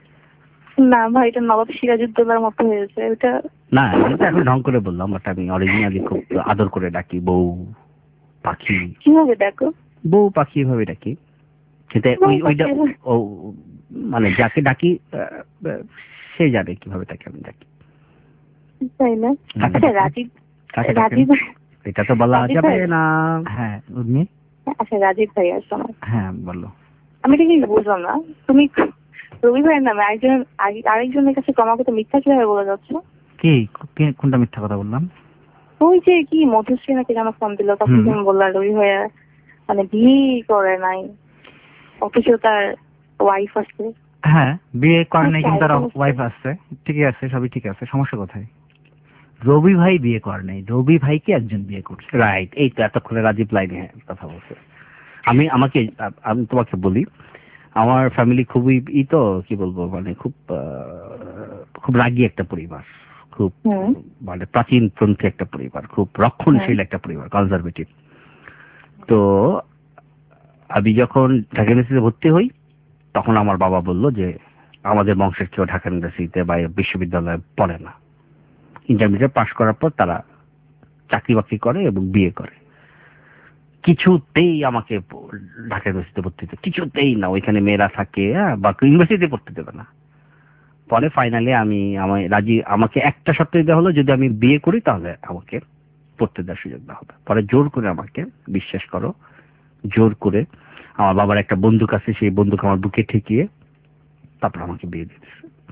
না ভাই, এটা নবাব সিরাজউদ্দৌলার মতো হয়েছে এটা। না, এটা এখন ঢং করে বললাম, বাট আমি অরিজিনালি খুব আদর করে ডাকি বউ, পাখি। কিভাবে ডাকো? বউ পাখি এভাবে ডাকি, কিন্তু ওই ওইটা ও মানে যাকে ডাকি আহ, আহ, সে জানে কিভাবে তাকে আমি ডাকি। তাই না? আচ্ছা রাজীব, কাকে ডাকেন? রাজীব এটা তো বলা রাজীব যাবে ভাই। না। হ্যাঁ উর্মি, আচ্ছা রাজীব ভাই আসো না, হ্যাঁ বলো। আমি এটা কিন্তু বুঝলাম না, তুমি রবি ভাইয়ের নামে আরেকজন আরেকজনের কাছে ক্রমাগত মিথ্যা কিভাবে বলে যাচ্ছ? কি কি- কোনটা মিথ্যা কথা বললাম? ওই যে কি মধুশ্রী নাকি যেন ফোন দিল, তখন তুমি বললা রবি ভাইয়া মানে বিয়ে করে নাই, অথচ তার ওয়াইফ আছে। হ্যাঁ বিয়ে করে নাই কিন্তু তার আচ্ছা, ওয়াইফ আছে, ঠিকই আছে, সবই ঠিক আছে, সমস্যা কোথায়? রবি ভাই বিয়ে করে নাই, রবি ভাইকে একজন বিয়ে করছে। রাইট, এই তো এতক্ষণে রাজীব লাইনে কথা বলছে। আমি আমাকে আমি তোমাকে বলি, আমার ফ্যামিলি খুবই ই তো কি বলবো, মানে খুব আহ, খুব রাগী একটা পরিবার, খুব মানে প্রাচীন পন্থী একটা পরিবার, খুব রক্ষণশীল একটা পরিবার, কনজারভেটিভ। তো আমি যখন ঢাকা ইউনিভার্সিটিতে ভর্তি হই তখন আমার বাবা বলল যে আমাদের বংশের কেউ ঢাকা ইউনিভার্সিটিতে বা বিশ্ববিদ্যালয়ে পড়ে না, ইন্টারমিডিয়েট পাশ করার পর তারা চাকরি বাকরি করে এবং বিয়ে করে। কিছুতেই আমাকে ঢাকা ইউনিভার্সিটিতে ভর্তি দিতে, কিছুতেই না, ওইখানে মেয়েরা থাকে, হ্যাঁ, বা ইউনিভার্সিটিতে পড়তে দেবে না। পরে ফাইনালি আমি আমায় রাজি, আমাকে একটা শর্ত দেওয়া হলো, যদি আমি বিয়ে করি তাহলে আমাকে পড়তে দেওয়ার সুযোগ দেওয়া হবে। পরে জোর করে আমাকে, বিশ্বাস করো, জোর করে আমার বাবার একটা বন্দুক আছে, সেই বন্দুক আমার বুকে ঠেকিয়ে তারপর আমাকে বিয়ে দিয়েছে।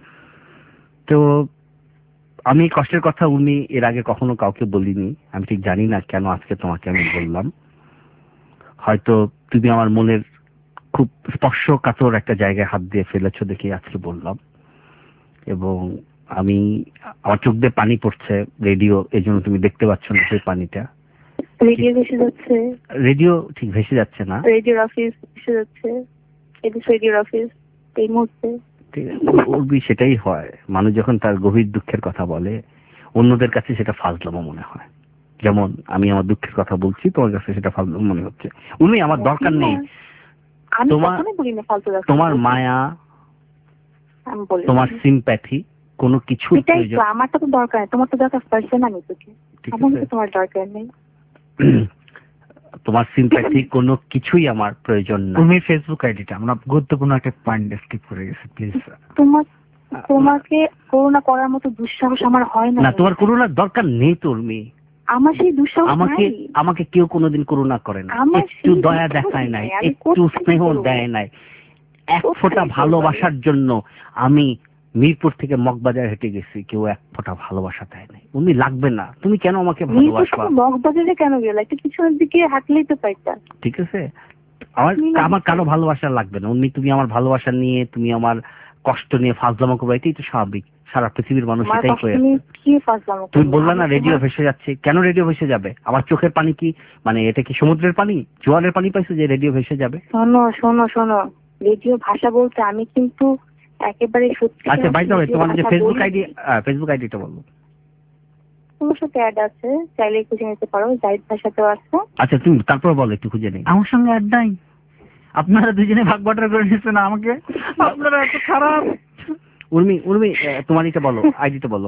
তো আমি কষ্টের কথা উনি এর আগে কখনো কাউকে বলিনি, আমি ঠিক জানি না কেন আজকে তোমাকে আমি বললাম। হয়তো তুমি আমার মনের খুব স্পর্শকাতর একটা জায়গায় হাত দিয়ে ফেলেছো দেখে আজকে বললাম। এবং আমি, আমার চোখ দিয়ে পানি পড়ছে, রেডিও এই জন্য তুমি দেখতে পাচ্ছ না সেই পানিটা। রেডিও ভেসে যাচ্ছে, রেডিও ঠিক ভেসে যাচ্ছে না, রেডিওর অফিস ভেসে যাচ্ছে, এদিক রেডিওর অফিস এই মুহূর্তে। উর্বি, সেটাই হয়, মানুষ যখন তার গভীর দুঃখের কথা বলে অন্যদের কাছে সেটা ফাজলামো মনে হয়। যেমন আমি আমার দুঃখের কথা বলছি, তোমার কাছে সেটা ফাজলামো মনে হচ্ছে। উনি আমার দরকার নেই, আমি তোমার কখনোই বলি না ফালতু কথা। তোমার মায়া, আমি বলি তোমার সিম্প্যাথি কোনো কিছু এটাই তো আমারটা তো দরকার, তোমার তো দরকার পার্সোনালি তোকে, আমার তো তোমার দরকার নেই। তোমার সিম্প্যাথি কোনো কিছুই আমার প্রয়োজন না। তুমি ফেসবুক আইডিটা আমরা গুরুত্বপূর্ণ একটা পয়েন্ট স্কিপ করে গেছি, প্লিজ। তোমার তোমাকে করুণা করার মতো দুঃসাহস আমার হয় না। না, তোমার করুণার দরকার নেই তো উর্মি। আমার সেই দুঃসাহস আমাকে নাই। আমাকে কেউ কোনোদিন করুণা করে না, একটু দয়া দেখায় নাই, একটু স্নেহ দেয় নাই, এক ফোঁটা ভালোবাসার জন্য আমি মিরপুর থেকে মগবাজার হেঁটে গেছি, কেউ এক ফোঁটা ভালোবাসা দেয় নাই। উনি লাগবে না, তুমি কেন আমাকে ভালোবাসবা? মগবাজারে কেন গেলে? একটু পিছনের দিকে হাঁটলেই তো পাইতা। ঠিক আছে, আমার আমার কারো ভালোবাসা লাগবে না উনি। তুমি আমার ভালোবাসা নিয়ে, তুমি আমার কষ্ট নিয়ে ফাজলামো করবে, এটাই তো স্বাভাবিক। সারা পৃথিবীর মানুষ এটাই করে। তুমি বললা না রেডিও ভেসে যাচ্ছে, কেন রেডিও ভেসে যাবে? আমার চোখের পানি কি মানে এটা কি সমুদ্রের পানি, জোয়ারের পানি পাইছো যে রেডিও ভেসে যাবে? শোনো শোনো শোনো, রেডিও ভাষা বলতে আমি কিন্তু একেবারে সত্যি। আচ্ছা বাই দ্য ওয়ে, তোমার যে ফেসবুক আইডি, ফেসবুক আইডিটা বলো। তোমার সাথে অ্যাড আছে, চাইলে খুঁজে নিতে পারো, জাহিদ ভাষাতেও আছে। আচ্ছা তুমি তারপর বলো, একটু খুঁজে নেই। আমার সঙ্গে অ্যাড নাই, আপনারা দুজনে ভাগ বাটোয়ারা করে নিচ্ছেন আমাকে, আপনারা এত খারাপ। উর্মি উর্মি তোমার এটা বলো, আইডিটা বলো।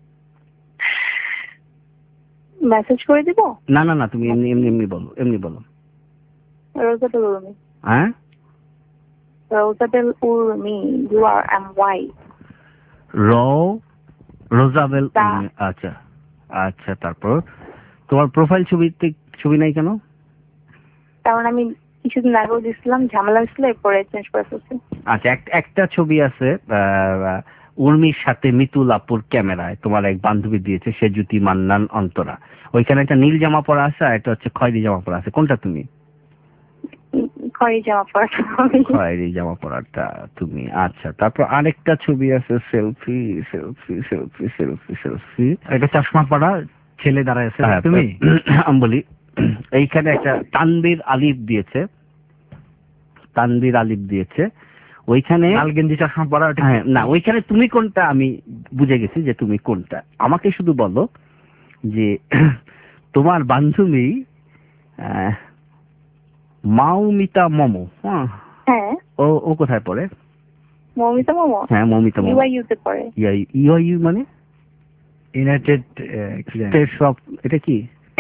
মেসেজ করে দিব? না না না, তুমি এমনি এমনি এমনি বলো, এমনি বলো। রোজাবেল উর্মি। হ্যাঁ, Rosabel Urmi, U R M Y. রো রোজাবেল উর্মি। আচ্ছা আচ্ছা, তারপর তোমার প্রোফাইল ছবিতে ছবি নাই কেন? কারণ আমি কিছুদিন আগেও দিছিলাম, ঝামেলা হয়েছিল, এরপরে চেঞ্জ করে ফেলছি। আচ্ছা, একটা ছবি আছে উর্মির সাথে মিতুল আপুর ক্যামেরায়, তোমার এক বান্ধবী দিয়েছে, সে জ্যোতি মান্নান অন্তরা। ওইখানে একটা নীল জামা পরা আছে আর একটা হচ্ছে খয়েরি জামা পরা আছে, কোনটা তুমি? খয়েরি জামা পরা। খয়েরি জামা পরাটা তুমি। আচ্ছা, তারপর আরেকটা ছবি আছে, selfie selfie selfie selfie selfie একটা চশমা পরা ছেলে দাঁড়ায় আছে, তুমি? আমি বলি, এইখানে একটা তানবীর আলিফ দিয়েছে, তানবীর আলিফ দিয়েছে ওইখানে লাল গেঞ্জি চশমা পরা। হ্যাঁ, না ওইখানে তুমি কোনটা আমি বুঝে গেছি যে তুমি কোনটা। আমাকে শুধু বলো যে তোমার বান্ধবী মাউমিতা মমো, হ্যাঁ, ও ও কোথায় পড়ে? মৌমিতা মমো? হ্যাঁ, মৌমিতা মমো ইউআইইউ তে পড়ে। ইউআইইউ মানে ইউনাইটেড স্টেটস অফ, এটা কি?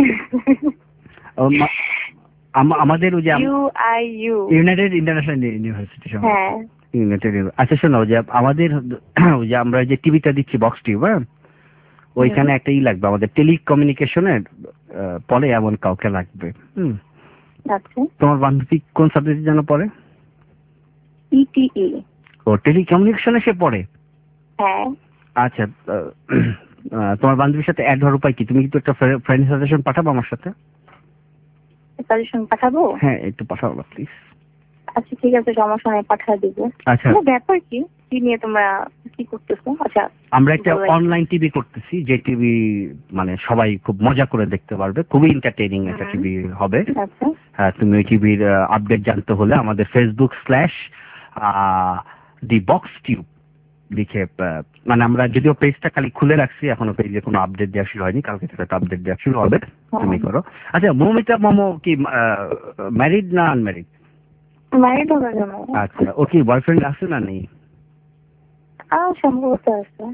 আমাদের ওই যে ইউআইইউ, ইউনাইটেড ইন্টারন্যাশনাল ইউনিভার্সিটি। হ্যাঁ, ইউনাইটেড। আচ্ছা শোনো, যে আমাদের ওই যে আমরা যে টিভিটা দিচ্ছি বক্স টিভি, হ্যাঁ, ওইখানে একটা ই লাগবে, আমাদের টেলিকমিউনিকেশনের পরে এমন কাউকে লাগবে। হুম, আচ্ছা। তোমার বান্ধবী কোন সাবজেক্টে যেন পড়ে? ইটিই। ও, টেলিকমিউনিকেশনে সে পড়ে? হ্যাঁ। আচ্ছা, তোমার বান্ধবীর সাথে অ্যাড হওয়ার উপায় কি? তুমি কিন্তু একটা ফ্রেন্ড সাজেশন পাঠাবো আমার সাথে? সাজেশন পাঠাবো? হ্যাঁ, একটু পাঠাবো প্লিজ। আচ্ছা ঠিক আছে, সমস্যা নেই, পাঠিয়ে দিব। আচ্ছা, ব্যাপার কি কি নিয়ে তোমরা কি করতেছো? আচ্ছা, আমরা একটা অনলাইন টিভি করতেছি, যে টিভি মানে সবাই খুব মজা করে দেখতে পারবে, খুবই এন্টারটেইনিং একটা টিভি হবে। আচ্ছা, হ্যাঁ, তুমি ওই টিভির আপডেট জানতে হলে আমাদের Facebook slash the box tube লিখে, মানে আমরা যদিও পেজটা খালি খুলে রাখছি, এখনো পেজে কোনো আপডেট দেওয়া শুরু হয়নি, কালকে থেকে একটা আপডেট দেওয়া শুরু হবে, তুমি করো। আচ্ছা, মৌমিতা মমো কি ম্যারিড না আনম্যারিড? ম্যারিড হবে না। আচ্ছা, ও কি বয়ফ্রেন্ড আছে না নেই? আহ সম্ভবত আছে।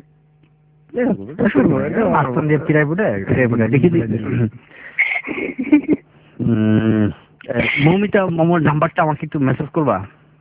মৌমিতা মমোর নাম্বারটা আমাকে একটু মেসেজ করবা।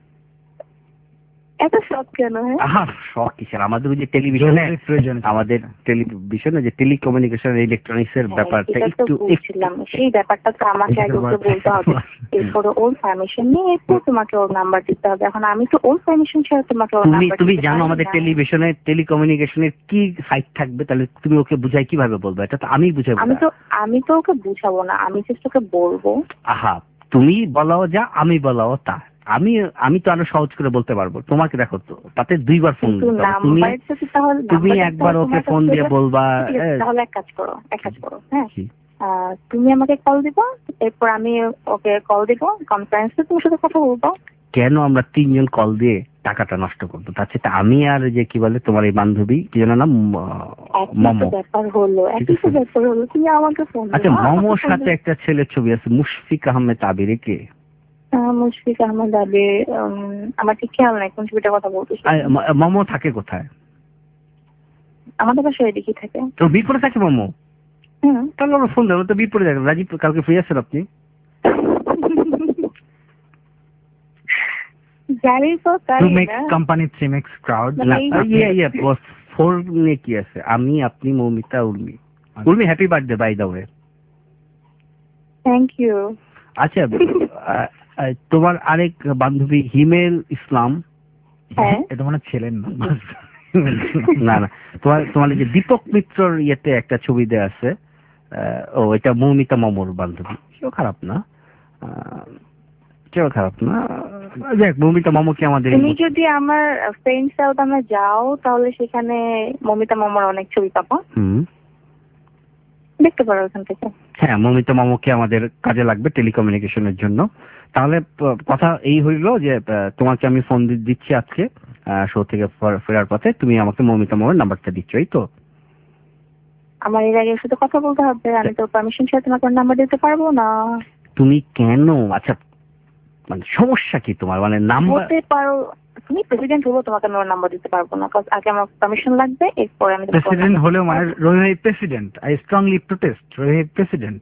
এত শখ কেন? হ্যাঁ, শখ কিসের? আমাদের ওই যে টেলিভিশনে, আমাদের টেলিভিশনে যে টেলিকমিউনিকেশন ইলেকট্রনিক্স এর ব্যাপারটা একটু বুঝছিলাম, সেই ব্যাপারটা তো আমাকে আগে ওকে বলতে হবে, এরপরে ওর পারমিশন নিয়ে এরপর তোমাকে ওর নাম্বার দিতে হবে। এখন আমি তো ওর পারমিশন ছাড়া তোমাকে ওর নাম্বার। তুমি জানো আমাদের টেলিভিশনের টেলিকমিউনিকেশনের কি সাইট থাকবে? তাহলে তুমি ওকে বুঝাই কিভাবে বলবো? এটা তো আমি বুঝাবো। আমি তো আমি তো ওকে বুঝাবো না, আমি জাস্ট ওকে বলবো। আহা, তুমি বলাও যা, আমি বলাও তা। আমি আমি তো আরো সহজ করে বলতে পারবো। তোমাকে দেখো তো, তাতে দুইবার ফোন দিতে হবে। তুমি তুমি একবার ওকে ফোন দিয়ে বলবা। তাহলে এক কাজ করো, এক কাজ করো হ্যাঁ, তুমি আমাকে কল দিবা, এরপর আমি ওকে কল দিব, কনফারেন্সে তোমার সাথে কথা বলবো। কেন আমরা তিনজন কল দিয়ে টাকাটা নষ্ট করবো? তার চেয়ে আমি আর যে কি বলে তোমার এই বান্ধবী কি যেন নাম, মমো। ব্যাপার হলো একই তো ব্যাপার হলো, তুমি আমাকে ফোন। আচ্ছা, মমোর সাথে একটা ছেলের ছবি আছে, মুশফিক আহমেদ আবির। কে মুশফিক আহমেদ আবির? আমার ঠিক খেয়াল নাই কোন ছবিটার কথা বলতেছি। মমো থাকে কোথায়? আমাদের বাসায় এদিকেই থাকে। তো বিপরে থাকে মোমো? হুম। তাহলে আমরা ফোন দেবো, তো বিপরে থাকে। রাজীব কালকে ফ্রি আছেন আপনি? জানি তো তাই two make company three makes crowd. Yeah yeah boss, four নিয়ে কি আছে? আমি, আপনি, Moumita, Urmi. Urmi happy birthday by the way. Thank you. আচ্ছা, তোমার আরেক বান্ধবী হিমেল ইসলাম, এটা মনে ছেলের নাম। না না, তোমার তোমার যে দীপক মিত্রর ইয়েতে একটা ছবি দেয়া আছে, ও এটা মৌমিতা মমর বান্ধবী। সেও খারাপ না, কেউ খারাপ না। দেখ, মৌমিতা মমকে আমাদের, তুমি যদি আমার ফ্রেন্ডস সাউদামে যাও তাহলে সেখানে মৌমিতা মমর অনেক ছবি পাবো, দেখতে পারো ওখান থেকে। হ্যাঁ, মৌমিতা মমকে আমাদের কাজে লাগবে টেলিকমিউনিকেশনের জন্য। তাহলে কথা এই হইল যে তোমাকে আমি ফোন দিচ্ছি আজকে শো থেকে ফেরার পথে, তুমি আমাকে মৌমিতা মমের নাম্বারটা দিচ্ছ, এই তো? আমার এর আগে সাথে কথা বলতে হবে, আমি তো পারমিশন ছাড়া তোমাকে নাম্বার দিতে পারবো না। তুমি কেন? আচ্ছা, মানে সমস্যা কি তোমার? মানে নাম্বার বলতে পারো, তুমি প্রেসিডেন্ট হলো তোমাকে আমি আমার নাম্বার দিতে পারবো না, কারণ আগে আমার পারমিশন লাগবে, এরপরে আমি প্রেসিডেন্ট হলেও মানে Rohit president. I strongly protest. Rohit president,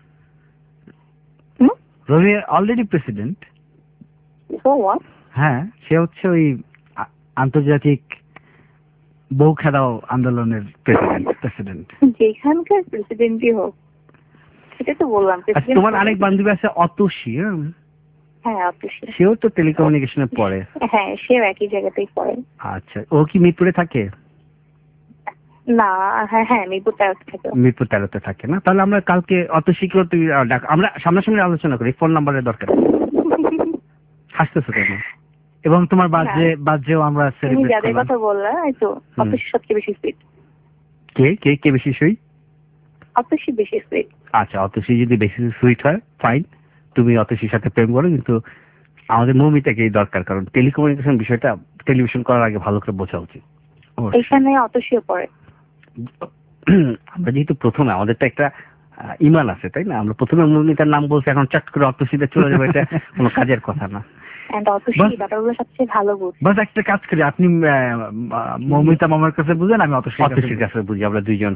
Rohit already president. So what? হ্যাঁ, সে হচ্ছে ওই আন্তর্জাতিক বউ খেদাও আন্দোলনের প্রেসিডেন্ট। প্রেসিডেন্ট যেখানকার প্রেসিডেন্টই হোক, সেটা তো বললাম। তোমার আরেক বান্ধবী আছে অতসী। হ্যাঁ, অতসী, সেও তো টেলিকমিউনিকেশনে পড়ে। হ্যাঁ, সেও একই জায়গাতেই পড়ে। আচ্ছা, ও কি মিরপুরে থাকে? না, হ্যাঁ হ্যাঁ মিরপুর তেরোতে থাকে। মিরপুর তেরোতে থাকে না? তাহলে আমরা কালকে অতসীকেও তুই ডাক, আমরা সামনাসামনি আলোচনা করি। ফোন নাম্বারের দরকার। হাসতেছো কেন? এবং তোমার বাজে বাজেও আমরা সেলিব্রেট করলাম। তুমি যাদের কথা বললা, এই তো অতসী সবচেয়ে বেশি সুইট। কে কে কে বেশি সুইট? অতসী বেশি সুইট। আচ্ছা, অতসী যদি বেশি সুইট হয় ফাইন, তুমি অতসীর সাথে প্রেম করো, কিন্তু আমাদের মৌমিতাকেই দরকার, কারণ টেলিকমিউনিকেশন বিষয়টা টেলিভিশন করার আগে ভালো করে বোঝা উচিত। এখানে অতসীও পড়ে। আমরা যেহেতু প্রথমে, আমাদের তো একটা ইমান আছে, তাই না? আমরা প্রথমে মৌমিতার নাম বলছি, এখন চট করে অতসীতে চলে যাবে, এটা কোনো কাজের কথা না। বাস একটা কাজ করি, আপনি মৌমিতা মামার কাছে বুঝেন, আমি অতসীর কাছে বুঝি, আমরা দুইজন।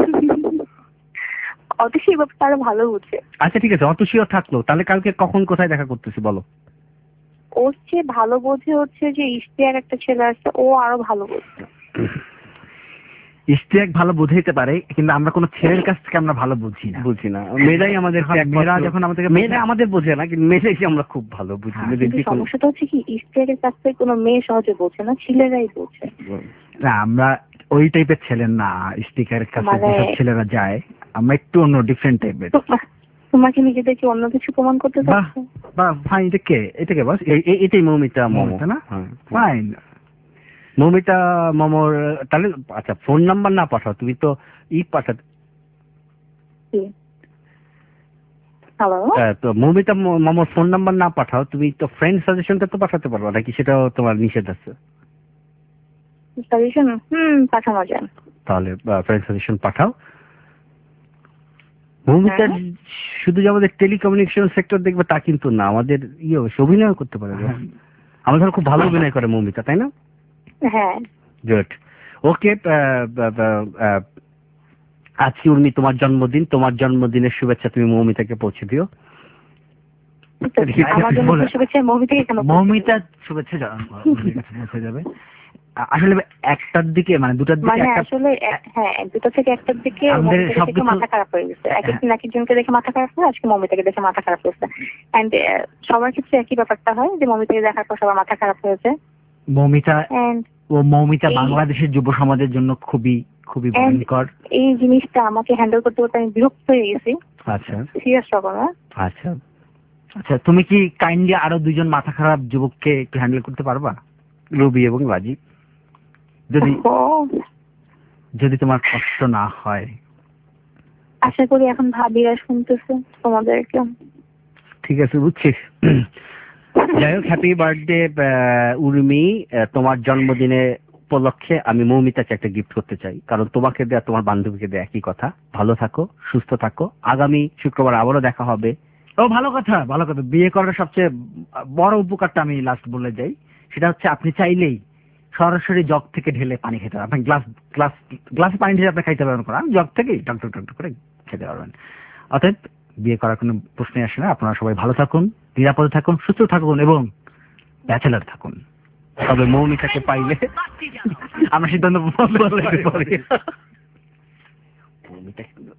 অতসী ব্যাপারটা আরো ভালো বুঝে। আচ্ছা ঠিক আছে, অতসীও থাকলো, তাহলে কালকে কখন কোথায় দেখা করতেছি বলো? ওর চেয়ে ভালো বোঝে হচ্ছে যে ইশতিয়াক একটা ছেলে আছে, ও আরো ভালো বোঝে। ইশতিয়াক ভালো বুঝাইতে পারে, কিন্তু আমরা কোনো ছেলের কাছ থেকে আমরা ভালো বুঝি না বুঝি না মেয়েরাই আমাদের, মেয়েরা যখন আমাদের মেয়েরা আমাদের বোঝে না, কিন্তু মেয়েরাই আমরা খুব ভালো বুঝি। সমস্যাটা হচ্ছে কি, ইশতিয়াকের কাছ থেকে কোনো মেয়ে সহজে বোঝে না, ছেলেরাই বোঝে। না, আমরা ওই টাইপের ছেলে না, ইশতিয়াকের কাছে যেসব ছেলেরা যায়, আমরা একটু অন্য ডিফারেন্ট টাইপের। তোমাকে নিজেদেরকে অন্য কিছু প্রমাণ করতে চাচ্ছো? বাহ, ফাইন। এটা কে? এটা কে? বাস এটাই মৌমিতা মমো না? ফাইন, মৌমিতা মমর। তাহলে আচ্ছা, ফোন নাম্বার না পাঠাও, তুমি তো ই পাঠাতে। হ্যালো, তো মৌমিতা মমর ফোন নাম্বার না পাঠাও, তুমি তো ফ্রেন্ড সাজেশনটা তো পাঠাতে পারবে নাকি? সেটাও তোমার নিষেধ আছে? সাজেশন হুম পাঠানো যায়। তাহলে ফ্রেন্ড সাজেশন পাঠাও। মৌমিতা শুধু যে আমাদের টেলিকমিউনিকেশন সেক্টর দেখবে তা কিন্তু না, আমাদের ইয়ে অভিনয় করতে পারে। আমাদের খুব ভালো অভিনয় করে মৌমিতা, তাই না? হ্যাঁ, গুড। ওকে, আজকে উর্মি তোমার জন্মদিন, তোমার জন্মদিনের শুভেচ্ছা তুমি মৌমিতাকে পৌঁছে দিও। মৌমিতার শুভেচ্ছা পৌঁছে যাবে। আসলে একটার দিকে, মানে দুটার দিকে, মানে আসলে হ্যাঁ দুটো থেকে একটার দিকে মাথা খারাপ হয়ে গেছে। এক একদিন এক একজনকে দেখে মাথা খারাপ হয়, আজকে মৌমিতাকে দেখে মাথা খারাপ হয়েছে। এন্ড সবার ক্ষেত্রে একই ব্যাপারটা হয় যে মৌমিতাকে দেখার পর সবার মাথা খারাপ হয়েছে। মৌমিতা ও মৌমিতা বাংলাদেশের যুব সমাজের জন্য খুবই খুবই ভয়ঙ্কর। এই জিনিসটা আমাকে হ্যান্ডেল করতে করতে আমি বিরক্ত হয়ে গেছি। আচ্ছা, সিরিয়াস প্রবলেম। আচ্ছা আচ্ছা, তুমি কি কাইন্ডলি আরো দুইজন মাথা খারাপ যুবককে একটু হ্যান্ডেল করতে পারবা? রবি এবং রাজীব, যদি যদি তোমার কষ্ট না হয়। আশা করি এখন ভাবিরা শুনতেছে তোমাদেরকে। ঠিক আছে, বুঝছি। যাই হোক, হ্যাপি বার্থডে উর্মি। তোমার জন্মদিনে উপলক্ষে আমি মৌমিতাকে একটা গিফট করতে চাই, কারণ তোমাকে দেয়া তোমার বান্ধবীকে দেয়া একই কথা। ভালো থাকো, সুস্থ থাকো, আগামী শুক্রবার আবারও দেখা হবে। ও ভালো কথা, ভালো কথা। বিয়ে করার সবচেয়ে বড় উপকারটা আমি লাস্ট বলে যাই, সেটা হচ্ছে আপনি চাইলেই সরাসরি জগ থেকে ঢেলে পানি খেতে পারবেন। আপনি গ্লাস গ্লাস গ্লাসে পানি ঢেলে আপনি খাইতে পারবেন, করেন জগ থেকেই টক টক টক করে খেতে পারবেন। অতএব বিয়ে করার কোনো প্রশ্নই আসে না। আপনারা সবাই ভালো থাকুন, নিরাপদে থাকুন, সুস্থ থাকুন এবং ব্যাচেলার থাকুন। তবে মৌমিতাকে পাইলে আমরা সিদ্ধান্ত মৌমিতা